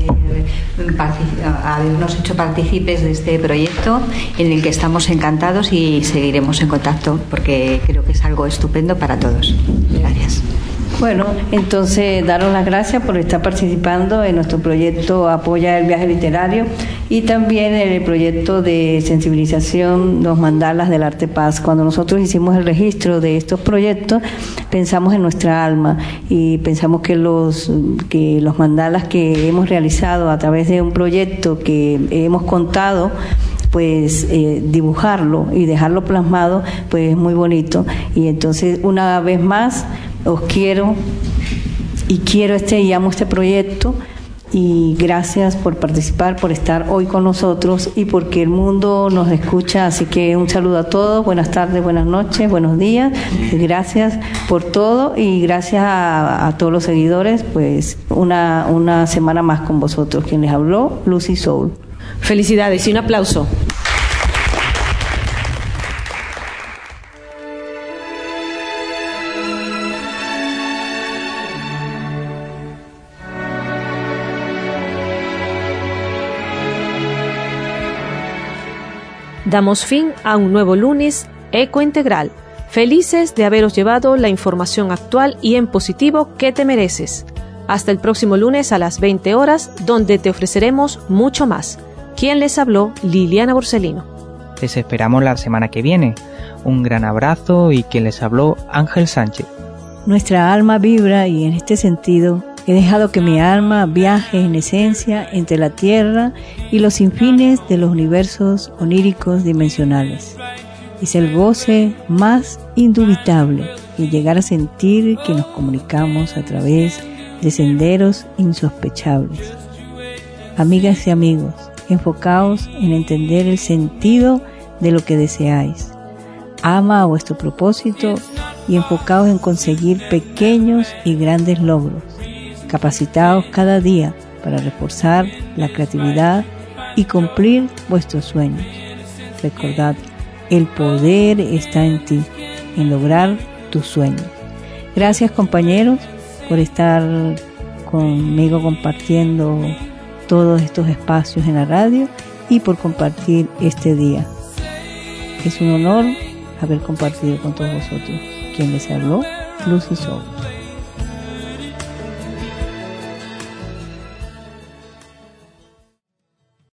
habernos hecho partícipes de este proyecto, en el que estamos encantados y seguiremos en contacto, porque creo que es algo estupendo para todos. Gracias. Bueno, entonces daros las gracias por estar participando en nuestro proyecto Apoya el Viaje Literario, y también en el proyecto de sensibilización Los Mandalas del Arte Paz. Cuando nosotros hicimos el registro de estos proyectos, pensamos en nuestra alma, y pensamos que los, que los mandalas que hemos realizado a través de un proyecto que hemos contado, pues eh, dibujarlo y dejarlo plasmado, pues es muy bonito. Y entonces, una vez más, os quiero y quiero este y amo este proyecto, y gracias por participar, por estar hoy con nosotros, y porque el mundo nos escucha. Así que un saludo a todos, buenas tardes, buenas noches, buenos días, gracias por todo, y gracias a, a todos los seguidores. Pues una, una semana más con vosotros. Quien les habló, Lucy Soul. Felicidades y un aplauso. Damos fin a un nuevo lunes Ecointegral. Felices de haberos llevado la información actual y en positivo que te mereces. Hasta el próximo lunes a las veinte horas, donde te ofreceremos mucho más. Quien les habló, Liliana Borsellino. Les esperamos la semana que viene. Un gran abrazo, y quien les habló, Ángel Sánchez. Nuestra alma vibra, y en este sentido he dejado que mi alma viaje en esencia entre la tierra y los infines de los universos oníricos dimensionales. Es el goce más indubitable, y llegar a sentir que nos comunicamos a través de senderos insospechables. Amigas y amigos, enfocaos en entender el sentido de lo que deseáis. Ama a vuestro propósito y enfocaos en conseguir pequeños y grandes logros. Capacitaos cada día para reforzar la creatividad y cumplir vuestros sueños. Recordad, el poder está en ti, en lograr tus sueños. Gracias, compañeros, por estar conmigo compartiendo todos estos espacios en la radio y por compartir este día. Es un honor haber compartido con todos vosotros. Quien les habló, Lucy Soul.